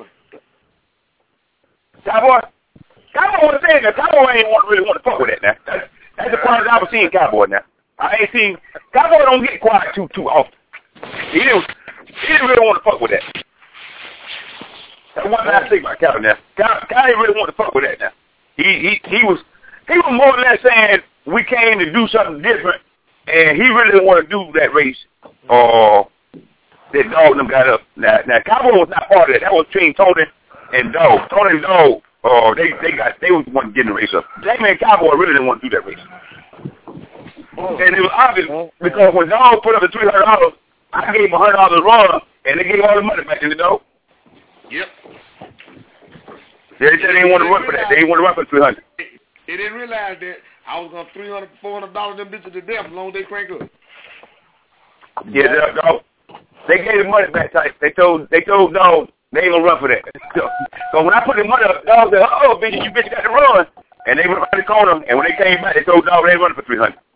Cowboy? Cowboy want to say that. Cowboy ain't want, really want to fuck with that now. That's, that's the part I was seeing Cowboy now. I ain't seen, Cowboy don't get quiet too too often. He didn't, he didn't really want to fuck with that. That's one thing I think about Cowboy now. Cowboy didn't really want to fuck with that now. He, he, he was, he was more than that saying we came to do something different, and he really didn't want to do that race. Or uh, that Dog and them got up. Now, now Cowboy was not part of that. That was between Tony and Dog. Tony and Dog, uh, they they got they was the one getting the race up. That man Cowboy really didn't want to do that race. Oh. And it was obvious because when Dog put up the three hundred dollars, I gave him a hundred dollars run, and they gave all the money back to the Dog. Yep. They said they didn't want to run for that. They didn't want to run for three hundred. They didn't realize that I was gonna three hundred, four hundred dollars them bitches to death as long as they crank up. Yeah, they, Dog. They gave the money back. They told they told Dog they ain't gonna run for that. So, so when I put the money up, Dog said, "Oh, bitch, you bitch got to run." And they went around the corner, and when they came back, they told Dog they ain't running for three hundred.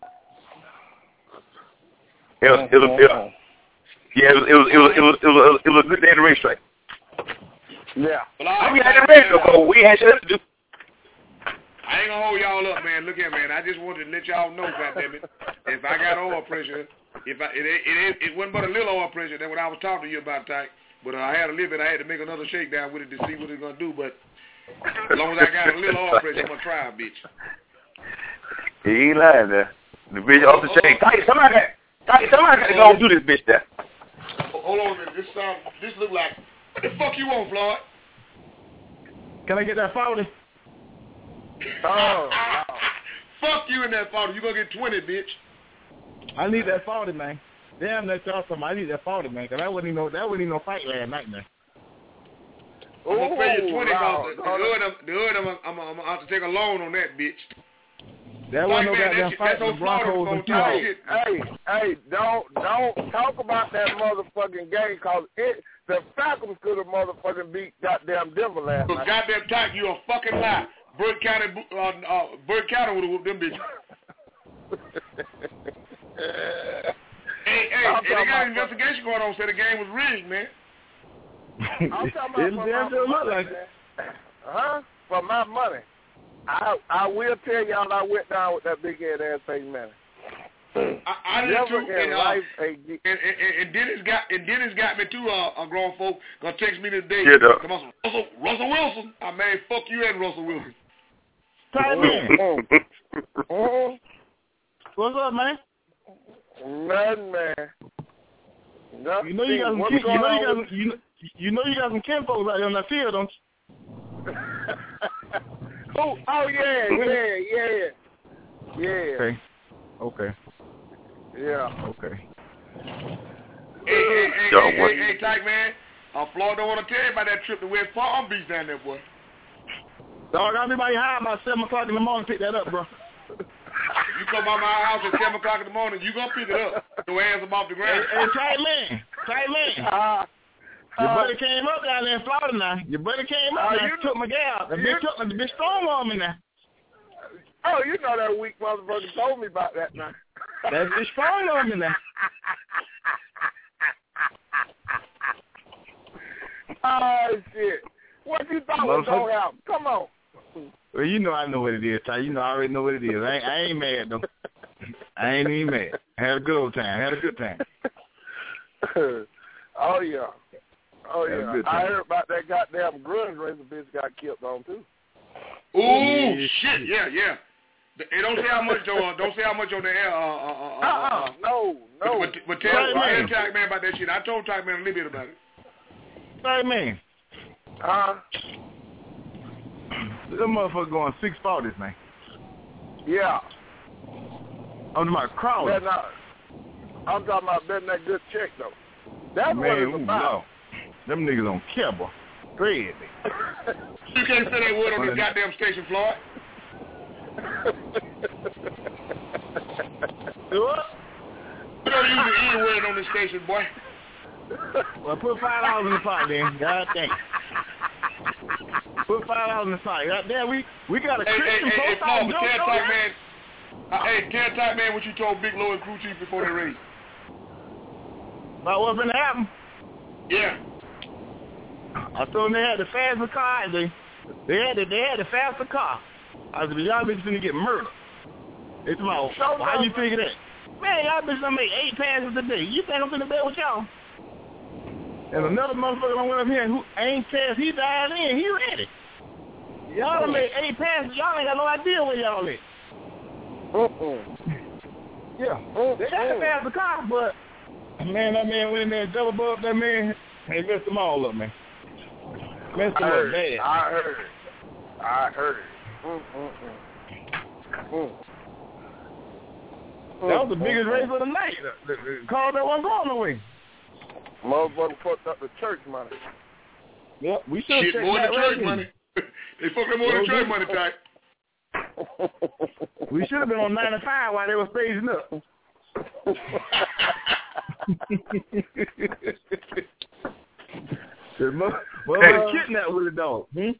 It was, it was, it was, yeah, it was, it was, it was, it was, it was, it was a good day at the racetrack. Yeah. Well, I, I mean, I didn't race though, we had shit to do. I ain't gonna hold y'all up, man. Look here, man. I just wanted to let y'all know, goddammit, if I got oil pressure, if I it it it, it wasn't but a little oil pressure. That's what I was talking to you about, Ty. But uh, I had a little bit. I had to make another shakedown with it to see what it's gonna do. But as long as I got a little oil pressure, I'm gonna try, bitch. He ain't lying there. The bitch off the chain. Ty, somebody got, Ty, somebody got to go and do this bitch there. Hold on a minute. This sound, this look like. What the fuck you want, Floyd? Can I get that forty? Oh, wow. Fuck you in that forty. You gonna get twenty, bitch. I need that forty, man. Damn, that's awesome. I need that forty, man. Cause that wasn't even no, that wasn't even no fight last night, man. I'm gonna pay you twenty. Wow. Cause the other, the other, I'm, I'm, I'm gonna have to take a loan on that, bitch. That like, wasn't no man, goddamn fight with the Broncos and Hey, hey, hey, don't don't talk about that motherfucking game, cause it the Falcons could have motherfucking beat goddamn Denver last So night. goddamn tight, you a fucking lie. Burt County, uh, uh, Burt County would have whooped them bitches. hey, hey, hey, they got an investigation going on. Said the game was rigged, man. I'm talking about for my money, like huh? For my money. I I will tell y'all I went down with that big head ass face man. I, I did Never too, in and, uh, life, and, and, and Dennis got and Dennis got me too. Uh, a grown folk gonna text me today. Get up. Come on, Russell, Russell Wilson. I mean, fuck you and Russell Wilson. mm-hmm. What's up, man? Nothing, man. Nothing. You know you got some. Kin, you know you got some. You know, you know you got some kin folks out there on that field, don't you? oh, oh yeah, yeah, yeah, yeah. Okay. Okay. Yeah. Okay. Hey, hey, hey, hey, hey, hey, Tyke, man. Uh, Floyd don't want to tell you about that trip to West Palm Beach down there, boy. Dog, I'll be by your house about seven o'clock in the morning to pick that up, bro. You come by my house at seven o'clock in the morning, you gonna pick it up. Your ass up off the ground. Hey, hey tight man, tight man. Uh, Your uh, buddy came up down there in Florida now. Your buddy came up uh, and took my gal. The bitch took the bitch strong on me now. Oh, you know that weak motherfucker told me about that now. That bitch strong on me now. Oh, shit. What you thought was going to happen? Come on. Well, you know I know what it is, Ty. You know I already know what it is. I ain't, I ain't mad, though. I ain't even mad. I had a good old time. I had a good time. Oh, yeah. Oh, yeah. I heard about that goddamn grudge racer bitch got killed on, too. Ooh, yeah, shit. Yeah, yeah. Hey, don't say how much, uh, don't say how much on the air. Uh, uh, uh, uh, uh, no, no. But, but, but tell, tell Tyke Man about that shit. I told Tyke Man a little bit about it. Hey, man. Uh, That motherfucker going six forties, man. Yeah. I'm talking about Crowley. Not, I'm talking about betting that good check, though. That's man, what it's ooh, about. No. Them niggas don't care, boy. Crazy. You can't say that word on this goddamn station, Floyd. What? You don't use the E word on this station, boy. Well, put five dollars in the pot, then. God dang. Put five dollars in the pot. God damn, we we got a hey, Christian hey, hey, hey, Paul, but tell Tyke Man. Uh, hey, tell Tyke Man what you told Big Low and Crew Chief before they race. about what's gonna happen. Yeah. I told them they had the fastest car. They they had the, they had the fastest car. I said, y'all bitches finna get murdered. It's about so how you figure that? Man, y'all bitches done make eight passes a day. You think I'm finna bet with y'all? And another motherfucker I went up here who ain't passed, he died in, he ready. Y'all done made eight passes, y'all ain't got no idea where y'all at. Uh-uh. Yeah. They got the fastest car, but man, that man went in there and double bugged that man. They messed them all up, man. Messed them up bad. I heard it. I heard it. Mm-mm-mm. Mm. That was the biggest race of the night. The, the, the car that wasn't going away. Motherfucker fucked up the church money. Yep, we should shit more than church money. They fucked up more than church money, Ty. We should have been on ninety-five while they were staging up. Well, hey. we're kidnapped with a dog. Hmm?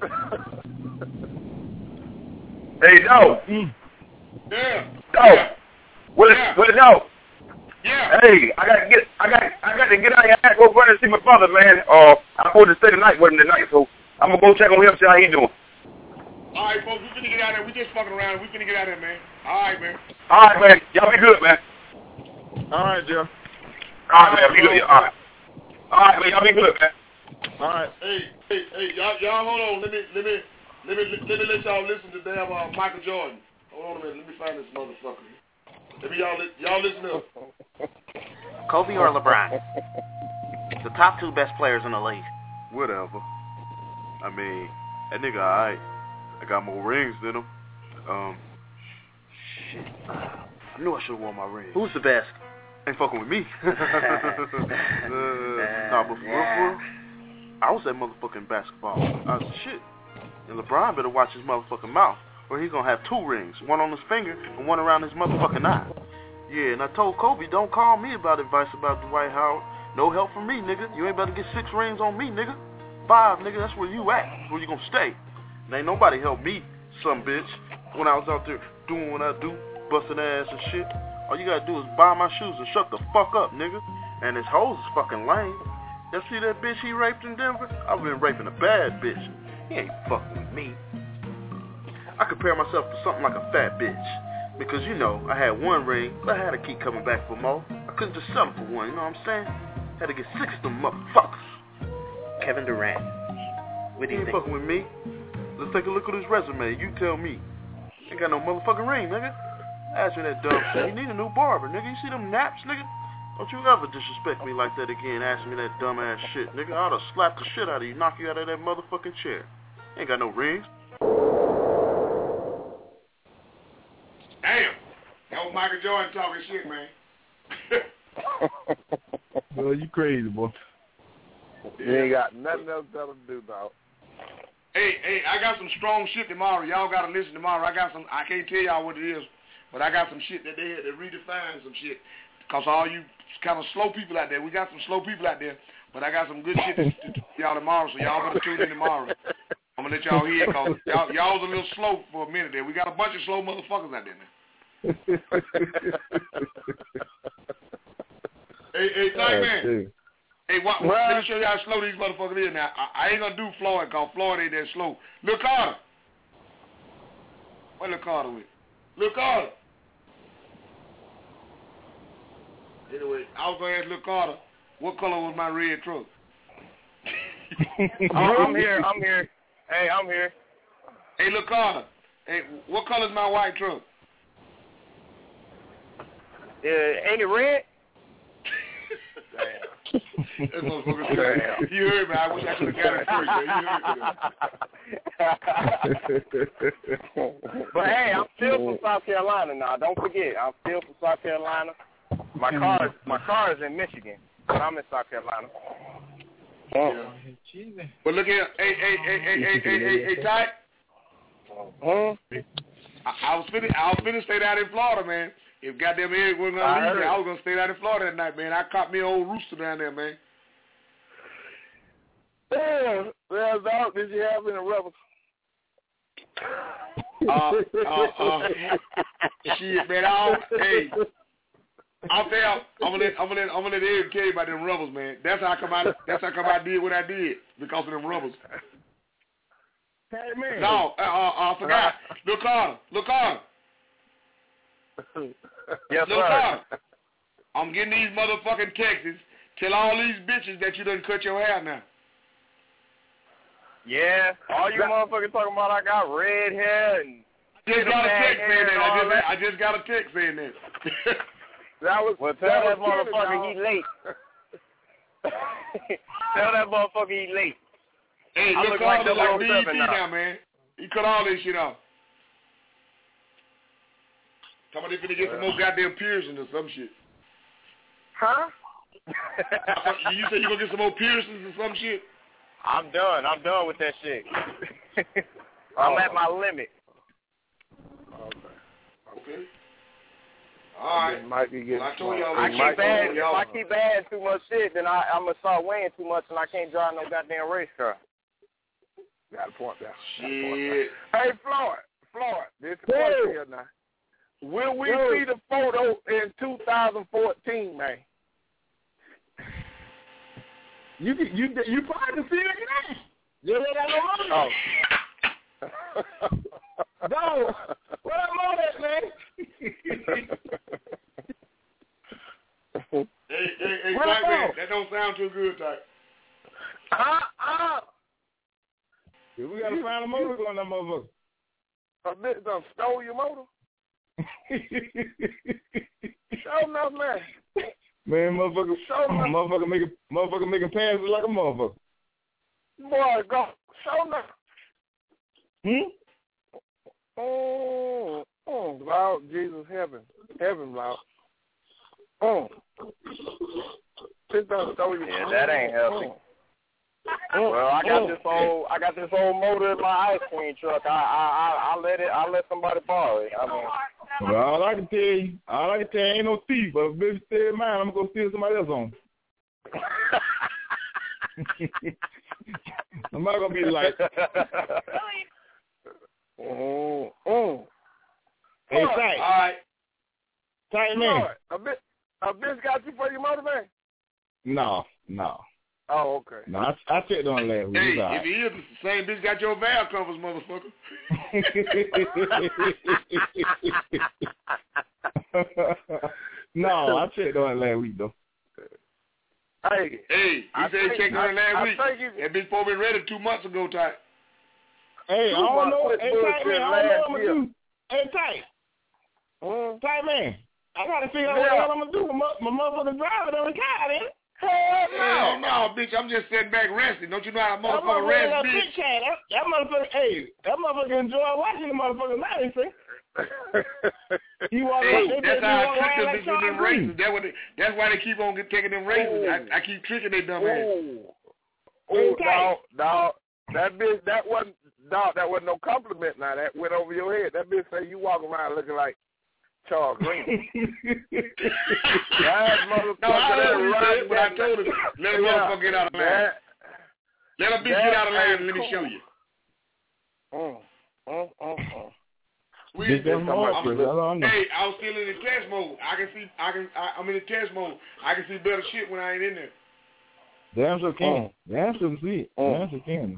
Hey, dog. Mm. Yeah. Dog. Yeah. What is, Yeah. what is, dog? Yeah. Hey, I got to get, I got, I got to get out here and go run and see my father, man. Uh, I'm supposed to stay the night with him tonight, so I'm gonna go check on him, see how he doing. All right, folks, we finna get out of there. We just fucking around. We finna get out of there, man. All right, man. All right, man. Y'all be good, man. All right, Joe. All right, man. Be good. All right. All right, man. Y'all be good, man. All right. Hey, hey, hey, y'all, y'all hold on. Let me, let me, let me, let me let y'all listen to damn uh, Michael Jordan. Hold on a minute. Let me find this motherfucker. Let me y'all, y'all listen up. Kobe or LeBron? The top two best players in the league. Whatever. I mean, that nigga alright. I got more rings than him. Um, shit. I knew I should have worn my ring. Who's the best? Ain't fucking with me. uh, nah, but for real, for real, I was at motherfucking basketball. I was shit. And LeBron better watch his motherfucking mouth, or he's gonna have two rings, one on his finger and one around his motherfucking eye. Yeah, and I told Kobe, don't call me about advice about Dwight Howard. No help from me, nigga. You ain't better get six rings on me, nigga. Five, nigga, that's where you at. That's where you gonna stay. And ain't nobody help me, some bitch, when I was out there doing what I do, busting ass and shit. All you gotta do is buy my shoes and shut the fuck up, nigga. And his hoes is fucking lame. Y'all see that bitch he raped in Denver? I've been raping a bad bitch. He ain't fucking with me. I compare myself to something like a fat bitch. Because, you know, I had one ring, but I had to keep coming back for more. I couldn't just settle for one, you know what I'm saying? Had to get six of them motherfuckers. Kevin Durant. What do you ain't think? fucking with me. Let's take a look at his resume. You tell me. Ain't got no motherfucking ring, nigga. Ask me that dumb shit. You need a new barber, nigga. You see them naps, nigga? Don't you ever disrespect me like that again. Ask me that dumb ass shit, nigga. I oughta slap the shit out of you, knock you out of that motherfucking chair. Ain't got no rings. Damn. That was Michael Jordan talking shit, man. Well, you crazy, boy. You ain't got nothing else better to do, dog. Hey, hey, I got some strong shit tomorrow. Y'all got to listen tomorrow. I got some, I can't tell y'all what it is, but I got some shit that they had to redefine some shit. Because all you kind of slow people out there, we got some slow people out there, but I got some good shit to, to, to y'all tomorrow, so y'all better tune in tomorrow. I'm going to let y'all hear, because y'all, y'all was a little slow for a minute there. We got a bunch of slow motherfuckers out there now. hey, hey, tight man. Hey, what, what, let me show you how slow these motherfuckers is now. I, I ain't gonna do Florida, cause Florida ain't that slow. Lil Carter. What Lil Carter with? Lil Carter. Anyway, I was gonna ask Lil Carter, what color was my red truck? I'm here, I'm here. Hey, I'm here. Hey, Lil Carter. Hey, what color is my white truck? Uh, ain't it red? Damn. That motherfucker said, you heard me. I wish I could have got it first, man. You heard me. But hey, I'm still from South Carolina now. Don't forget, I'm still from South Carolina. My car is my car is in Michigan, but I'm in South Carolina. Yeah. But look here, hey, hey, hey, hey, hey, hey, hey, hey, Ty. Huh? I, I was finna, I was finna stay down in Florida, man. If goddamn Eric wasn't gonna leave me, I was gonna stay down in Florida that night, man. I caught me an old rooster down there, man. Yeah, well, dog, did you have any rebels? Uh, uh, uh, shit, man. I don't, hey, I'll tell you, I'm gonna let I'm gonna let I'm gonna let Ed tell you about them rubbers, man. That's how I come out. That's how come I did what I did because of them rubbers. Hey man. No, uh, uh, I forgot. Look Carter, look Carter. Yes, look sir. Carter. I'm getting these motherfucking texts. Tell all these bitches that you done cut your hair now. Yeah, all you motherfuckers talking about I got red hair and. I just got a text saying that. I just, I just got a text saying that. That was well. Tell that, that motherfucker he late. Tell that motherfucker he late. Hey, I look, look like, like, like B E T now. now, man. He cut all this shit off. Talking about they finna get some more goddamn piercings or some shit. Huh? You said you gonna get some more piercings or some shit? I'm done. I'm done with that shit. I'm oh. at my limit. Okay. All right. It might be getting. Well, I told y'all. I keep adding, if y'all. I keep adding too much shit, then I, I'm gonna start weighing too much, and I can't drive no goddamn race car. Got a point there. Shit. Hey, Floyd. Floyd. This is question here now. Will we Yo. see the photo in two thousand fourteen, man? You you you probably can see it now. You ain't got no money. Oh. No, what I'm on that, man. hey, hey, hey, What Type, about? man, that don't sound too good, Type. Uh, uh. Yeah, we gotta find a motor on that motherfucker. A bitch done stole your motor? Show enough, man. Man, motherfucker, Show enough. motherfucker making motherfucker making passes like a motherfucker. Boy, go. Show enough. Hmm? Oh, oh, Lord Jesus, heaven, heaven, Lord. Oh, yeah, that ain't healthy. Oh. Well, I got oh. this old, I got this old motor in my ice cream truck. I, I, I, I let it, I let somebody borrow it. I mean, well, all I can tell you, all I can tell you, ain't no thief. But if bitch steal mine, I'm gonna go steal somebody else on. I'm not gonna be like. Oh, oh. Hey, Tight. All right. Tight, man. Lord, a bit, a bitch got you for your motor, man? No, no. Oh, okay. No, I, I checked on last week. Hey, It's all if right. he is the same bitch got your valve covers, motherfucker. No, I checked on last week though. Hey, hey, he I said he think- checked on it I- last I week. think you- That bitch supposed to be ready two months ago, Type. Hey, I don't know. Quit Hey, Tight, man, I don't know what I'm bullshit gonna do. Hey, Tight. Mm. Tight, man. I gotta figure out Yeah. what the hell I'm gonna do. My, my motherfucking driver done retired, man. Hell Hell no. no, bitch. I'm just sitting back resting. Don't you know how a That motherfucker motherfucker rest, got bitch? big cat. That, that motherfucker, hey, that motherfucker enjoy watching the motherfucker live, see? He walk Hey, around, they that's just how I walk trick around them like bitches with Sean them Green. races. That's what they, that's why they keep on get, taking them races. I, I keep tricking they dumb ass. Oh, Hey, oh, dog, dog, that bitch, that wasn't, dog, that wasn't no compliment now. That went over your head. That bitch say you walk around looking like Charles Green. That motherfucker. No, I heard what he right said, but I told him, let a motherfucker get out of line. That, Let a bitch that get out of line ain't and let me cool. show you. Mm, mm, mm, mm. We, Bitch, that's I'm, more I'm, Chris, that's all I know. hey, I was still in the test mode. I can see, I can, I, I'm in the test mode. I can see better shit when I ain't in there. Damn sure can. Mm. Damn sure can see it. Mm. Damn sure can.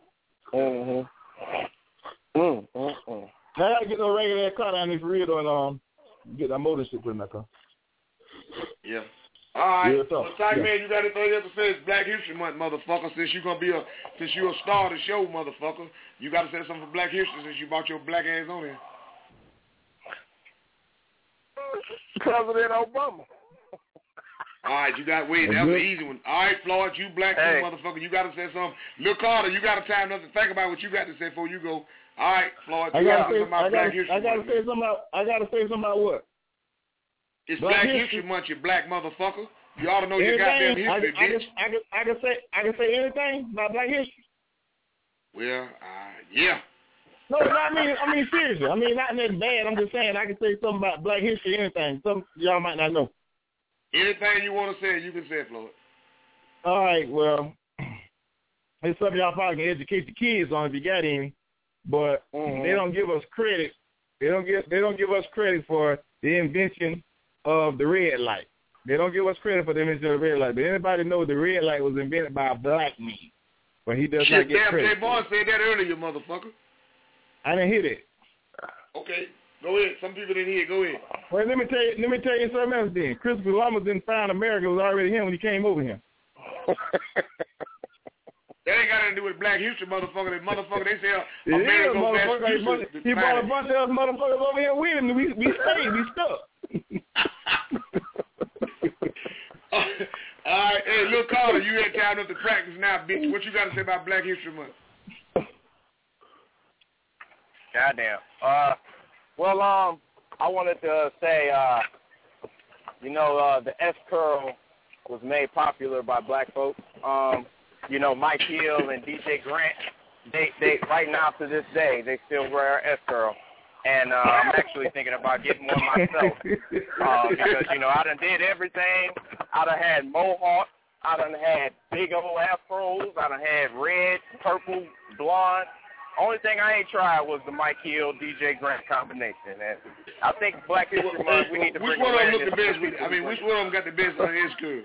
Mm-hmm. Mm, mm, mm. I gotta get no regular ass car down there for real though, and um, get that motor shit put in that car. Yeah. All right. Yeah, so, well, Tyke, yeah. man, you got anything else to say? It's Black History Month, motherfucker. Since you gonna be a, since you a star of the show, motherfucker, you got to say something for Black History since you brought your black ass on here. President Obama. All right, you got wait. That was an easy one. All right, Floyd, you black too, Hey. motherfucker. You got to say something. Lil Carter, you got to time enough to think about what you got to say before you go. All right, Floyd, I you got gotta to say say, something about I Black gotta, History I gotta Month. say man. something about, I gotta say something about what? It's Black Black History. History Month, you black motherfucker. You ought to know your goddamn Anything, I, history, I, I, bitch. can, I, can, I can say, I can say anything about Black history. Well, uh, yeah. No, no, I mean, I mean seriously. I mean, not nothing bad. I'm just saying I can say something about Black history, anything. Some y'all might not know. Anything you want to say, you can say, Floyd. All right, well, it's something y'all probably can educate the kids on if you got any, but Mm-hmm. they don't give us credit. They don't give they don't give us credit for the invention of the red light. They don't give us credit for the invention of the red light, but anybody knows the red light was invented by a black man, but he does Shit, not get damn, credit. Jay Boy said that earlier, motherfucker. I didn't hear that. Okay, go ahead. Some people didn't hear. Go ahead. Well, let me tell you. Let me tell you something else. Then Christopher Columbus didn't find America. It was already him when he came over here. That ain't got nothing to do with Black History, motherfucker. That motherfucker, they say uh, It America is, goes motherfucker. Massachusetts. He brought a bunch of us motherfuckers over here with him. We we stayed. We stuck. All right, hey, Lil Carter, you ain't time enough to practice now, bitch. What you got to say about Black History Month? Goddamn. Uh, well, um, I wanted to say, uh, you know, uh, the S curl was made popular by black folks. Um, you know, Mike Hill and D J Grant, they, they, right now to this day, they still wear S curl. And uh, I'm actually thinking about getting one myself uh, because, you know, I done did everything. I done had mohawk. I done had big old afros. I done had red, purple, blonde. Only thing I ain't tried was the Mike Hill, D J Grant combination. And I think Black History Month, we need to which bring one of them awareness. look the best? With, I mean, which one of them got the best on his curl?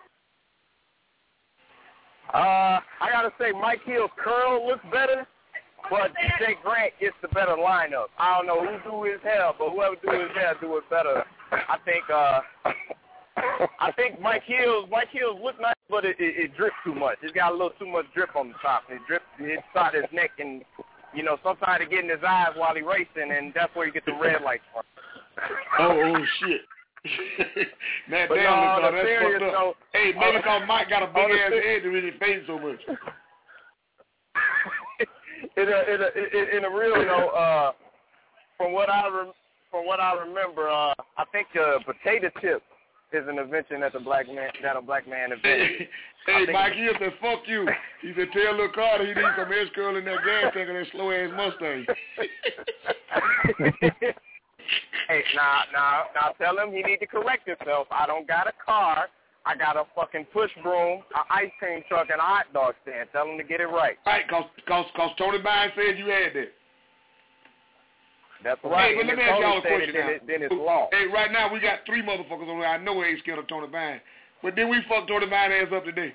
Uh, I got to say Mike Hill's curl looks better. But D J Grant gets the better lineup. I don't know who do his hair, but whoever do his hair do it better. I think uh, I think Mike Hills Mike Hills look nice, but it, it, it drips too much. It's got a little too much drip on the top. It drips inside his neck, and you know sometimes it get in his eyes while he racing, and that's where you get the red lights from. Oh, oh shit. Man, But damn, no, Lil Carter, the that's serious fucked up. note- Hey, maybe because Mike got a big on the ass ser- head to really face so much. in a in a in, in a real note, uh, from what I rem- from what I remember, uh, I think uh, potato chip is an invention that the black man that a black man invented. Hey, Mike Hill said, fuck you. He said, tell Lil Carter he needs some S curl in that gas tank of that slow ass Mustang. Hey, now, now, now, tell him he need to correct himself. I don't got a car. I got a fucking push broom, an ice cream truck, and a hot dog stand. Tell him to get it right. Right, cause, cause, cause Tony Bynes said you had that. That's right. Hey, but let me And ask Tony y'all a said question it, then, now. it, then it's law. Hey, right now we got three motherfuckers on here. I know ain't scared of Tony Bynes. But then we fucked Tony Bynes ass up today.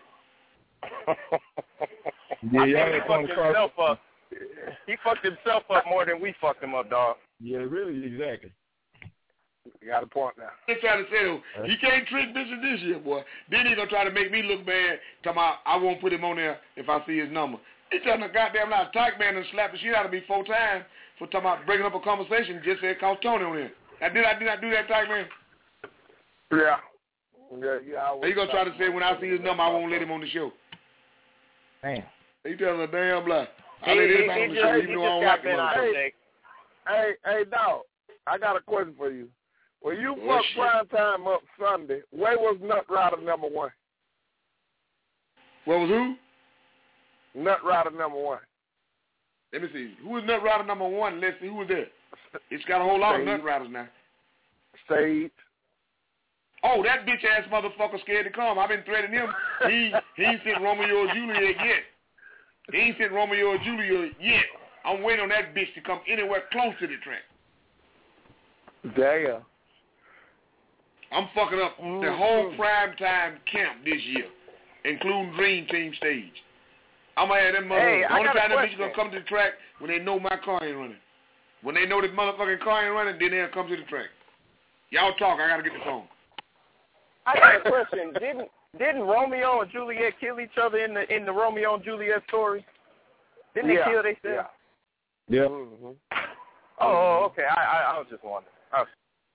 Yeah, I y'all think he ain't fucked Tony himself up. He fucked himself up more than we fucked him up, dog. Yeah, really, exactly. You got a point now. He trying to say, oh, he can't trick bitches this year, boy. Then he gonna try to make me look bad, talking about I won't put him on there if I see his number. He telling a goddamn lie. Tyke man and slap the shit out of me four times for talking about breaking up a conversation just said call Tony on there. Now, did I did I do that, Tyke man? Yeah. Yeah, yeah. I He gonna try to say when I see his number, I won't let him on the show. Damn. He telling a damn lie. I He- let he- anybody he on the just- show, he even though just I don't got like the been out. motherfucker. Hey, hey, dog, I got a question for you. When you Oh, fucked shit. Prime Time up Sunday, where was Nut Rider number one? What was who? Nut Rider number one. Let me see. Who was Nut Rider number one? Let's see. Who was there? It's got a whole lot of Sage. Nut Riders now. Sage. Oh, that bitch ass motherfucker scared to come. I've been threatening him. He he ain't sent Romeo or Juliet yet. He ain't sent Romeo or Juliet yet. I'm waiting on that bitch to come anywhere close to the track. Damn. I'm fucking up the whole primetime camp this year, including Dream Team stage. I'm gonna have them motherfuckers. Hey, the I only got a time that bitch question. gonna come to the track when they know my car ain't running. When they know that motherfucking car ain't running, then they'll come to the track. Y'all talk. I gotta get the phone. I got a question. Didn't didn't Romeo and Juliet kill each other in the in the Romeo and Juliet story? Didn't Yeah, they kill themselves? Yeah. Yeah. Mm-hmm. Oh, okay. I, I I was just wondering. Oh.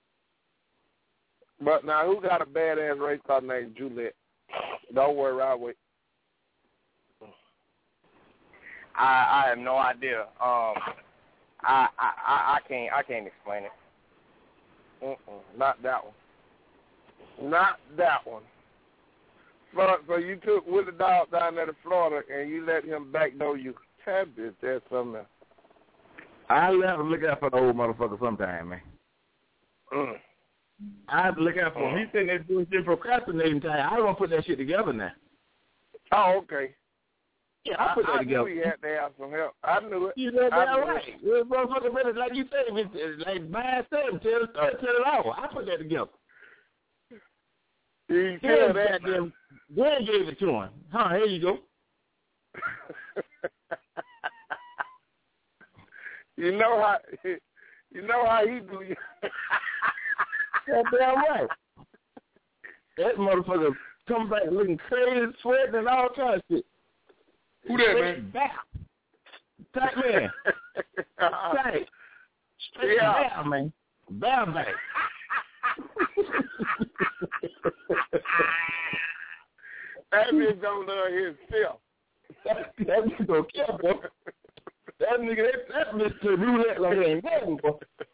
But now, who got a badass race car named Juliet? Don't worry, I'll wait. I I have no idea. Um, I I I, I can't I can't explain it. Mm-mm, not that one. Not that one. So, so you took Willie Dog down there to Florida and you let him backdoor you. That bitch, that's something else. I'll have to look out for the old motherfucker sometime, man. Mm. I have to look out for him. He's sitting there doing shit procrastinating time. I don't want to put that shit together now. Oh, okay. Yeah, I put that I together. knew he had to have some help. I knew it. You know I that knew right. it. Well, motherfucker better, like you said, it's, it's like Brian said, tell, uh, tell it all. I put that together. He said that them. Gwen gave it to him. Huh? Here you go. You know how you know how he do you. That's damn right. That motherfucker come back looking crazy, sweating, and all kinds of shit. Who that, man? Bow. Tight man. Tight. Straight Yeah. bow, man. Bow back. That nigga don't love himself. That, that nigga don't care, boy. That nigga, that, that Mister Roulette like ain't nothing, boy.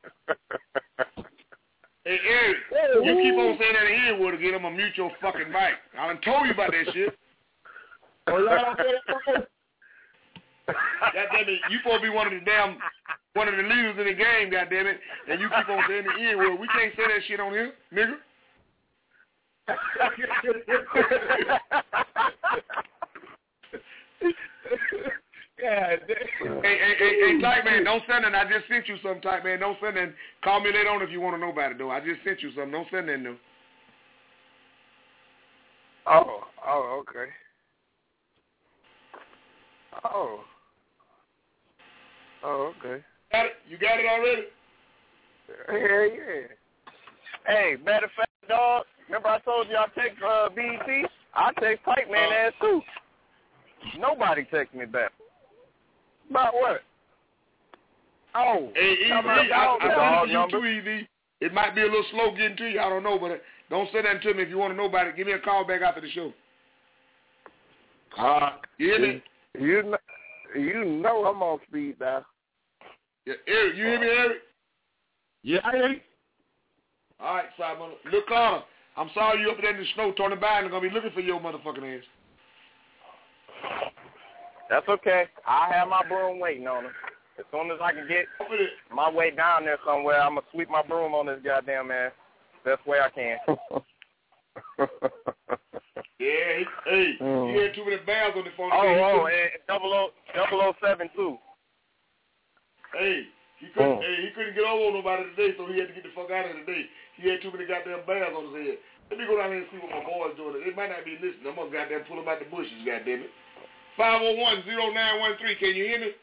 Hey, Eric, hey, you keep on saying that in here word again, I'm gonna mute your fucking mic. I done told you about that shit. Oh, y'all Goddamn it, you supposed to be one of the damn, one of the leaders in the game, goddamn it, and you keep on saying the N word. We can't say that shit on here, nigga. God damn. Hey, hey, hey, hey, Type Man, don't send it. I just sent you something, Type Man. Don't send it. Call me later on if you want to know about it, though. I just sent you something. Don't send that, no. Oh, oh, okay. Oh. Oh, okay. Got it? You got it already? Yeah, yeah. Hey, matter of fact, dog, remember I told you I take uh, B E T? I take Pipe Man Uh. ass too. Nobody text me back. About what? Oh. Hey, E V, I, I sent it to you too, E V. It might be a little slow getting to you. I don't know, but don't send that to me if you want to know about it. Give me a call back after the show. Uh, you hear me? You know, you know I'm on speed dial. Yeah, Eric, you hear me, Eric? Yeah, I hear you. All right, Simon. Look, Carter, I'm sorry you up there in the snow. Tony Biden going to be looking for your motherfucking ass. That's okay. I have my broom waiting on him. As soon as I can get my way down there somewhere, I'm going to sweep my broom on this goddamn ass. Best way I can. Yeah, he, hey, Mm. he had too many bears on the phone. Oh, He oh, couldn't- and double O, double O seven too. Hey, he couldn't, Mm. hey, he couldn't get over on nobody today, so he had to get the fuck out of here today. He had too many goddamn bears on his head. Let me go down here and see what my boys doing. They might not be listening. I'm gonna goddamn pull them out the bushes, goddamn it. five oh one, oh nine one three, can you hear me?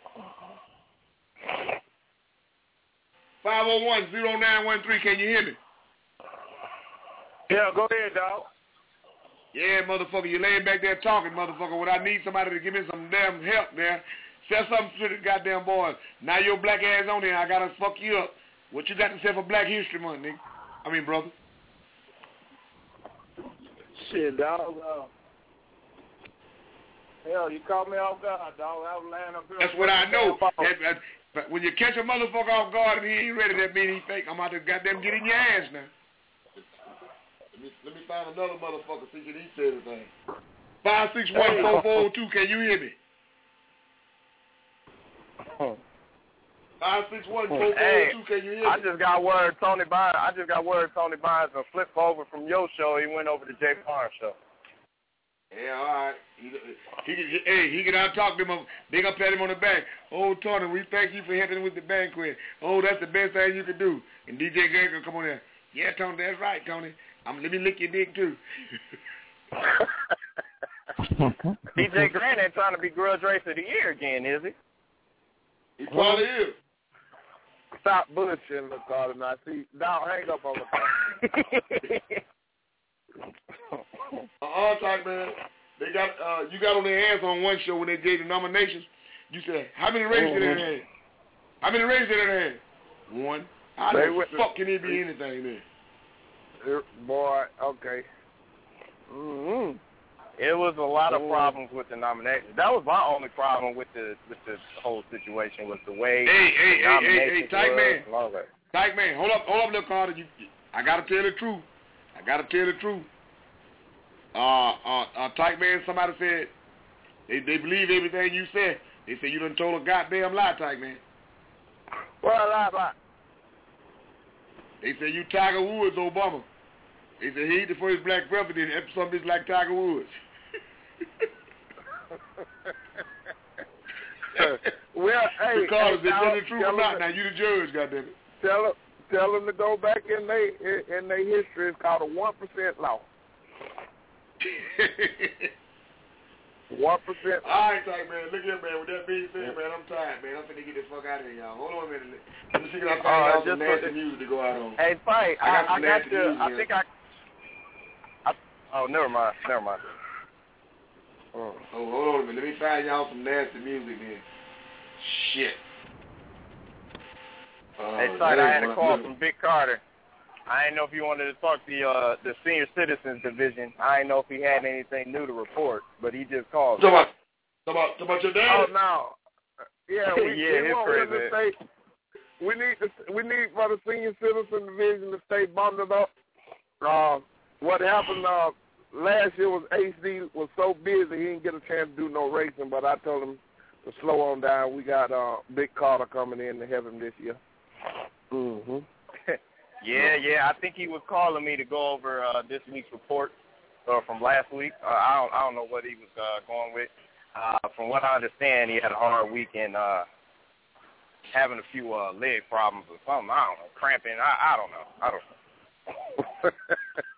five oh one, oh nine one three, can you hear me? Yeah, go ahead, dog. Yeah, motherfucker, you laying back there talking, motherfucker. When I need somebody to give me some damn help there, say something to the goddamn boys. Now your black ass on there, I gotta fuck you up. What you got to say for Black History Month, nigga? I mean, brother. Shit, dog. Uh, hell, you caught me off guard, dog. I was laying up here. That's what I know. That, that, but when you catch a motherfucker off guard and he ain't ready, that mean he fake. I'm out to goddamn get in your ass now. Let me, let me find another motherfucker thinking he said anything. five six one, four four two, can you hear me? five six one, four four two, Hey, can you hear me? I just got word Tony Bynes. I just got word Tony Bynes will flip over from your show. He went over to Jay Barnes' show. Yeah, all right. He, he, he, hey, he can out talk to him. They gonna pat him on the back. Oh, Tony, we thank you for helping with the banquet. Oh, that's the best thing you could do. And D J Greg gonna come on there. Yeah, Tony, that's right, Tony. I'm let me lick your dick too. D J Grant ain't trying to be Grudge Racer of the Year again, is he? He probably is. Stop bullshitting, look, Carter. Now, see, dog, hang up on the phone. Uh-uh, Type Man. They got uh, you got on their hands on one show when they gave the nominations. You said, how many ratings Mm-hmm. did they have? How many ratings did they have? One. How They the went- fuck can it be anything then? Boy, okay. Mm-hmm. It was a lot of Mm. problems with the nomination. That was my only problem with the with the whole situation was the way Hey, hey, the hey, hey, hey, nominations Type was Man. and all that. Type Man, hold up, hold up, little Carter. You, I gotta tell the truth. I gotta tell the truth. Uh, uh, uh, Type Man, somebody said they they believe everything you said. They said you done told a goddamn lie, Type Man. What a lie about? They said you Tiger Woods, Obama. They said he the first black president. And some bitch like Tiger Woods. Well, hey, the Carter hey, said, tell the dog, truth tell or not. them- Now you the judge, goddammit. Tell them, tell them to go back in they in their history. It's called a one percent law. One percent. All right, tight man. Look here, man. With that being said, man, I'm tired, man. I'm finna get this fuck out of here, y'all. Hold on a minute. Let me see if I can find Uh, out some just nasty for- music to go out on. Hey, Fight, I got I, some I got nasty to, music, I man. think I, I, oh, never mind, never mind. Oh, oh, hold on a minute. Let me find y'all some nasty music then. Shit. Uh, Hey, Fight, I had a what call I'm from Big Carter. I didn't know if you wanted to talk the uh, the senior citizens division. I didn't know if he had anything new to report, but he just called. Talk about, talk about, talk about your dad. Oh no. Yeah, we, Yeah, we his want them to president. stay. We need to, we need for the senior citizen division to stay bundled up. Uh, what happened uh, last year was H D was so busy he didn't get a chance to do no racing. But I told him to slow on down. We got uh, Big Carter coming in to have him this year. Mm-hmm. Yeah, yeah. I think he was calling me to go over uh, this week's report uh, from last week. Uh, I don't, I don't know what he was uh, going with. Uh, from what I understand, he had a hard week and uh, having a few uh, leg problems or something. I don't know, cramping. I, I don't know. I don't know.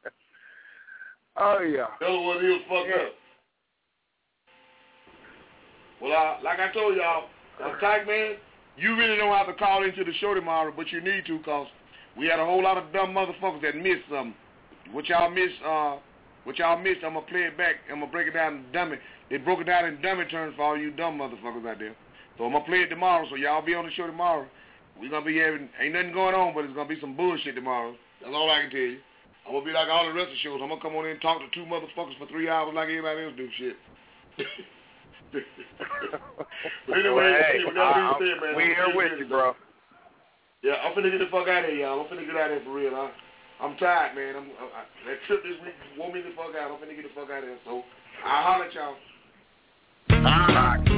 Oh yeah. Tell him what he was fucked Yeah. up. Well, uh, like I told y'all, uh, Tyke man, you really don't have to call into the show tomorrow, but you need to, cause we had a whole lot of dumb motherfuckers that missed something. What y'all missed, uh, what y'all missed, I'm gonna play it back. I'm gonna break it down in dummy. They broke it down in dummy terms for all you dumb motherfuckers out there. So I'm gonna play it tomorrow. So y'all be on the show tomorrow. We're gonna be having ain't nothing going on, but it's gonna be some bullshit tomorrow. That's all I can tell you. I'm gonna be like all the rest of the shows. I'm gonna come on in and talk to two motherfuckers for three hours like everybody else do shit. But anyway, Well, hey, anyway, that being uh, said, man, we I'm here finna with get you, it, bro. Yeah, I'm finna get the fuck out of here, y'all. I'm finna get out of here for real. I, I'm tired, man. I'm, I, I, that trip this week wore me the fuck out. I'm finna get the fuck out of here. So I'll holler at y'all. All right.